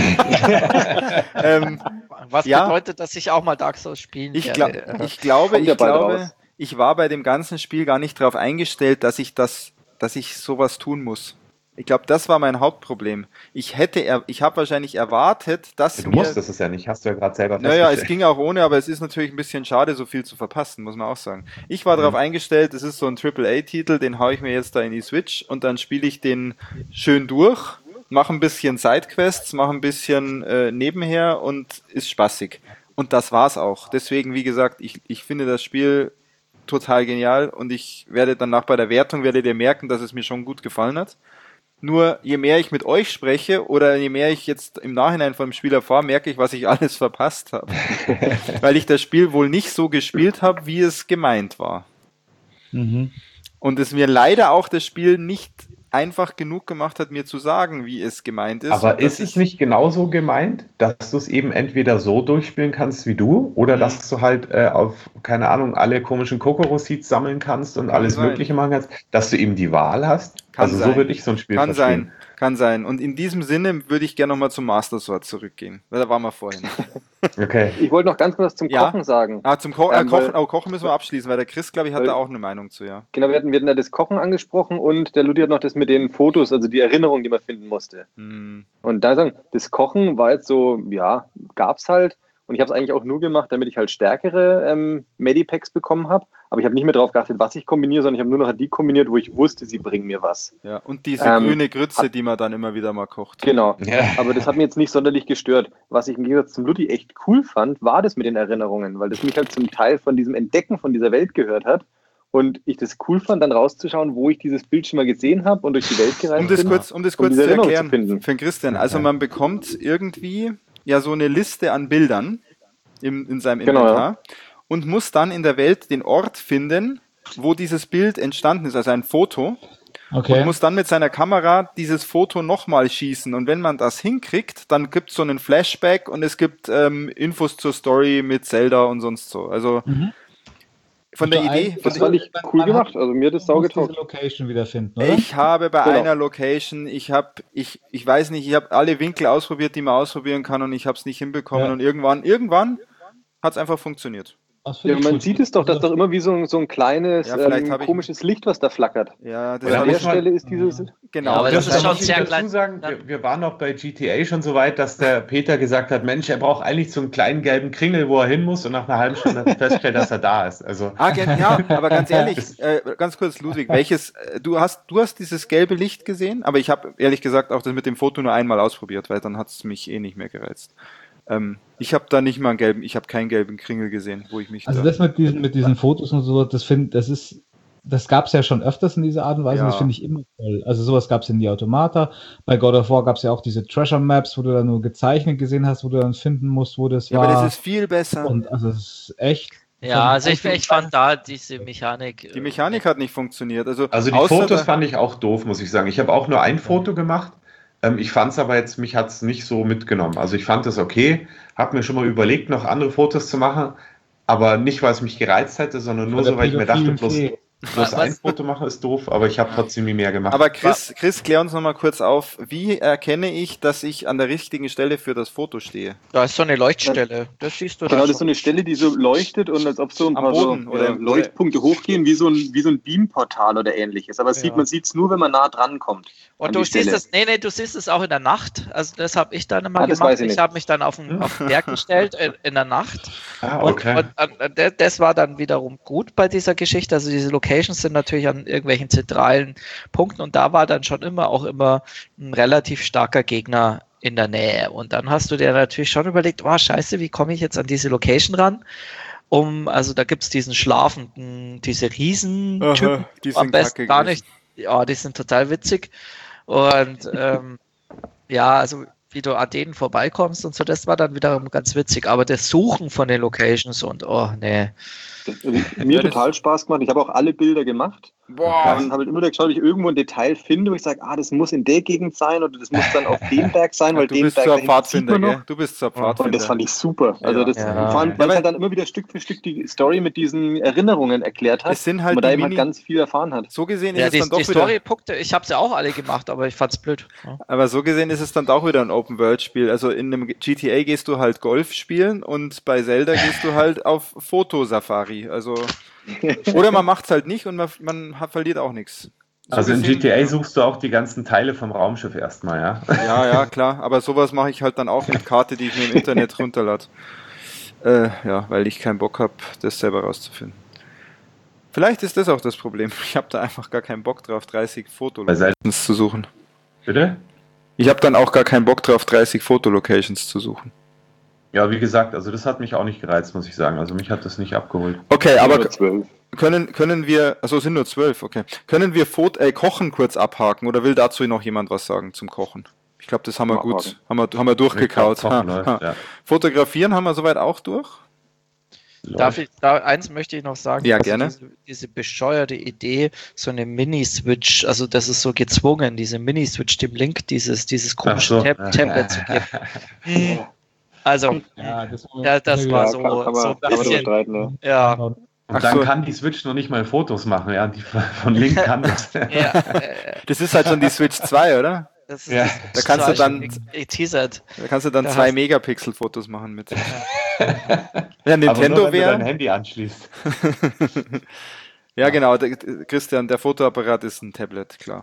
was bedeutet, dass ich auch mal Dark Souls spielen werde? Ich glaube, ich war bei dem ganzen Spiel gar nicht darauf eingestellt, dass ich sowas tun muss. Ich glaube, das war mein Hauptproblem. Ich habe wahrscheinlich erwartet, dass du musstest es ja nicht, hast du ja gerade selber festgestellt. Naja, es ging auch ohne, aber es ist natürlich ein bisschen schade, so viel zu verpassen, muss man auch sagen. Ich war darauf eingestellt, es ist so ein AAA-Titel, den haue ich mir jetzt da in die Switch und dann spiele ich den schön durch, mache ein bisschen Sidequests, mache ein bisschen nebenher und ist spaßig. Und das war's auch. Deswegen, wie gesagt, ich finde das Spiel total genial und ich werde danach bei der Wertung, werdet ihr merken, dass es mir schon gut gefallen hat. Nur je mehr ich mit euch spreche oder je mehr ich jetzt im Nachhinein vom Spiel erfahre, merke ich, was ich alles verpasst habe. Weil ich das Spiel wohl nicht so gespielt habe, wie es gemeint war. Mhm. Und es mir leider auch das Spiel nicht einfach genug gemacht hat, mir zu sagen, wie es gemeint ist. Aber ist es nicht genauso gemeint, dass du es eben entweder so durchspielen kannst wie du oder dass du halt auf, keine Ahnung, alle komischen Kokoro-Seeds sammeln kannst und alles Mögliche machen kannst, dass du eben die Wahl hast? So würde ich so ein Spiel verstehen. Kann sein. Und in diesem Sinne würde ich gerne nochmal zum Master Sword zurückgehen, weil da waren wir vorhin. Okay. Ich wollte noch ganz kurz zum Kochen sagen. Zum Kochen müssen wir abschließen, weil der Chris, glaube ich, hat da auch eine Meinung zu, ja. Genau, wir hatten ja das Kochen angesprochen und der Ludi hat noch das mit den Fotos, also die Erinnerung, die man finden musste. Und da sagen, das Kochen war jetzt so, ja, gab's halt. Und ich habe es eigentlich auch nur gemacht, damit ich halt stärkere Medipacks bekommen habe. Aber ich habe nicht mehr drauf geachtet, was ich kombiniere, sondern ich habe nur noch die kombiniert, wo ich wusste, sie bringen mir was. Ja, und diese grüne Grütze, die man dann immer wieder mal kocht. Genau, aber das hat mich jetzt nicht sonderlich gestört. Was ich im Gegensatz zum Ludi echt cool fand, war das mit den Erinnerungen, weil das mich halt zum Teil von diesem Entdecken von dieser Welt gehört hat. Und ich das cool fand, dann rauszuschauen, wo ich dieses Bild schon mal gesehen habe und durch die Welt gereist bin. Um das kurz zu erklären, für den Christian. Also man bekommt irgendwie ja so eine Liste an Bildern in seinem Inventar und muss dann in der Welt den Ort finden, wo dieses Bild entstanden ist, also ein Foto. Okay. Und muss dann mit seiner Kamera dieses Foto nochmal schießen. Und wenn man das hinkriegt, dann gibt es so einen Flashback und es gibt Infos zur Story mit Zelda und sonst so. Also von der Idee... Das fand ich cool gemacht, also mir hat das saugetaugt. Location wiederfinden, oder? Ich habe bei einer Location, ich weiß nicht, ich habe alle Winkel ausprobiert, die man ausprobieren kann und ich habe es nicht hinbekommen und irgendwann hat es einfach funktioniert. Ja, man sieht es doch, dass doch immer wie so ein kleines, komisches Licht, was da flackert. Ja, das an der Stelle ist dieses... Genau. Ja, aber das ist schon sehr klein. Sagen, wir waren noch bei GTA schon so weit, dass der Peter gesagt hat, Mensch, er braucht eigentlich so einen kleinen gelben Kringel, wo er hin muss und nach einer halben Stunde feststellt, dass er da ist. Also. Ja, aber ganz ehrlich, ganz kurz, Ludwig, du hast dieses gelbe Licht gesehen, aber ich habe ehrlich gesagt auch das mit dem Foto nur einmal ausprobiert, weil dann hat es mich nicht mehr gereizt. Ich habe da nicht mal ich habe keinen gelben Kringel gesehen, wo ich mich... Also das mit diesen Fotos und so, das gab es ja schon öfters in dieser Art und Weise, das finde ich immer toll. Also sowas gab es in die Automata, bei God of War gab es ja auch diese Treasure Maps, wo du dann nur gezeichnet gesehen hast, wo du dann finden musst, wo das war. Ja, aber das ist viel besser. Und also es ist echt... Ja, also ich fand da diese Mechanik... Die Mechanik hat nicht funktioniert. Also die Fotos fand ich auch doof, muss ich sagen. Ich habe auch nur ein Foto gemacht. Ich fand es aber jetzt, mich hat es nicht so mitgenommen. Also ich fand es okay, habe mir schon mal überlegt, noch andere Fotos zu machen, aber nicht, weil es mich gereizt hätte, sondern nur so, weil ich mir dachte, Bloß ein Foto machen ist doof, aber ich habe trotzdem nie mehr gemacht. Aber Chris, klär uns nochmal kurz auf, wie erkenne ich, dass ich an der richtigen Stelle für das Foto stehe? Da ist so eine Leuchtstelle, das siehst du Genau, da das ist so eine Stelle, die so leuchtet und als ob so ein Am paar Boden, so, oder? Leuchtpunkte hochgehen, wie so ein Beamportal oder ähnliches. Aber man sieht es nur, wenn man nah dran kommt. Und du siehst es, du siehst es auch in der Nacht. Also das habe ich dann immer gemacht. Ich habe mich dann auf den Berg gestellt in der Nacht. Okay. Und das war dann wiederum gut bei dieser Geschichte. Also diese Locations sind natürlich an irgendwelchen zentralen Punkten und da war dann schon immer ein relativ starker Gegner in der Nähe. Und dann hast du dir natürlich schon überlegt, oh scheiße, wie komme ich jetzt an diese Location ran? Also da gibt es diesen schlafenden, diese Riesentypen, am besten gar nicht. Ja, die sind total witzig. Und also wie du an denen vorbeikommst und so, das war dann wiederum ganz witzig. Aber das Suchen von den Locations und Mir total Spaß gemacht. Ich habe auch alle Bilder gemacht. Boah. Und habe immer geschaut, ob ich irgendwo ein Detail finde, wo ich sage, das muss in der Gegend sein oder das muss dann auf dem Berg sein, weil den Berg sieht man noch. Du bist zur Pfadfinder. Und das fand ich super. Also vor allem, weil es halt dann immer wieder Stück für Stück die Story mit diesen Erinnerungen erklärt hat. Es sind halt und man da eben halt ganz viel erfahren hat. So gesehen ist es dann doch die Story-Punkte, ich habe sie auch alle gemacht, aber ich fand's blöd. Ja. Aber so gesehen ist es dann doch wieder ein Open-World-Spiel. Also in einem GTA gehst du halt Golf spielen und bei Zelda gehst du halt auf Fotosafari. Also oder man macht's halt nicht und man verliert auch nichts. So also in GTA suchst du auch die ganzen Teile vom Raumschiff erstmal, ja? Ja, klar. Aber sowas mache ich halt dann auch mit Karte, die ich mir im Internet runterlade. Weil ich keinen Bock habe, das selber rauszufinden. Vielleicht ist das auch das Problem. Ich habe da einfach gar keinen Bock drauf, 30 Fotolocations zu suchen. Bitte? Ich habe dann auch gar keinen Bock drauf, 30 Fotolocations zu suchen. Ja, wie gesagt, also das hat mich auch nicht gereizt, muss ich sagen. Also mich hat das nicht abgeholt. Okay, aber können wir, also sind nur 12, okay. Können wir Kochen kurz abhaken oder will dazu noch jemand was sagen zum Kochen? Ich glaube, das haben wir gut, haben wir durchgekaut. Ja. Fotografieren haben wir soweit auch durch? Eins möchte ich noch sagen. Ja, gerne. Diese bescheuerte Idee, so eine Mini-Switch, also das ist so gezwungen, diese Mini-Switch dem Link dieses komische Tablet zu geben. Also, das war so ein bisschen. Streiten, ne? Ja. Und dann kann die Switch noch nicht mal Fotos machen, ja, die von Link kann das. Das ist halt schon die Switch 2, oder? Das ist da kannst du dann teasert. Da kannst du dann 2 Megapixel Fotos machen mit. Ja, Nintendo aber nur, wenn du dein Handy anschließt. Ja, genau, Christian, der Fotoapparat ist ein Tablet, klar.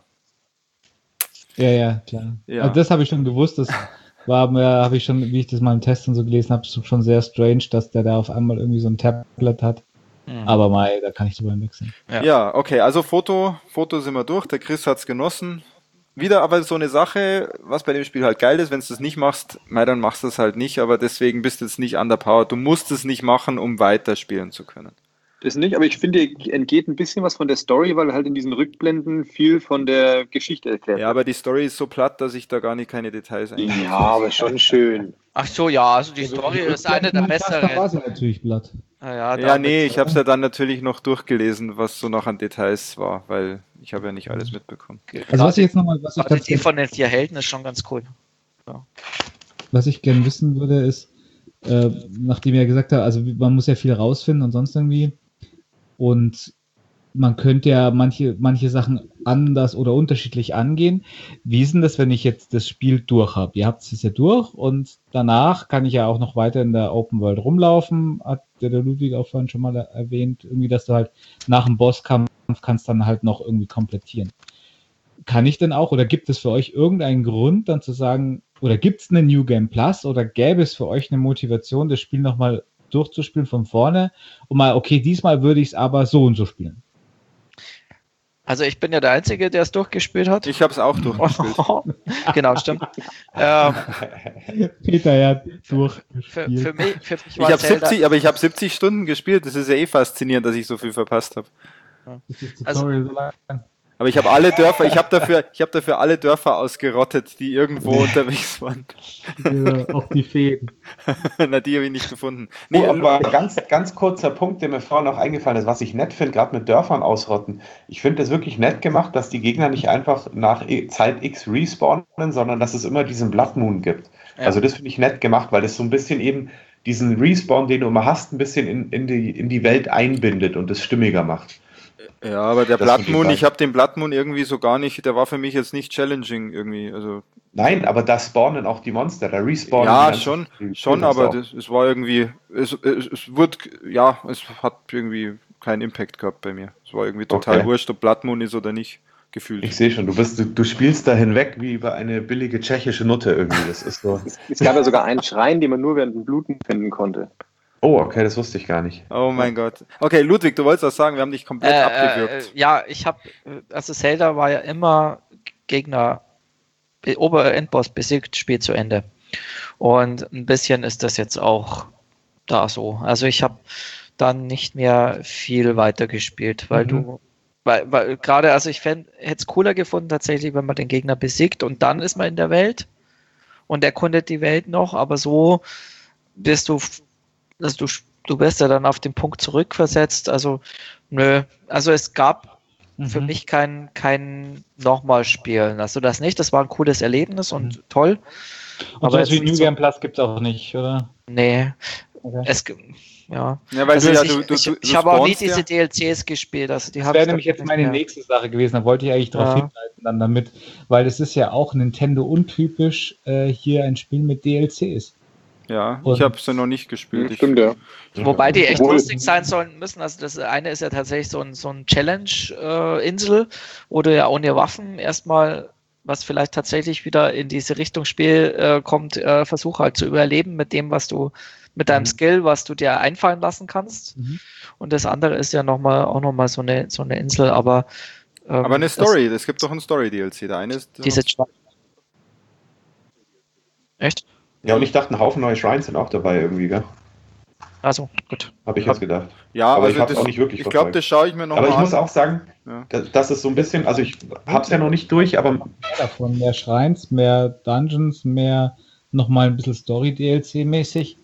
Ja, klar. Ja. Also das habe ich schon gewusst, das habe ich schon, wie ich das mal im Test und so gelesen habe, schon sehr strange, dass der da auf einmal irgendwie so ein Tablet hat. Aber da kann ich drüber hinwechseln. Ja, okay, also Foto sind wir durch, der Chris hat's genossen. Wieder aber so eine Sache, was bei dem Spiel halt geil ist, wenn du das nicht machst, dann machst du es halt nicht, aber deswegen bist du jetzt nicht underpowered. Du musst es nicht machen, um weiterspielen zu können. Das nicht, aber ich finde, entgeht ein bisschen was von der Story, weil halt in diesen Rückblenden viel von der Geschichte erklärt wird. Ja, aber die Story ist so platt, dass ich da gar nicht keine Details eingehe. Ja, aber schon schön. Ach so, ja, also die Story ist eine der besseren. Da war sie natürlich platt. Ich habe es ja dann natürlich noch durchgelesen, was so noch an Details war, weil ich habe ja nicht alles mitbekommen. Also was ich jetzt nochmal, die von den 4 Helden ist schon ganz cool. Ja. Was ich gerne wissen würde, ist, nachdem ihr gesagt habt, also man muss ja viel rausfinden und sonst irgendwie, und man könnte ja manche Sachen anders oder unterschiedlich angehen. Wie ist denn das, wenn ich jetzt das Spiel durch habe? Ihr habt es ja durch und danach kann ich ja auch noch weiter in der Open World rumlaufen, hat der Ludwig auch vorhin schon mal erwähnt, irgendwie, dass du halt nach dem Bosskampf kannst dann halt noch irgendwie komplettieren. Kann ich denn auch, oder gibt es für euch irgendeinen Grund dann zu sagen, oder gibt es eine New Game Plus oder gäbe es für euch eine Motivation, das Spiel nochmal durchzuspielen von vorne und mal, okay, diesmal würde ich es aber so und so spielen? Also ich bin ja der Einzige, der es durchgespielt hat. Ich habe es auch durchgespielt. Genau, stimmt. Peter, ja, durchgespielt. Für mich war ich habe 70 Stunden gespielt. Das ist ja faszinierend, dass ich so viel verpasst habe. Das ist Tutorial so lang. Aber ich habe alle Dörfer, ich habe dafür alle Dörfer ausgerottet, die irgendwo unterwegs waren. Ja, auch die Feen. Na, die habe ich nicht gefunden. Nee, aber ganz kurzer Punkt, der mir vorhin noch eingefallen ist, was ich nett finde, gerade mit Dörfern ausrotten. Ich finde es wirklich nett gemacht, dass die Gegner nicht einfach nach Zeit X respawnen, sondern dass es immer diesen Blood Moon gibt. Ja. Also das finde ich nett gemacht, weil das so ein bisschen eben diesen Respawn, den du immer hast, ein bisschen in die Welt einbindet und es stimmiger macht. Ja, aber der Blood Moon, ich habe den Blood Moon irgendwie so gar nicht, der war für mich jetzt nicht challenging irgendwie. Also Nein, aber da spawnen auch die Monster, da respawnen ja, die schon, aber es war irgendwie, es hat irgendwie keinen Impact gehabt bei mir. Es war irgendwie total wurscht, ob Blood Moon ist oder nicht, gefühlt. Ich sehe schon, du spielst da hinweg wie über eine billige tschechische Nutte irgendwie. Das ist so. Es gab ja sogar einen Schrein, den man nur während dem Bluten finden konnte. Oh, okay, das wusste ich gar nicht. Oh mein Gott. Okay, Ludwig, du wolltest was sagen, wir haben dich komplett abgewürgt. Ja, also Zelda war ja immer Gegner, Oberendboss besiegt, Spiel zu Ende. Und ein bisschen ist das jetzt auch da so. Also ich habe dann nicht mehr viel weiter gespielt, weil gerade, also ich hätte es cooler gefunden tatsächlich, wenn man den Gegner besiegt und dann ist man in der Welt und erkundet die Welt noch, aber so bist du, also du wirst ja dann auf den Punkt zurückversetzt, also nö, also es gab für mich kein nochmal Spielen, also das nicht, das war ein cooles Erlebnis und toll. Und aber wie New Game Plus gibt es auch nicht, oder? Nee, okay. Ja, weil also ich habe auch nie diese DLCs gespielt. Also das wäre nämlich jetzt meine nächste Sache gewesen, da wollte ich eigentlich darauf hinweisen dann damit, weil es ist ja auch Nintendo untypisch, hier ein Spiel mit DLCs. Ja, ich habe es ja noch nicht gespielt. Stimmt, ja. Wobei die echt lustig sein sollen müssen. Also das eine ist ja tatsächlich so ein Challenge-Insel, wo du ja ohne Waffen erstmal, was vielleicht tatsächlich wieder in diese Richtung Spiel kommt, versuch halt zu überleben mit dem, was du mit deinem Skill, was du dir einfallen lassen kannst. Und das andere ist ja auch nochmal so eine Insel, aber eine Story, es gibt doch ein Story-DLC. Der eine ist diese Echt? Ja, und ich dachte, ein Haufen neue Shrines sind auch dabei irgendwie, gell? Also, gut. Habe ich jetzt gedacht. Ja, aber also ich habe es auch nicht wirklich verfolgt. Ich glaube, das schaue ich mir noch mal an. Aber ich muss auch sagen, das ist so ein bisschen, also ich habe es ja noch nicht durch, aber... Davon mehr Shrines, mehr Dungeons, mehr nochmal ein bisschen Story-DLC-mäßig.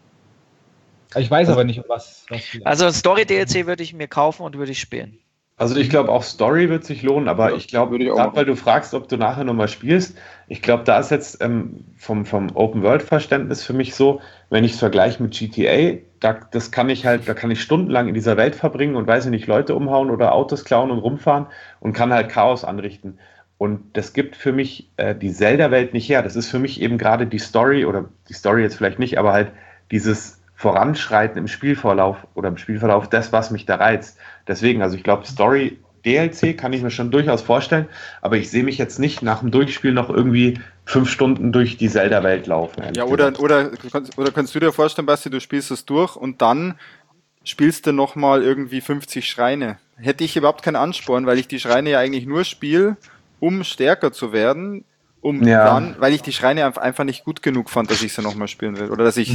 Ich weiß aber nicht, was also Story-DLC würde ich mir kaufen und würde ich spielen. Also ich glaube auch Story wird sich lohnen, aber ich glaube, gerade weil du fragst, ob du nachher nochmal spielst, ich glaube, da ist jetzt vom Open-World-Verständnis für mich so, wenn ich es vergleiche mit GTA, da kann ich stundenlang in dieser Welt verbringen und weiß ich nicht, Leute umhauen oder Autos klauen und rumfahren und kann halt Chaos anrichten. Und das gibt für mich die Zelda-Welt nicht her. Das ist für mich eben gerade die Story, oder die Story jetzt vielleicht nicht, aber halt dieses Voranschreiten im Spielverlauf, das, was mich da reizt. Deswegen, also ich glaube, Story DLC kann ich mir schon durchaus vorstellen, aber ich sehe mich jetzt nicht nach dem Durchspiel noch irgendwie 5 Stunden durch die Zelda-Welt laufen. Ja, oder kannst du dir vorstellen, Basti, du spielst das durch und dann spielst du nochmal irgendwie 50 Schreine. Hätte ich überhaupt keinen Ansporn, weil ich die Schreine ja eigentlich nur spiele, um stärker zu werden, dann, weil ich die Schreine einfach nicht gut genug fand, dass ich sie nochmal spielen will. Oder dass ich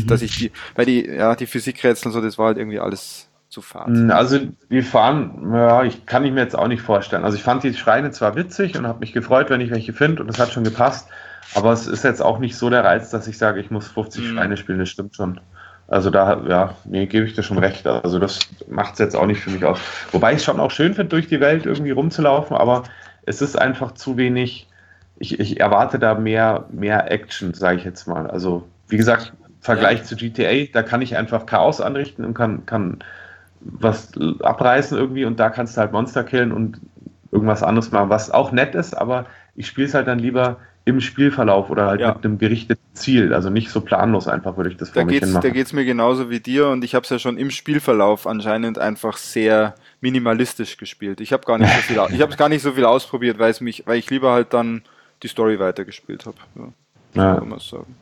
die Physikrätsel und so, das war halt irgendwie alles zu fad. Also die fahren, kann ich mir jetzt auch nicht vorstellen. Also ich fand die Schreine zwar witzig und habe mich gefreut, wenn ich welche finde und das hat schon gepasst, aber es ist jetzt auch nicht so der Reiz, dass ich sage, ich muss 50 Schreine spielen, das stimmt schon. Also gebe ich dir schon recht. Also das macht es jetzt auch nicht für mich aus. Wobei ich es schon auch schön finde, durch die Welt irgendwie rumzulaufen, aber es ist einfach zu wenig. Ich erwarte da mehr Action, sage ich jetzt mal. Also, wie gesagt, im Vergleich zu GTA, da kann ich einfach Chaos anrichten und kann was abreißen irgendwie und da kannst du halt Monster killen und irgendwas anderes machen, was auch nett ist, aber ich spiele es halt dann lieber im Spielverlauf oder halt mit einem gerichteten Ziel, also nicht so planlos einfach, würde ich das vor mich hin machen. Da geht es mir genauso wie dir und ich habe es ja schon im Spielverlauf anscheinend einfach sehr minimalistisch gespielt. Ich habe gar nicht so viel ausprobiert, weil ich lieber halt dann die Story weitergespielt habe. Ja. Kann man sagen.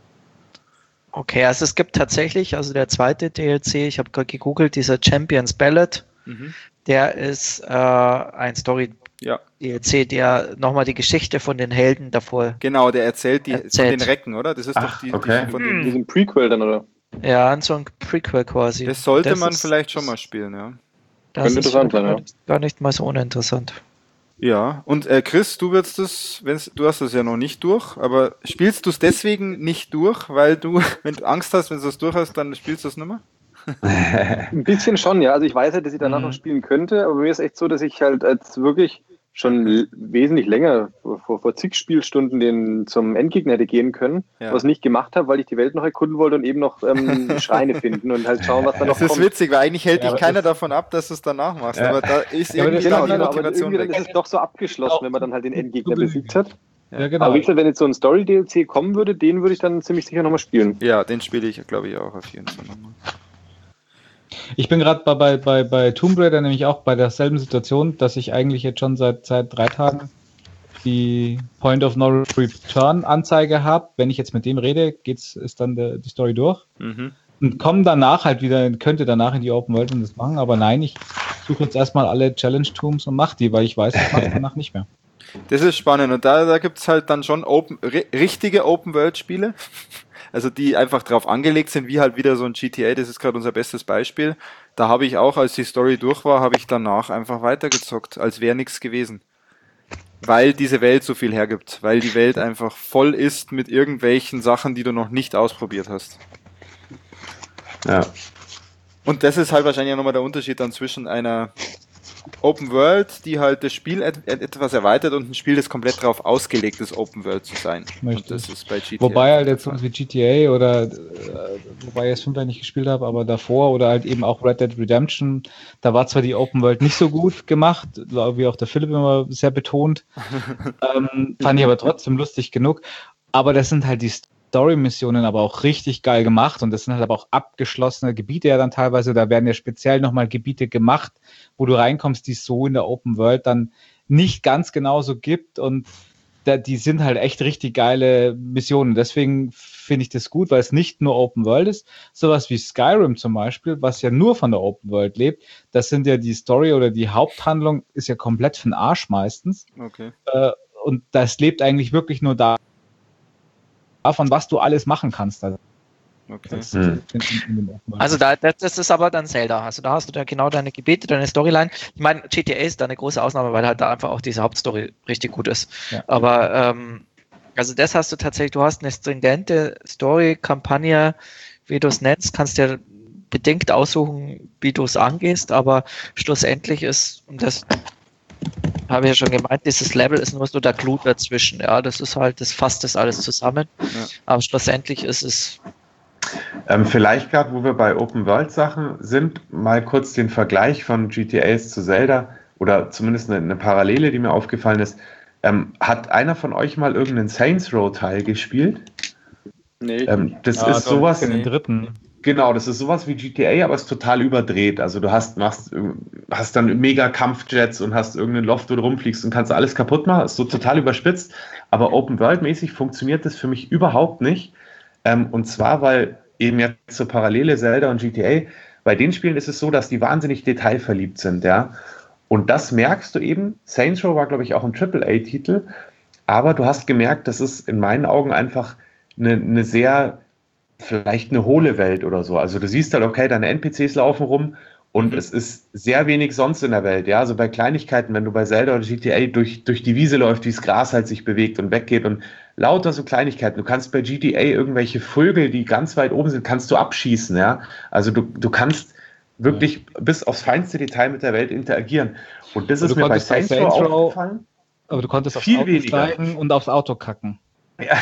Okay, also es gibt tatsächlich, also der zweite DLC, ich habe gerade gegoogelt, dieser Champions Ballad, der ist ein Story-DLC, der nochmal die Geschichte von den Helden davor Genau, der erzählt von den Recken, oder? Das ist doch die von diesem Prequel dann, oder? Ja, so ein Prequel quasi. Das sollte man vielleicht schon mal spielen, ja. Das ist interessant sein, ja. Gar nicht mal so uninteressant. Ja, und Chris, du hast das ja noch nicht durch, aber spielst du es deswegen nicht durch, weil wenn du Angst hast, wenn du es durch hast, dann spielst du es nicht mehr? Ein bisschen schon, ja. Also ich weiß halt, dass ich danach noch spielen könnte, aber bei mir ist echt so, dass ich halt als wirklich schon wesentlich länger, vor zig Spielstunden zum Endgegner hätte gehen können, was nicht gemacht habe, weil ich die Welt noch erkunden wollte und eben noch Schreine finden und halt schauen, was da noch kommt. Das ist witzig, weil eigentlich hält dich keiner davon ab, dass du es danach machst, aber da ist irgendwie die Motivation weg. Dann ist es doch so abgeschlossen, wenn man dann halt den Endgegner besiegt hat. Ja, genau. Aber wie gesagt, wenn jetzt so ein Story-DLC kommen würde, den würde ich dann ziemlich sicher nochmal spielen. Ja, den spiele ich, glaube ich, auch auf jeden Fall nochmal. Ich bin gerade bei Tomb Raider nämlich auch bei derselben Situation, dass ich eigentlich jetzt schon seit 3 Tagen die Point of No Return Anzeige habe. Wenn ich jetzt mit dem rede, ist dann die Story durch. Und komme danach halt wieder, könnte danach in die Open World und das machen, aber nein, ich suche jetzt erstmal alle Challenge Tombs und mache die, weil ich weiß, ich mache danach nicht mehr. Das ist spannend und da gibt es halt dann schon richtige Open-World-Spiele, also die einfach drauf angelegt sind, wie halt wieder so ein GTA, das ist gerade unser bestes Beispiel. Da habe ich auch, als die Story durch war, habe ich danach einfach weitergezockt, als wäre nichts gewesen. Weil diese Welt so viel hergibt, weil die Welt einfach voll ist mit irgendwelchen Sachen, die du noch nicht ausprobiert hast. Ja. Und das ist halt wahrscheinlich nochmal der Unterschied dann zwischen einer Open World, die halt das Spiel etwas erweitert und ein Spiel, das komplett darauf ausgelegt ist, Open World zu sein. Und das ist bei GTA. Wobei halt jetzt sowas wie GTA oder wobei ich es 5 nicht gespielt habe, aber davor oder halt eben auch Red Dead Redemption, da war zwar die Open World nicht so gut gemacht, wie auch der Philipp immer sehr betont, fand ich aber trotzdem lustig genug. Aber das sind halt die Story-Missionen aber auch richtig geil gemacht und das sind halt aber auch abgeschlossene Gebiete ja dann teilweise, da werden ja speziell nochmal Gebiete gemacht, wo du reinkommst, die es so in der Open World dann nicht ganz genauso gibt und die sind halt echt richtig geile Missionen. Deswegen finde ich das gut, weil es nicht nur Open World ist, sowas wie Skyrim zum Beispiel, was ja nur von der Open World lebt, das sind ja die Story oder die Haupthandlung ist ja komplett für den Arsch meistens. Okay. Und das lebt eigentlich wirklich nur davon, was du alles machen kannst. Okay. Also das ist aber dann Zelda. Also da hast du da genau deine Gebiete, deine Storyline. Ich meine, GTA ist da eine große Ausnahme, weil halt da einfach auch diese Hauptstory richtig gut ist. Ja. Aber also das hast du tatsächlich, du hast eine stringente Story-Kampagne, wie du es nennst, kannst dir bedingt aussuchen, wie du es angehst, aber schlussendlich ist, und das habe ich ja schon gemeint, dieses Level ist nur so der Clou dazwischen. Ja, das ist halt, das fasst das alles zusammen. Ja. Aber schlussendlich ist es. Vielleicht gerade, wo wir bei Open-World-Sachen sind, mal kurz den Vergleich von GTAs zu Zelda oder zumindest eine Parallele, die mir aufgefallen ist. Hat einer von euch mal irgendeinen Saints Row-Teil gespielt? Nee. Das ist sowas. In den dritten. Genau, das ist sowas wie GTA, aber es ist total überdreht. Also du hast dann mega Kampfjets und hast irgendeinen Loft, wo du rumfliegst und kannst alles kaputt machen. Ist so total überspitzt. Aber Open-World-mäßig funktioniert das für mich überhaupt nicht. Und zwar, weil eben jetzt so Parallele Zelda und GTA, bei den Spielen ist es so, dass die wahnsinnig detailverliebt sind, ja. Und das merkst du eben. Saints Row war, glaube ich, auch ein AAA-Titel. Aber du hast gemerkt, das ist in meinen Augen einfach eine sehr, vielleicht eine hohle Welt oder so. Also du siehst halt, okay, deine NPCs laufen rum und es ist sehr wenig sonst in der Welt. Ja, also bei Kleinigkeiten, wenn du bei Zelda oder GTA durch die Wiese läufst, wie das Gras halt sich bewegt und weggeht und lauter so Kleinigkeiten. Du kannst bei GTA irgendwelche Vögel, die ganz weit oben sind, kannst du abschießen. Ja, also du kannst wirklich bis aufs feinste Detail mit der Welt interagieren. Und das ist mir bei Saints Row aufgefallen. Aber du konntest aufs viel Auto weniger steigen und aufs Auto kacken. Ja.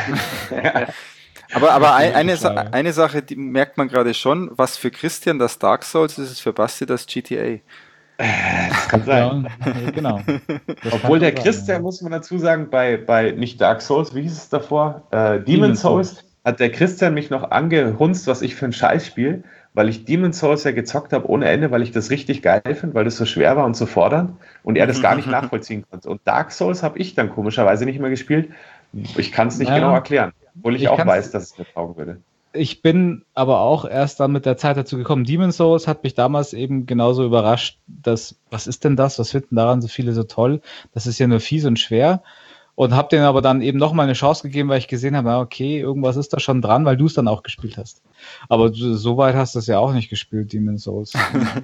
Aber eine Sache, die merkt man gerade schon, was für Christian das Dark Souls ist, ist für Basti das GTA. Das kann sein. Ja, genau. Obwohl der Christian, muss man dazu sagen, bei nicht Dark Souls, wie hieß es davor? Demon's Souls, hat der Christian mich noch angehunzt, was ich für ein Scheiß spiele, weil ich Demon's Souls ja gezockt habe ohne Ende, weil ich das richtig geil finde, weil das so schwer war und so fordernd und er das gar nicht nachvollziehen konnte. Und Dark Souls habe ich dann komischerweise nicht mehr gespielt. Ich kann es nicht genau erklären, obwohl ich auch weiß, dass es mir taugen würde. Ich bin aber auch erst dann mit der Zeit dazu gekommen. Demon's Souls hat mich damals eben genauso überrascht, dass, was ist denn das? Was finden daran so viele so toll? Das ist ja nur fies und schwer. Und habe denen aber dann eben nochmal eine Chance gegeben, weil ich gesehen habe, okay, irgendwas ist da schon dran, weil du es dann auch gespielt hast. Aber so weit hast du es ja auch nicht gespielt, Demon's Souls.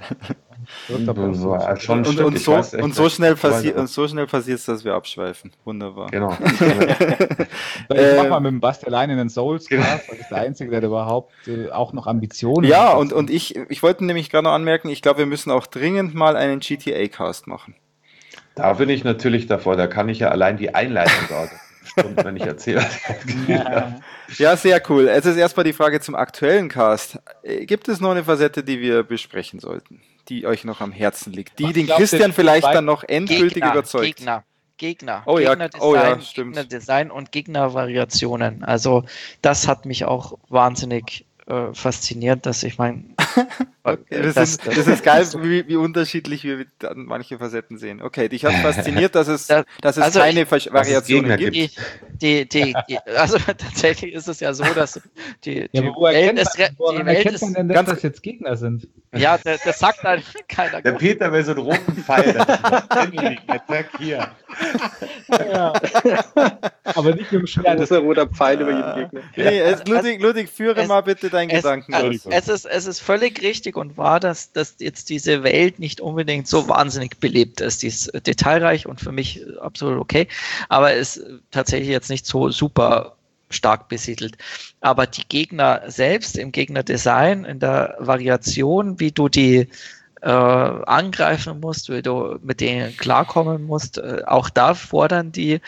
Und so schnell passiert es, dass wir abschweifen. Wunderbar. Genau. Ich mach mal mit dem Basti alleine einen Souls-Cast, weil das ist der Einzige, der überhaupt auch noch Ambitionen hat. Ja, und ich wollte nämlich gerade noch anmerken, ich glaube, wir müssen auch dringend mal einen GTA-Cast machen. Da bin ich natürlich davor. Da kann ich ja allein die Einleitung sagen. Stunden, wenn ich erzähle. Ja, sehr cool. Jetzt ist erstmal die Frage zum aktuellen Cast. Gibt es noch eine Facette, die wir besprechen sollten, die euch noch am Herzen liegt, die den Christian vielleicht dann noch endgültig überzeugt? Gegner. Oh ja, Gegnerdesign, stimmt. Gegnerdesign und Gegnervariationen. Also das hat mich auch wahnsinnig fasziniert, dass ich meine... Okay, das ist geil, wie unterschiedlich wir manche Facetten sehen. Okay, dich hat fasziniert, dass es keine Variationen gibt. Also tatsächlich ist es ja so, dass die Welt denn, dass das jetzt Gegner sind? Ja, das sagt dann keiner. Der Peter will so einen roten Pfeil. Hier. Ja. Aber nicht im Schwert. Das ist ein roter Pfeil über jeden Gegner. Nee, Ludwig, führe mal bitte deinen Gedanken aus. Es ist völlig richtig und wahr, dass jetzt diese Welt nicht unbedingt so wahnsinnig belebt ist. Die ist detailreich und für mich absolut okay, aber ist tatsächlich jetzt nicht so super stark besiedelt. Aber die Gegner selbst im Gegnerdesign, in der Variation, wie du die angreifen musst, wie du mit denen klarkommen musst, auch da fordern die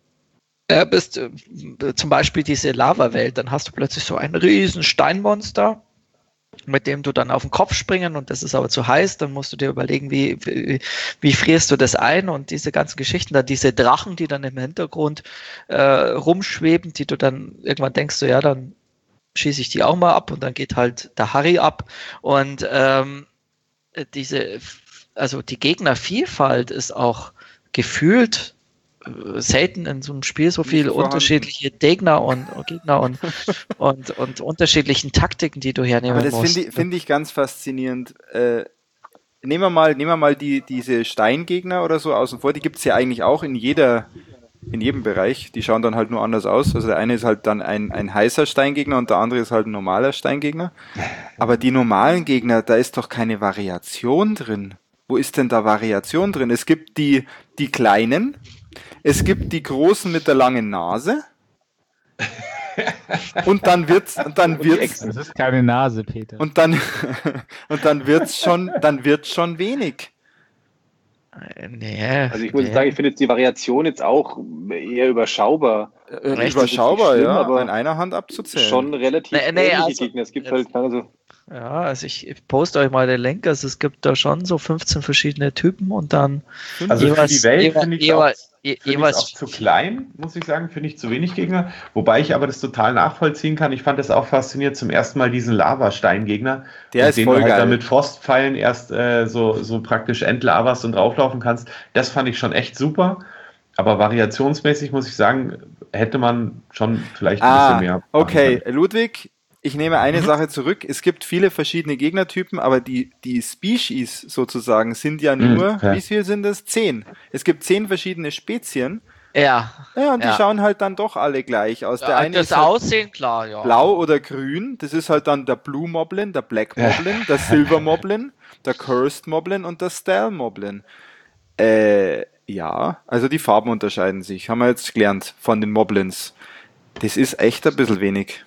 zum Beispiel diese Lava-Welt, dann hast du plötzlich so ein riesen Steinmonster, mit dem du dann auf den Kopf springen und das ist aber zu heiß, dann musst du dir überlegen, wie frierst du das ein und diese ganzen Geschichten, dann diese Drachen, die dann im Hintergrund rumschweben, die du dann irgendwann denkst, so ja, dann schieße ich die auch mal ab und dann geht halt der Harry ab und die Gegnervielfalt ist auch gefühlt selten in so einem Spiel so viele unterschiedliche Gegner und unterschiedlichen Taktiken, die du hernehmen musst. Aber das finde ich ganz faszinierend. Nehmen wir mal diese Steingegner oder so außen vor, die gibt es ja eigentlich auch in jedem Bereich, die schauen dann halt nur anders aus. Also der eine ist halt dann ein heißer Steingegner und der andere ist halt ein normaler Steingegner. Aber die normalen Gegner, da ist doch keine Variation drin. Wo ist denn da Variation drin? Es gibt die kleinen, es gibt die großen mit der langen Nase. Und dann wird's. Das ist keine Nase, Peter. Und dann wird's schon wenig. Nee. Also ich muss sagen, ich finde jetzt die Variation jetzt auch eher überschaubar. Überschaubar, schlimm, ja, aber in einer Hand abzuzählen. Schon relativ ähnliche Gegner. Es gibt halt keine so. Ja, also ich poste euch mal den Link, also es gibt da schon so 15 verschiedene Typen und dann also jeweils, für die Welt finde ich auch zu klein, muss ich sagen, finde ich zu wenig Gegner, wobei ich aber das total nachvollziehen kann. Ich fand das auch faszinierend, zum ersten Mal diesen Lavasteingegner, der ist voll du halt geil. dann mit Frostpfeilen erst so praktisch entlaverst und drauflaufen kannst. Das fand ich schon echt super, aber variationsmäßig muss ich sagen, hätte man schon vielleicht ein bisschen mehr. Okay, Ludwig, ich nehme eine Sache zurück. Es gibt viele verschiedene Gegnertypen, aber die Species sozusagen sind ja nur, wie viel sind das? 10. Es gibt 10 verschiedene Spezien. Ja. Ja, und die schauen halt dann doch alle gleich aus. Der eine das ist halt Aussehen, klar, ja. Blau oder grün. Das ist halt dann der Blue Moblin, der Black Moblin, der Silver Moblin, der Cursed Moblin und der Steel Moblin. Ja, also die Farben unterscheiden sich. Haben wir jetzt gelernt von den Moblins. Das ist echt ein bisschen wenig.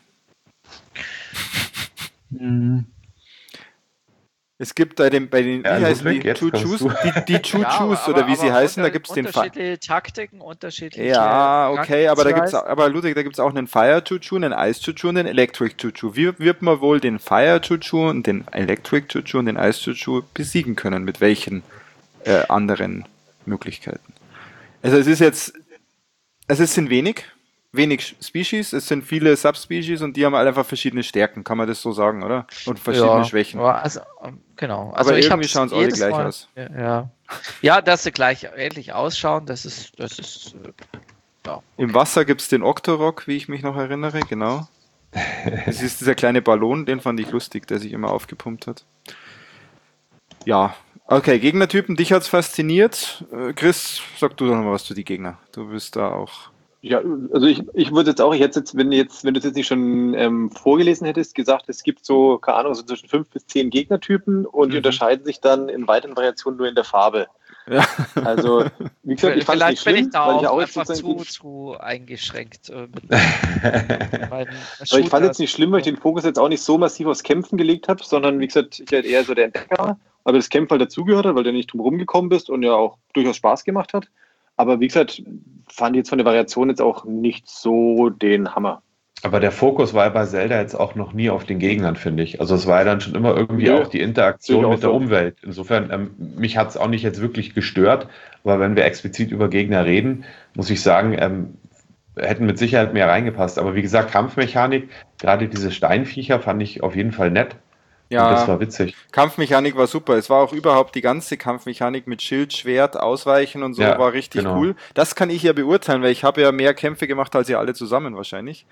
Es gibt bei den wie heißen die Chuchus? Die Chuchus oder wie sie heißen, da gibt es den unterschiedliche Taktiken, unterschiedliche. Ja, okay, aber Ludwig, da gibt es auch einen Fire Chuchu, einen Ice Chuchu und einen Electric Chuchu. Wie wird man wohl den Fire Chuchu und den Electric Chuchu und den Ice Chuchu besiegen können? Mit welchen anderen Möglichkeiten? Also es sind wenig Species, es sind viele Subspecies und die haben einfach verschiedene Stärken, kann man das so sagen, oder? Und verschiedene Schwächen. Ja, also, genau. Also aber irgendwie schauen es alle gleich aus. Ja, dass sie gleich ähnlich ausschauen, das ist ja. Im Wasser gibt es den Octorok, wie ich mich noch erinnere, genau. Das ist dieser kleine Ballon, den fand ich lustig, der sich immer aufgepumpt hat. Ja, okay, Gegnertypen, dich hat's fasziniert. Chris, sag du doch noch mal was zu die Gegner. Du bist da auch... Ja, also ich würde jetzt auch, wenn du es jetzt nicht schon vorgelesen hättest, gesagt, es gibt so, keine Ahnung, so zwischen 5 bis 10 Gegnertypen und die unterscheiden sich dann in weiteren Variationen nur in der Farbe. Ja. Also, wie gesagt, ich fand es nicht schlimm, bin ich da weil ich auch einfach jetzt zu eingeschränkt. Aber ich fand es jetzt nicht schlimm, weil ich den Fokus jetzt auch nicht so massiv aufs Kämpfen gelegt habe, sondern wie gesagt, ich halt eher so der Entdecker aber das Kämpfen halt dazugehört hat, weil du nicht drum rumgekommen bist und ja auch durchaus Spaß gemacht hat. Aber wie gesagt, fand ich jetzt von der Variation jetzt auch nicht so den Hammer. Aber der Fokus war ja bei Zelda jetzt auch noch nie auf den Gegnern, finde ich. Also es war ja dann schon immer irgendwie auch die Interaktion mit der Umwelt. Insofern, mich hat es auch nicht jetzt wirklich gestört, aber wenn wir explizit über Gegner reden, muss ich sagen, hätten mit Sicherheit mehr reingepasst. Aber wie gesagt, Kampfmechanik, gerade diese Steinviecher fand ich auf jeden Fall nett. Ja, und das war witzig. Kampfmechanik war super. Es war auch überhaupt die ganze Kampfmechanik mit Schild, Schwert, Ausweichen und so war richtig cool. Das kann ich ja beurteilen, weil ich habe ja mehr Kämpfe gemacht als ihr alle zusammen wahrscheinlich.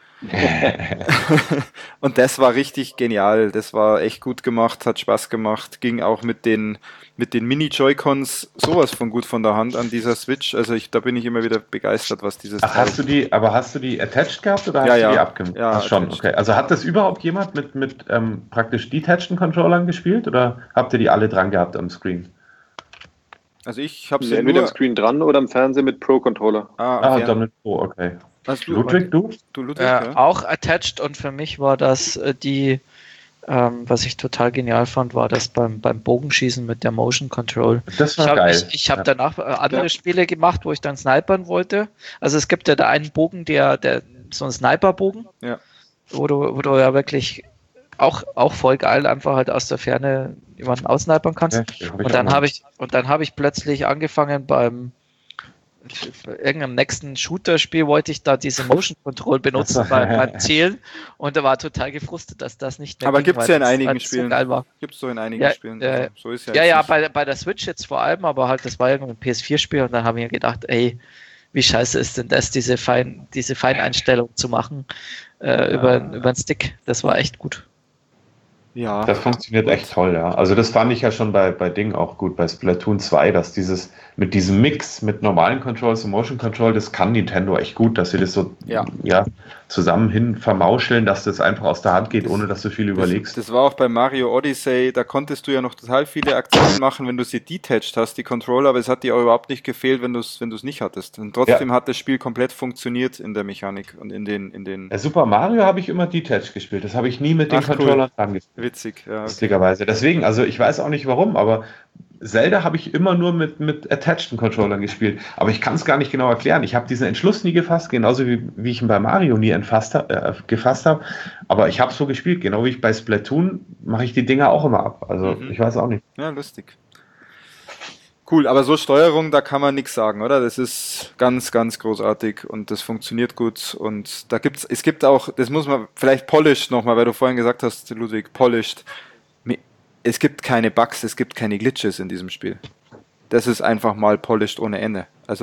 Und das war richtig genial. Das war echt gut gemacht, hat Spaß gemacht. Ging auch mit den Mini-Joy-Cons sowas von gut von der Hand an dieser Switch. Also da bin ich immer wieder begeistert, was dieses Teil... Hast du die attached gehabt oder hast du die abgemacht? Ja, schon, okay. Also hat das überhaupt jemand mit praktisch detached Controllern gespielt oder habt ihr die alle dran gehabt am Screen? Also ich habe sie entweder am Screen dran oder am Fernsehen mit Pro-Controller. Dann mit Pro, okay. Ludwig, du? Ludwig, auch attached und für mich war das was ich total genial fand, war das beim Bogenschießen mit der Motion Control. Das war geil. Ich habe danach andere Spiele gemacht, wo ich dann snipern wollte. Also es gibt ja da einen Bogen, der so ein Sniperbogen, wo du ja wirklich auch voll geil einfach halt aus der Ferne jemanden aussnipern kannst. Und dann habe ich plötzlich angefangen beim irgendeinem nächsten Shooter-Spiel wollte ich da diese Motion Control benutzen beim Zielen und da war total gefrustet, dass das nicht mehr aber gibt es ja in einigen Spielen. So geil war. Gibt es so in einigen Spielen. Also, so ist bei der Switch jetzt vor allem, aber halt das war irgendein PS4-Spiel und dann habe ich mir gedacht, ey, wie scheiße ist denn das, diese Feineinstellung zu machen über den Stick. Das war echt gut. Ja. Das funktioniert echt toll, ja. Also das fand ich ja schon bei Ding auch gut, bei Splatoon 2, dass mit diesem Mix mit normalen Controls und Motion Control, das kann Nintendo echt gut, dass sie das so zusammen hin vermauscheln, dass das einfach aus der Hand geht, ohne dass du viel überlegst. Das war auch bei Mario Odyssey, da konntest du ja noch total viele Aktionen machen, wenn du sie detached hast, die Controller, aber es hat dir auch überhaupt nicht gefehlt, wenn du es nicht hattest. Und trotzdem hat das Spiel komplett funktioniert in der Mechanik und in den Super Mario habe ich immer detached gespielt, das habe ich nie mit den Controllern dran gespielt. Witzig, ja. Lustigerweise. Deswegen, also ich weiß auch nicht warum, aber Zelda habe ich immer nur mit attached Controllern gespielt. Aber ich kann es gar nicht genau erklären. Ich habe diesen Entschluss nie gefasst, genauso wie ich ihn bei Mario nie gefasst habe. Aber ich habe so gespielt, genau wie ich bei Splatoon mache ich die Dinger auch immer ab. Also ich weiß auch nicht. Ja, lustig. Cool, aber so Steuerung, da kann man nichts sagen, oder? Das ist ganz, ganz großartig und das funktioniert gut und es gibt auch, das muss man vielleicht polished nochmal, weil du vorhin gesagt hast, Ludwig, polished. Es gibt keine Bugs, es gibt keine Glitches in diesem Spiel. Das ist einfach mal polished ohne Ende. Also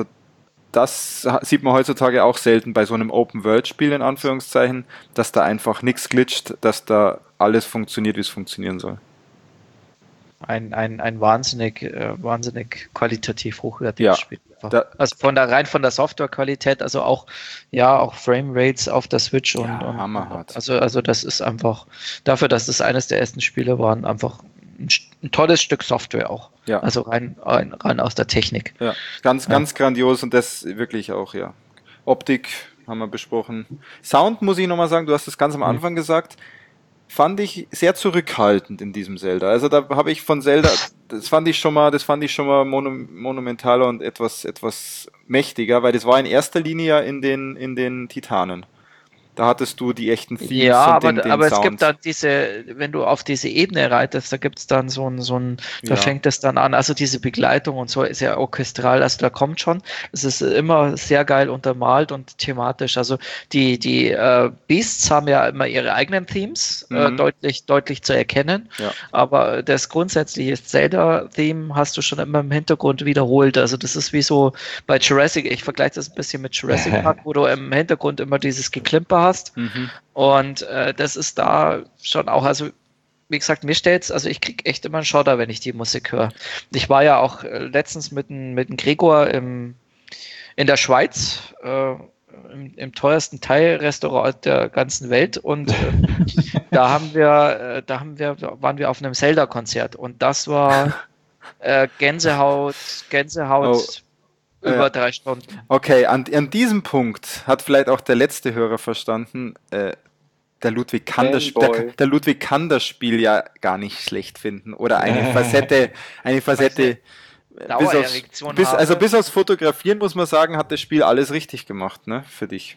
das sieht man heutzutage auch selten bei so einem Open-World-Spiel in Anführungszeichen, dass da einfach nichts glitscht, dass da alles funktioniert, wie es funktionieren soll. Ein wahnsinnig qualitativ hochwertiges Spiel. Also von der Softwarequalität, also auch Framerates auf der Switch und hammerhart. Also das ist einfach dafür, dass es eines der ersten Spiele waren, einfach ein tolles Stück Software auch. Ja. Also rein aus der Technik. Ja, ganz grandios und das wirklich auch, ja. Optik haben wir besprochen. Sound muss ich nochmal sagen, du hast es ganz am Anfang gesagt, fand ich sehr zurückhaltend in diesem Zelda. Also da habe ich von Zelda, das fand ich schon mal monumentaler und etwas mächtiger, weil das war in erster Linie in den Titanen. Da hattest du die echten Themes und den Sound. Es gibt dann wenn du auf diese Ebene reitest, da gibt es dann da fängt es dann an, also diese Begleitung und so ist ja orchestral, also da kommt schon, es ist immer sehr geil untermalt und thematisch, also die Beasts haben ja immer ihre eigenen Themes, deutlich zu erkennen, aber das grundsätzliche Zelda-Theme hast du schon immer im Hintergrund wiederholt, also das ist wie so bei Jurassic, ich vergleiche das ein bisschen mit Jurassic Park, wo du im Hintergrund immer dieses Geklimper hast. Und das ist da schon auch, also wie gesagt, mir stellt's, also ich kriege echt immer einen Schotter, wenn ich die Musik höre. Ich war ja auch letztens mit dem Gregor in der Schweiz, im teuersten Thai-Restaurant der ganzen Welt und waren wir auf einem Zelda-Konzert und das war Gänsehaut. Über 3 Stunden. Okay, an diesem Punkt hat vielleicht auch der letzte Hörer verstanden, Der Ludwig kann das Spiel ja gar nicht schlecht finden. Oder eine Facette bis aufs Fotografieren muss man sagen, hat das Spiel alles richtig gemacht, ne? Für dich.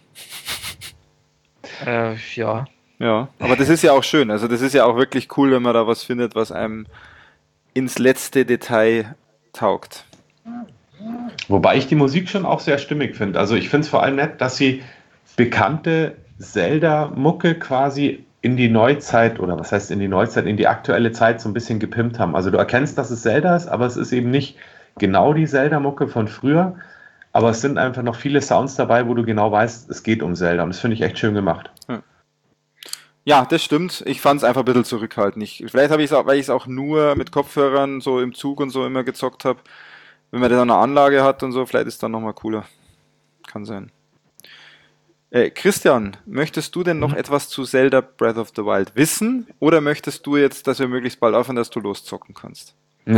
Ja. Ja, aber das ist ja auch schön. Also das ist ja auch wirklich cool, wenn man da was findet, was einem ins letzte Detail taugt. Wobei ich die Musik schon auch sehr stimmig finde. Also ich finde es vor allem nett, dass sie bekannte Zelda-Mucke quasi in die Neuzeit, oder was heißt in die Neuzeit, in die aktuelle Zeit so ein bisschen gepimpt haben. Also du erkennst, dass es Zelda ist, aber es ist eben nicht genau die Zelda-Mucke von früher, aber es sind einfach noch viele Sounds dabei, wo du genau weißt, es geht um Zelda, und das finde ich echt schön gemacht. Ja, das stimmt. Ich fand es einfach ein bisschen zurückhaltend. Vielleicht habe ich es auch, weil ich es auch nur mit Kopfhörern so im Zug und so immer gezockt habe. Wenn man dann eine Anlage hat und so, vielleicht ist es dann nochmal cooler. Kann sein. Christian, möchtest du denn noch etwas zu Zelda Breath of the Wild wissen? Oder möchtest du jetzt, dass wir möglichst bald aufhören, dass du loszocken kannst?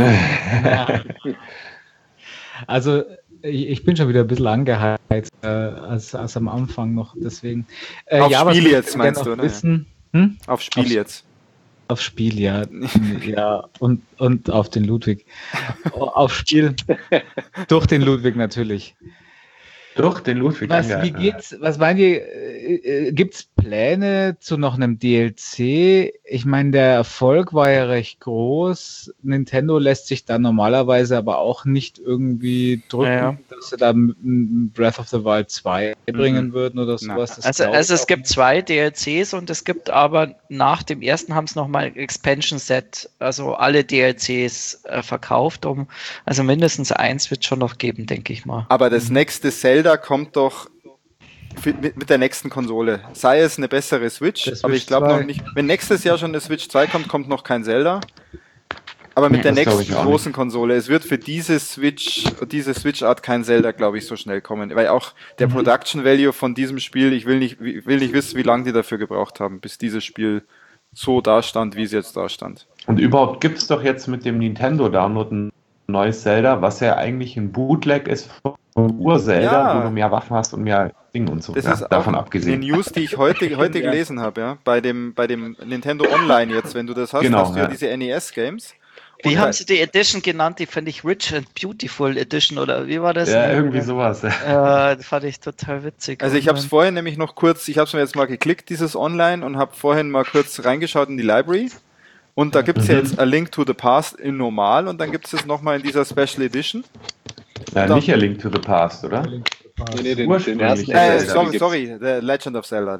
Also, ich bin schon wieder ein bisschen angeheizt als am Anfang noch, deswegen. Auf Spiel jetzt, meinst du, ne? Wissen? Auf Spiel jetzt. Auf Spiel, ja. Ja, und auf den Ludwig. Auf Spiel. Durch den Ludwig natürlich. Durch den Ludwig. Wie geht's? Was meint ihr? Gibt's Pläne zu noch einem DLC? Ich meine, der Erfolg war ja recht groß. Nintendo lässt sich da normalerweise aber auch nicht irgendwie drücken, dass sie da Breath of the Wild 2 bringen würden oder sowas. Also es gibt 2 DLCs und es gibt aber nach dem ersten haben es nochmal ein Expansion Set, also alle DLCs verkauft. Also mindestens 1 wird es schon noch geben, denke ich mal. Aber das nächste Zelda kommt doch mit der nächsten Konsole. Sei es eine bessere Switch, aber ich glaube noch nicht. Wenn nächstes Jahr schon eine Switch 2 kommt, kommt noch kein Zelda. Aber mit der nächsten großen Konsole. Es wird für diese Switch-Art kein Zelda, glaube ich, so schnell kommen. Weil auch der Production Value von diesem Spiel, ich will nicht wissen, wie lange die dafür gebraucht haben, bis dieses Spiel so dastand, wie es jetzt dastand. Und überhaupt gibt es doch jetzt mit dem Nintendo-Download ein neues Zelda, was ja eigentlich ein Bootleg ist vom Ur-Zelda, wo du mehr Waffen hast und mehr Dinge und so. Das ist davon abgesehen. Eine News, die ich heute gelesen habe, ja, bei dem Nintendo Online jetzt, wenn du das hast, hast du ja diese NES-Games. Wie haben sie die Edition genannt? Die fand ich Rich and Beautiful Edition, oder wie war das? Ja, irgendwie sowas. Das fand ich total witzig. Also ich habe es vorhin nämlich noch kurz, ich habe es mir jetzt mal geklickt, dieses Online, und habe vorhin mal kurz reingeschaut in die Library. Und da gibt es ja jetzt A Link to the Past in normal, und dann gibt es nochmal in dieser Special Edition. Ja, nicht A Link to the Past, oder? Nee, den ersten. Sorry, The Legend of Zelda.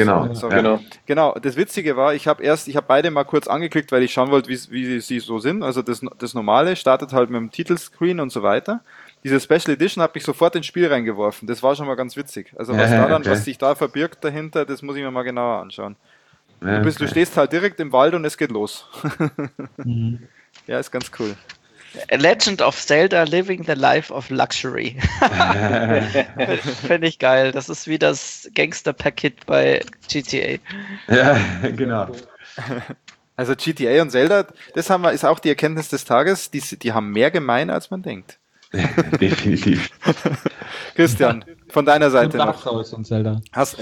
Genau, das Witzige war, ich habe beide mal kurz angeklickt, weil ich schauen wollte, wie sie so sind. Also das Normale startet halt mit dem Titelscreen und so weiter. Diese Special Edition hat mich sofort ins Spiel reingeworfen. Das war schon mal ganz witzig. Also was sich da verbirgt dahinter, das muss ich mir mal genauer anschauen. Du stehst halt direkt im Wald und es geht los. Ja, ist ganz cool. A Legend of Zelda Living the Life of Luxury. Finde ich geil. Das ist wie das Gangster-Paket bei GTA. Ja, genau. Also GTA und Zelda, ist auch die Erkenntnis des Tages, die haben mehr gemein, als man denkt. Definitiv. Christian, von deiner Seite noch. Dark Souls und Zelda.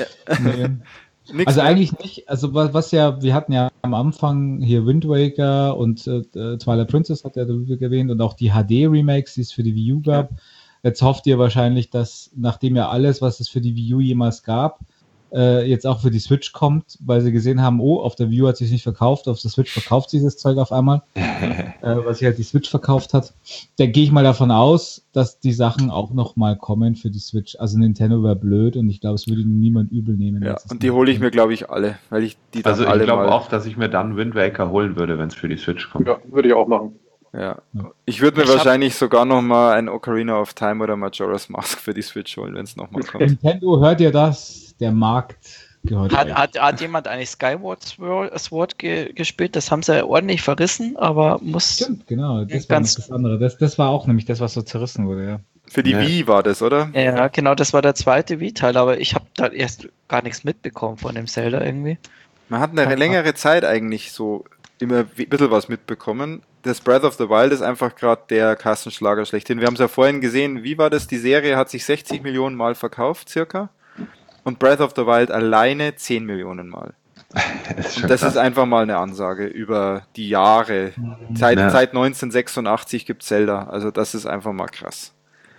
Nix also mehr? eigentlich nicht. Also wir hatten ja am Anfang hier Wind Waker und Twilight Princess, hat ja der Ludwig erwähnt, und auch die HD-Remakes, die es für die Wii U gab. Jetzt hofft ihr wahrscheinlich, dass, nachdem ja alles, was es für die Wii U jemals gab, jetzt auch für die Switch kommt, weil sie gesehen haben, auf der Wii U hat sich nicht verkauft, auf der Switch verkauft sich das Zeug auf einmal, was sich halt die Switch verkauft hat. Da gehe ich mal davon aus, dass die Sachen auch nochmal kommen für die Switch. Also Nintendo wäre blöd, und ich glaube, es würde niemand übel nehmen. Ja, und die hole ich mir, glaube ich, alle, weil ich die dann alle Also ich glaube auch, dass ich mir dann Wind Waker holen würde, wenn es für die Switch kommt. Ja, würde ich auch machen. Ja. Ich würde mir wahrscheinlich sogar nochmal ein Ocarina of Time oder Majora's Mask für die Switch holen, wenn es nochmal kommt. Nintendo, hört ihr das? Der Markt gehört euch. Hat jemand eigentlich Skyward Sword gespielt? Das haben sie ordentlich verrissen, aber muss... Stimmt, genau. Das war das andere. Das war auch nämlich das, was so zerrissen wurde, ja. Für die Wii war das, oder? Ja, genau, das war der zweite Wii-Teil, aber ich habe da erst gar nichts mitbekommen von dem Zelda irgendwie. Man hat eine längere Zeit eigentlich so immer ein bisschen was mitbekommen. Das Breath of the Wild ist einfach gerade der Kassenschlager schlechthin. Wir haben es ja vorhin gesehen, wie war das? Die Serie hat sich 60 Millionen Mal verkauft, circa. Und Breath of the Wild alleine 10 Millionen Mal. Und das ist einfach mal eine Ansage über die Jahre. Seit 1986 gibt es Zelda. Also das ist einfach mal krass.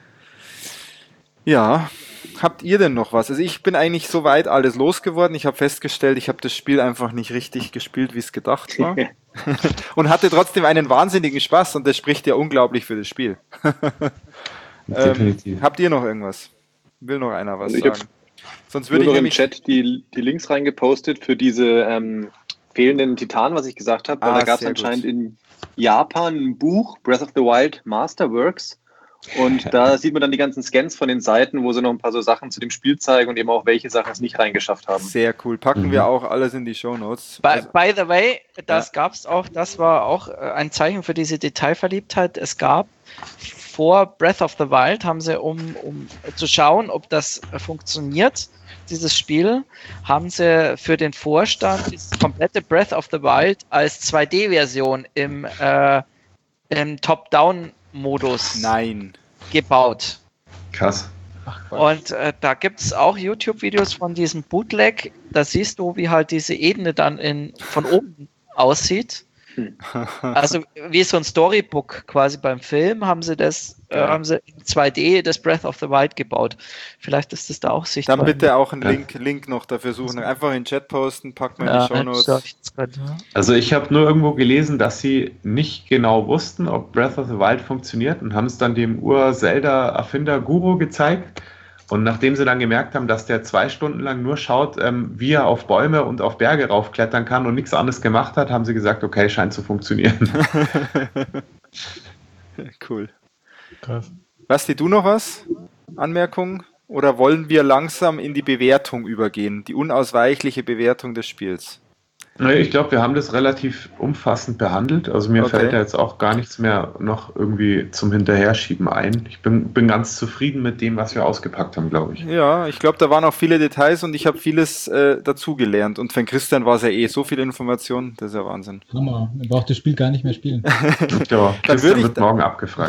Ja, habt ihr denn noch was? Also ich bin eigentlich soweit alles losgeworden. Ich habe festgestellt, ich habe das Spiel einfach nicht richtig gespielt, wie es gedacht war. Und hatte trotzdem einen wahnsinnigen Spaß und das spricht ja unglaublich für das Spiel. Habt ihr noch irgendwas? Will noch einer was sagen? Sonst würde ich im Chat die Links reingepostet für diese fehlenden Titanen, was ich gesagt habe. Da gab es anscheinend in Japan ein Buch, Breath of the Wild Masterworks. Und da sieht man dann die ganzen Scans von den Seiten, wo sie noch ein paar so Sachen zu dem Spiel zeigen und eben auch welche Sachen es nicht reingeschafft haben. Sehr cool. Packen wir auch alles in die Shownotes. By the way, das gab's auch, das war auch ein Zeichen für diese Detailverliebtheit. Es gab vor Breath of the Wild, haben sie, um zu schauen, ob das funktioniert, dieses Spiel, haben sie für den Vorstand das komplette Breath of the Wild als 2D-Version im Top-Down-Modus gebaut. Krass. Und da gibt es auch YouTube-Videos von diesem Bootleg. Da siehst du, wie halt diese Ebene dann von oben aussieht. Also wie so ein Storybook quasi beim Film haben sie das haben sie in 2D das Breath of the Wild gebaut. Vielleicht ist das da auch sichtbar. Dann bitte auch einen Link noch dafür suchen. Einfach in den Chat posten, packen wir in die Shownotes. Also ich habe nur irgendwo gelesen, dass sie nicht genau wussten, ob Breath of the Wild funktioniert und haben es dann dem Ur-Zelda-Erfinder Guru gezeigt. Und nachdem sie dann gemerkt haben, dass der 2 Stunden lang nur schaut, wie er auf Bäume und auf Berge raufklettern kann und nichts anderes gemacht hat, haben sie gesagt, okay, scheint zu funktionieren. Cool. Krass. Basti, du noch was? Anmerkungen? Oder wollen wir langsam in die Bewertung übergehen? Die unausweichliche Bewertung des Spiels. Ich glaube, wir haben das relativ umfassend behandelt. Also mir fällt da jetzt auch gar nichts mehr noch irgendwie zum Hinterherschieben ein. Ich bin ganz zufrieden mit dem, was wir ausgepackt haben, glaube ich. Ja, ich glaube, da waren auch viele Details und ich habe vieles dazugelernt. Und für Christian war es ja so viele Informationen, das ist ja Wahnsinn. Hammer, er braucht das Spiel gar nicht mehr spielen. Ja, Christian wird morgen abgefragt.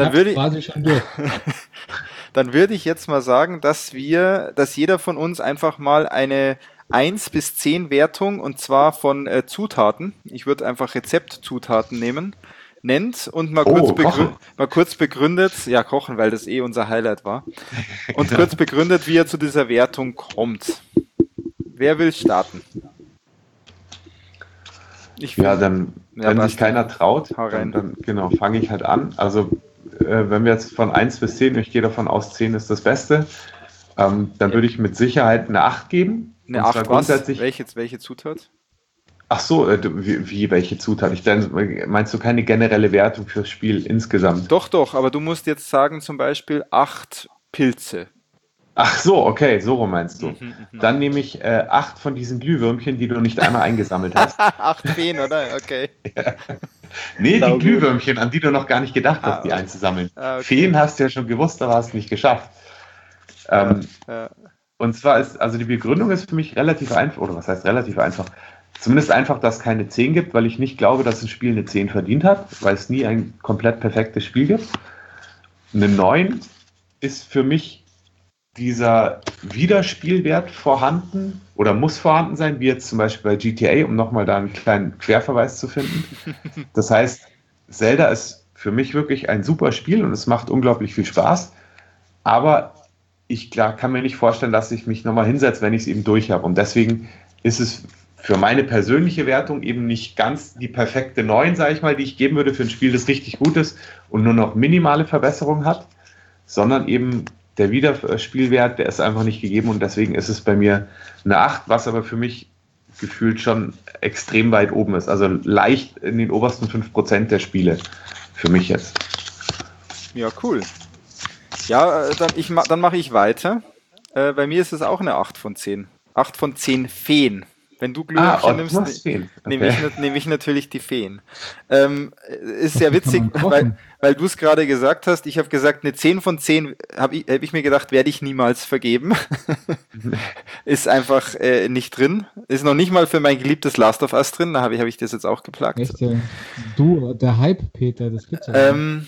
Dann würde ich jetzt mal sagen, dass jeder von uns einfach mal eine 1 bis 10 Wertung, und zwar von Zutaten. Ich würde einfach Rezeptzutaten nennt und mal kurz begründet, ja, kochen, weil das unser Highlight war, und kurz begründet, wie er zu dieser Wertung kommt. Wer will starten? Wenn sich keiner traut, dann fange ich halt an. Also wenn wir jetzt von 1 bis 10, ich gehe davon aus, 10 ist das Beste, dann würde ich mit Sicherheit eine 8 geben. Eine 8 was? Welche Zutat? Ach so, wie welche Zutat? Meinst du keine generelle Wertung fürs Spiel insgesamt? Doch, aber du musst jetzt sagen zum Beispiel 8 Pilze. Ach so, okay, so rum meinst du. Dann nehme ich 8 von diesen Glühwürmchen, die du nicht einmal eingesammelt hast. 8 Feen, oder? Okay. Ja. Nee, die Glühwürmchen, an die du noch gar nicht gedacht hast, die einzusammeln. Okay. Feen hast du ja schon gewusst, aber hast nicht geschafft. Und zwar also die Begründung ist für mich relativ einfach, oder was heißt relativ einfach? Zumindest einfach, dass es keine 10 gibt, weil ich nicht glaube, dass ein Spiel eine 10 verdient hat, weil es nie ein komplett perfektes Spiel gibt. Eine 9 ist für mich dieser Wiederspielwert vorhanden oder muss vorhanden sein, wie jetzt zum Beispiel bei GTA, um nochmal da einen kleinen Querverweis zu finden. Das heißt, Zelda ist für mich wirklich ein super Spiel und es macht unglaublich viel Spaß, aber ich kann mir nicht vorstellen, dass ich mich nochmal hinsetze, wenn ich es eben durch habe. Und deswegen ist es für meine persönliche Wertung eben nicht ganz die perfekte 9, sage ich mal, die ich geben würde für ein Spiel, das richtig gut ist und nur noch minimale Verbesserungen hat, sondern eben der Wiederspielwert, der ist einfach nicht gegeben und deswegen ist es bei mir eine 8, was aber für mich gefühlt schon extrem weit oben ist. Also leicht in den obersten 5% der Spiele für mich jetzt. Ja, cool. Ja, dann mache ich weiter. Bei mir ist es auch eine 8 von 10. 8 von 10 Feen. Wenn du Glühwürmchen nimmst, nehme ich natürlich die Feen. Ist ja witzig, weil du es gerade gesagt hast. Ich habe gesagt, eine 10 von 10 habe ich mir gedacht, werde ich niemals vergeben. Ist einfach nicht drin. Ist noch nicht mal für mein geliebtes Last of Us drin. Da habe ich das jetzt auch geplagt. Echt? Du, der Hype, Peter, das gibt's ja nicht.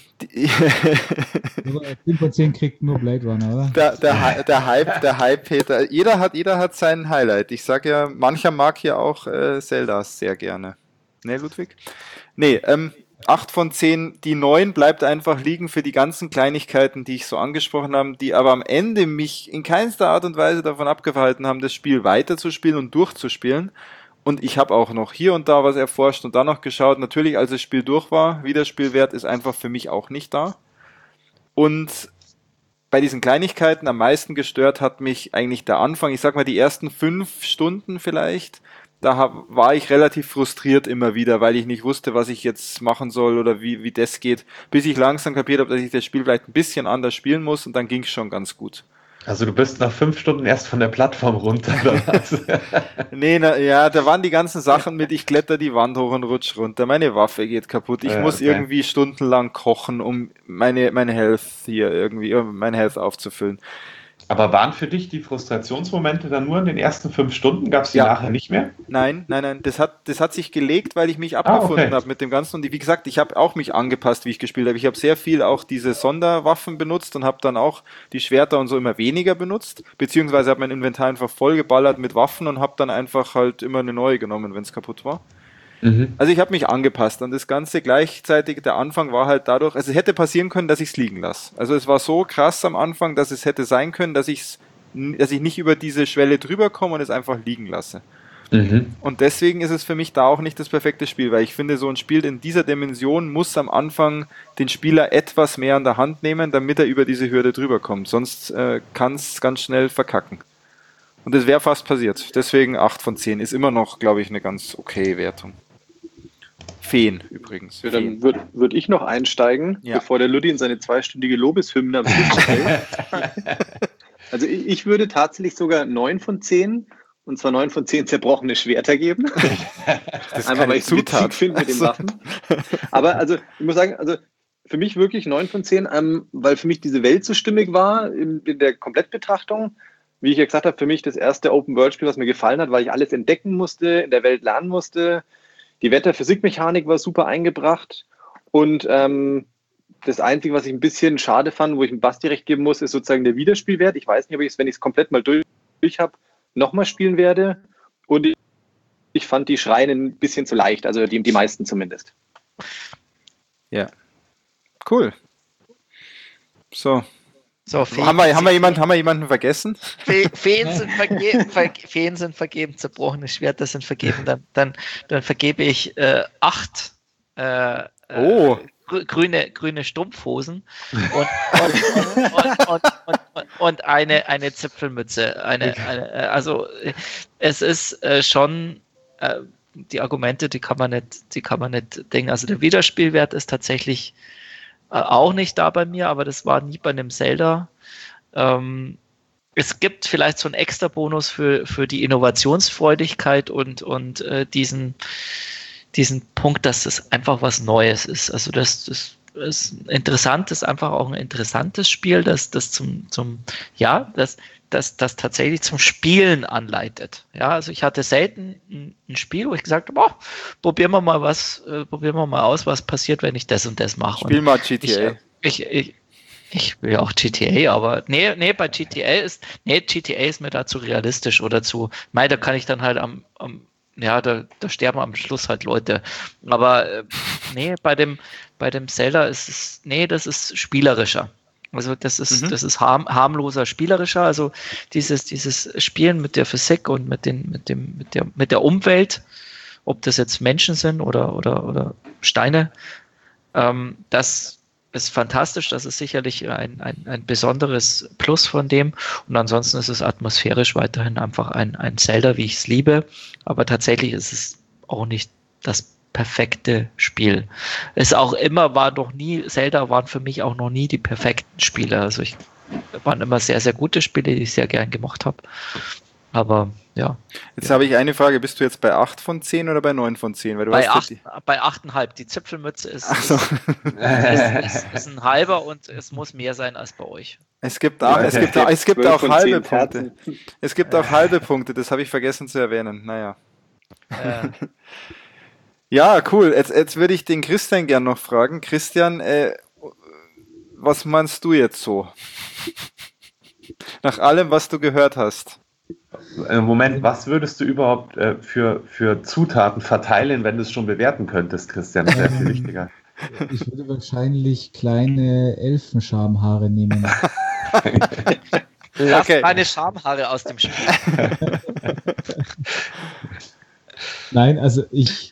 10 von 10 kriegt nur Blade Runner, oder? Der Hype, Peter. Jeder hat sein Highlight. Ich sage ja, mancher mag hier auch Zelda sehr gerne. Ne, Ludwig? Nee, 8 von 10, die 9 bleibt einfach liegen für die ganzen Kleinigkeiten, die ich so angesprochen habe, die aber am Ende mich in keinster Art und Weise davon abgehalten haben, das Spiel weiterzuspielen und durchzuspielen. Und ich habe auch noch hier und da was erforscht und dann noch geschaut. Natürlich, als das Spiel durch war, Wiederspielwert ist einfach für mich auch nicht da. Und bei diesen Kleinigkeiten am meisten gestört hat mich eigentlich der Anfang. Ich sag mal, die ersten 5 Stunden vielleicht. Da war ich relativ frustriert immer wieder, weil ich nicht wusste, was ich jetzt machen soll oder wie das geht. Bis ich langsam kapiert habe, dass ich das Spiel vielleicht ein bisschen anders spielen muss und dann ging es schon ganz gut. Also du bist nach 5 Stunden erst von der Plattform runter, oder was? Nee, da waren die ganzen Sachen mit, ich kletter die Wand hoch und rutsch runter, meine Waffe geht kaputt, ich muss irgendwie stundenlang kochen, um meine Health hier irgendwie, meine Health aufzufüllen. Aber waren für dich die Frustrationsmomente dann nur in den ersten 5 Stunden? Gab es die nachher nicht mehr? Nein. Das hat sich gelegt, weil ich mich abgefunden habe mit dem Ganzen. Und wie gesagt, ich habe auch mich angepasst, wie ich gespielt habe. Ich habe sehr viel auch diese Sonderwaffen benutzt und habe dann auch die Schwerter und so immer weniger benutzt. Beziehungsweise habe mein Inventar einfach vollgeballert mit Waffen und habe dann einfach halt immer eine neue genommen, wenn es kaputt war. Also ich habe mich angepasst und das Ganze gleichzeitig, der Anfang war halt dadurch, also es hätte passieren können, dass ich es liegen lasse. Also es war so krass am Anfang, dass es hätte sein können, dass ich nicht über diese Schwelle drüber komme und es einfach liegen lasse. Und deswegen ist es für mich da auch nicht das perfekte Spiel, weil ich finde, so ein Spiel in dieser Dimension muss am Anfang den Spieler etwas mehr an der Hand nehmen, damit er über diese Hürde drüber kommt. Sonst kann es ganz schnell verkacken. Und das wäre fast passiert. Deswegen 8 von 10 ist immer noch, glaube ich, eine ganz okay Wertung. Feen übrigens. Ja, dann würde ich noch einsteigen, bevor der Ludi in seine 2-stündige Lobeshymne am Schluss stellt. Also ich würde tatsächlich sogar 9 von 10, und zwar 9 von 10 zerbrochene Schwerter geben. Das ist einfach weil ich es witzig finde mit den Waffen. Aber also ich muss sagen, also für mich wirklich 9 von 10, weil für mich diese Welt so stimmig war in der Komplettbetrachtung. Wie ich ja gesagt habe, für mich das erste Open-World-Spiel, was mir gefallen hat, weil ich alles entdecken musste, in der Welt lernen musste. Die Wetter-Physik-Mechanik war super eingebracht und das Einzige, was ich ein bisschen schade fand, wo ich dem Basti recht geben muss, ist sozusagen der Wiederspielwert. Ich weiß nicht, ob ich es, wenn ich es komplett mal durch habe, nochmal spielen werde. Und ich fand die Schreine ein bisschen zu leicht, also die meisten zumindest. Ja, cool. So, haben wir jemanden vergessen? Feen sind vergeben, zerbrochene Schwerter sind vergeben. Dann vergebe ich 8 grüne Strumpfhosen und eine Zipfelmütze. Also es ist schon die Argumente, die kann man nicht denken. Also der Wiederspielwert ist tatsächlich auch nicht da bei mir, aber das war nie bei einem Zelda. Es gibt vielleicht so einen extra Bonus für die Innovationsfreudigkeit und diesen Punkt, dass das einfach was Neues ist. Also das ist interessant, ist einfach auch ein interessantes Spiel, das tatsächlich zum Spielen anleitet. Ja, also ich hatte selten ein Spiel, wo ich gesagt habe, probieren wir mal aus, was passiert, wenn ich das und das mache. Spiel mal GTA. Ich will ja auch GTA, aber nee, bei GTA ist mir da zu realistisch oder da kann ich dann halt da sterben am Schluss halt Leute. Aber bei dem Zelda ist es, das ist spielerischer. Also das ist harmloser, spielerischer. Also dieses Spielen mit der Physik und mit der Umwelt, ob das jetzt Menschen sind oder Steine, das ist fantastisch. Das ist sicherlich ein besonderes Plus von dem. Und ansonsten ist es atmosphärisch weiterhin einfach ein Zelda, wie ich es liebe. Aber tatsächlich ist es auch nicht das perfekte Spiel. Zelda waren für mich auch noch nie die perfekten Spiele. Also waren immer sehr, sehr gute Spiele, die ich sehr gern gemacht habe. Aber ja. Jetzt habe ich eine Frage. Bist du jetzt bei 8 von 10 oder bei 9 von 10? Weil bei 8,5. Die Zipfelmütze ist ein halber und es muss mehr sein als bei euch. Es gibt auch halbe Punkte. Es gibt auch halbe Punkte. Das habe ich vergessen zu erwähnen. Naja. Ja, cool. Jetzt würde ich den Christian gern noch fragen. Christian, was meinst du jetzt so? Nach allem, was du gehört hast. Moment, was würdest du überhaupt für Zutaten verteilen, wenn du es schon bewerten könntest, Christian? Das wäre viel wichtiger. Ich würde wahrscheinlich kleine Elfenschamhaare nehmen. Lass meine Schamhaare aus dem Spiel. Nein, also ich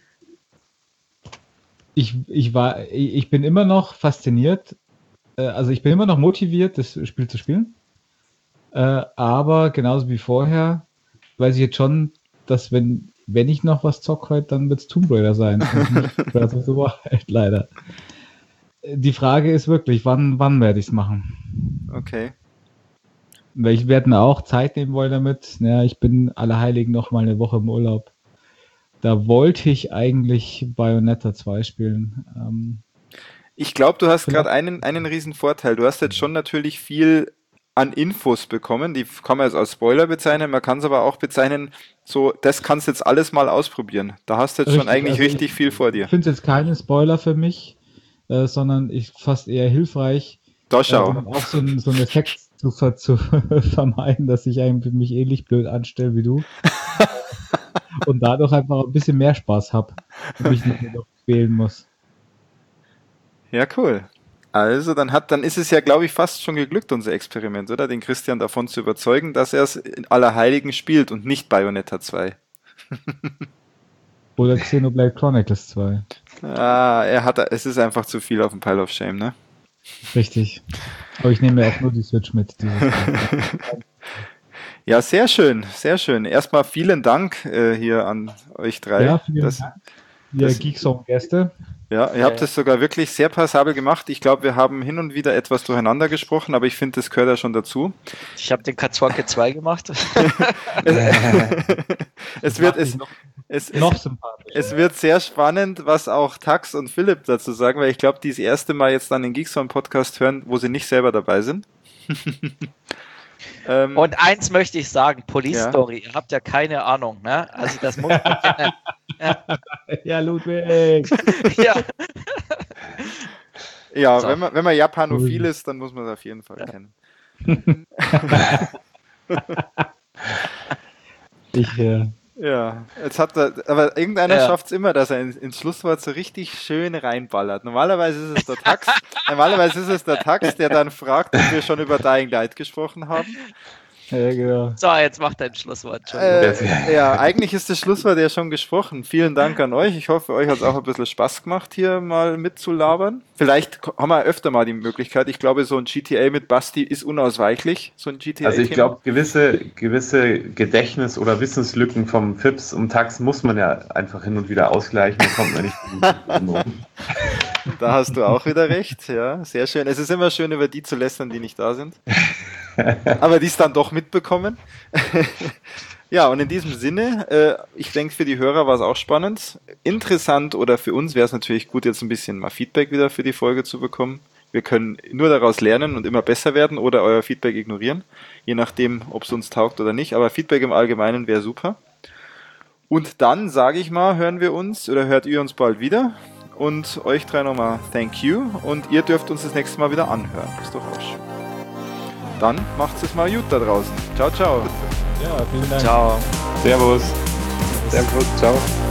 bin immer noch fasziniert, also ich bin immer noch motiviert, das Spiel zu spielen, aber genauso wie vorher weiß ich jetzt schon, dass wenn ich noch was zocke heute, dann wird es Tomb Raider sein. Breath of the Wild, leider. Die Frage ist wirklich, wann werde ich es machen? Okay. Weil ich werde mir auch Zeit nehmen wollen damit. Ja, ich bin Allerheiligen noch mal eine Woche im Urlaub. Da wollte ich eigentlich Bayonetta 2 spielen. Ich glaube, du hast gerade einen riesen Vorteil. Du hast jetzt schon natürlich viel an Infos bekommen. Die kann man jetzt als Spoiler bezeichnen. Man kann es aber auch bezeichnen, so, das kannst du jetzt alles mal ausprobieren. Da hast du jetzt schon eigentlich richtig viel vor dir. Ich finde es jetzt keine Spoiler für mich, sondern fast eher hilfreich, um auch so einen Effekt zu vermeiden, dass ich eigentlich mich ähnlich blöd anstelle wie du. Und dadurch einfach ein bisschen mehr Spaß habe und mich nicht mehr noch quälen muss. Ja, cool. Also, dann ist es ja, glaube ich, fast schon geglückt, unser Experiment, oder? Den Christian davon zu überzeugen, dass er es in Allerheiligen spielt und nicht Bayonetta 2. Oder Xenoblade Chronicles 2. Es ist einfach zu viel auf dem Pile of Shame, ne? Richtig. Aber ich nehme ja auch nur die Switch mit. Ja, sehr schön, sehr schön. Erstmal vielen Dank hier an euch drei. Ja, vielen Dank. Ihr Geekzone-Gäste. Ja, ihr habt es sogar wirklich sehr passabel gemacht. Ich glaube, wir haben hin und wieder etwas durcheinander gesprochen, aber ich finde, das gehört ja schon dazu. Ich habe den Katzwacke 2 gemacht. Es wird sehr spannend, was auch Tax und Philipp dazu sagen, weil ich glaube, die das erste Mal jetzt dann den Geekzone-Podcast hören, wo sie nicht selber dabei sind. Und eins möchte ich sagen, Police Story, ihr habt ja keine Ahnung, ne? Also das muss man kennen. Ja, Ludwig. Ja, so. wenn man Japanophil ist, dann muss man es auf jeden Fall kennen. Ja, jetzt aber irgendeiner schafft es immer, dass er ins Schlusswort so richtig schön reinballert. Normalerweise ist es der Tax, der dann fragt, ob wir schon über Dying Light gesprochen haben. Ja, genau. So, jetzt macht dein Schlusswort schon. Ja, eigentlich ist das Schlusswort ja schon gesprochen. Vielen Dank an euch. Ich hoffe, euch hat es auch ein bisschen Spaß gemacht, hier mal mitzulabern. Vielleicht haben wir öfter mal die Möglichkeit. Ich glaube, so ein GTA mit Basti ist unausweichlich. So ein GTA. Also ich glaube, gewisse Gedächtnis- oder Wissenslücken vom Fips und Tax muss man ja einfach hin und wieder ausgleichen. Da kommt man nicht rum. Da hast du auch wieder recht. Ja, sehr schön. Es ist immer schön, über die zu lästern, die nicht da sind. Aber die es dann doch mitbekommen. Ja, und in diesem Sinne, ich denke, für die Hörer war es auch spannend. Interessant, oder für uns wäre es natürlich gut, jetzt ein bisschen mal Feedback wieder für die Folge zu bekommen. Wir können nur daraus lernen und immer besser werden oder euer Feedback ignorieren, je nachdem, ob es uns taugt oder nicht. Aber Feedback im Allgemeinen wäre super. Und dann, sage ich mal, hört ihr uns bald wieder. Und euch drei nochmal thank you. Und ihr dürft uns das nächste Mal wieder anhören. Ist doch auch schön. Dann macht's es mal gut da draußen. Ciao, ciao. Ja, vielen Dank. Ciao. Servus. Servus, ciao.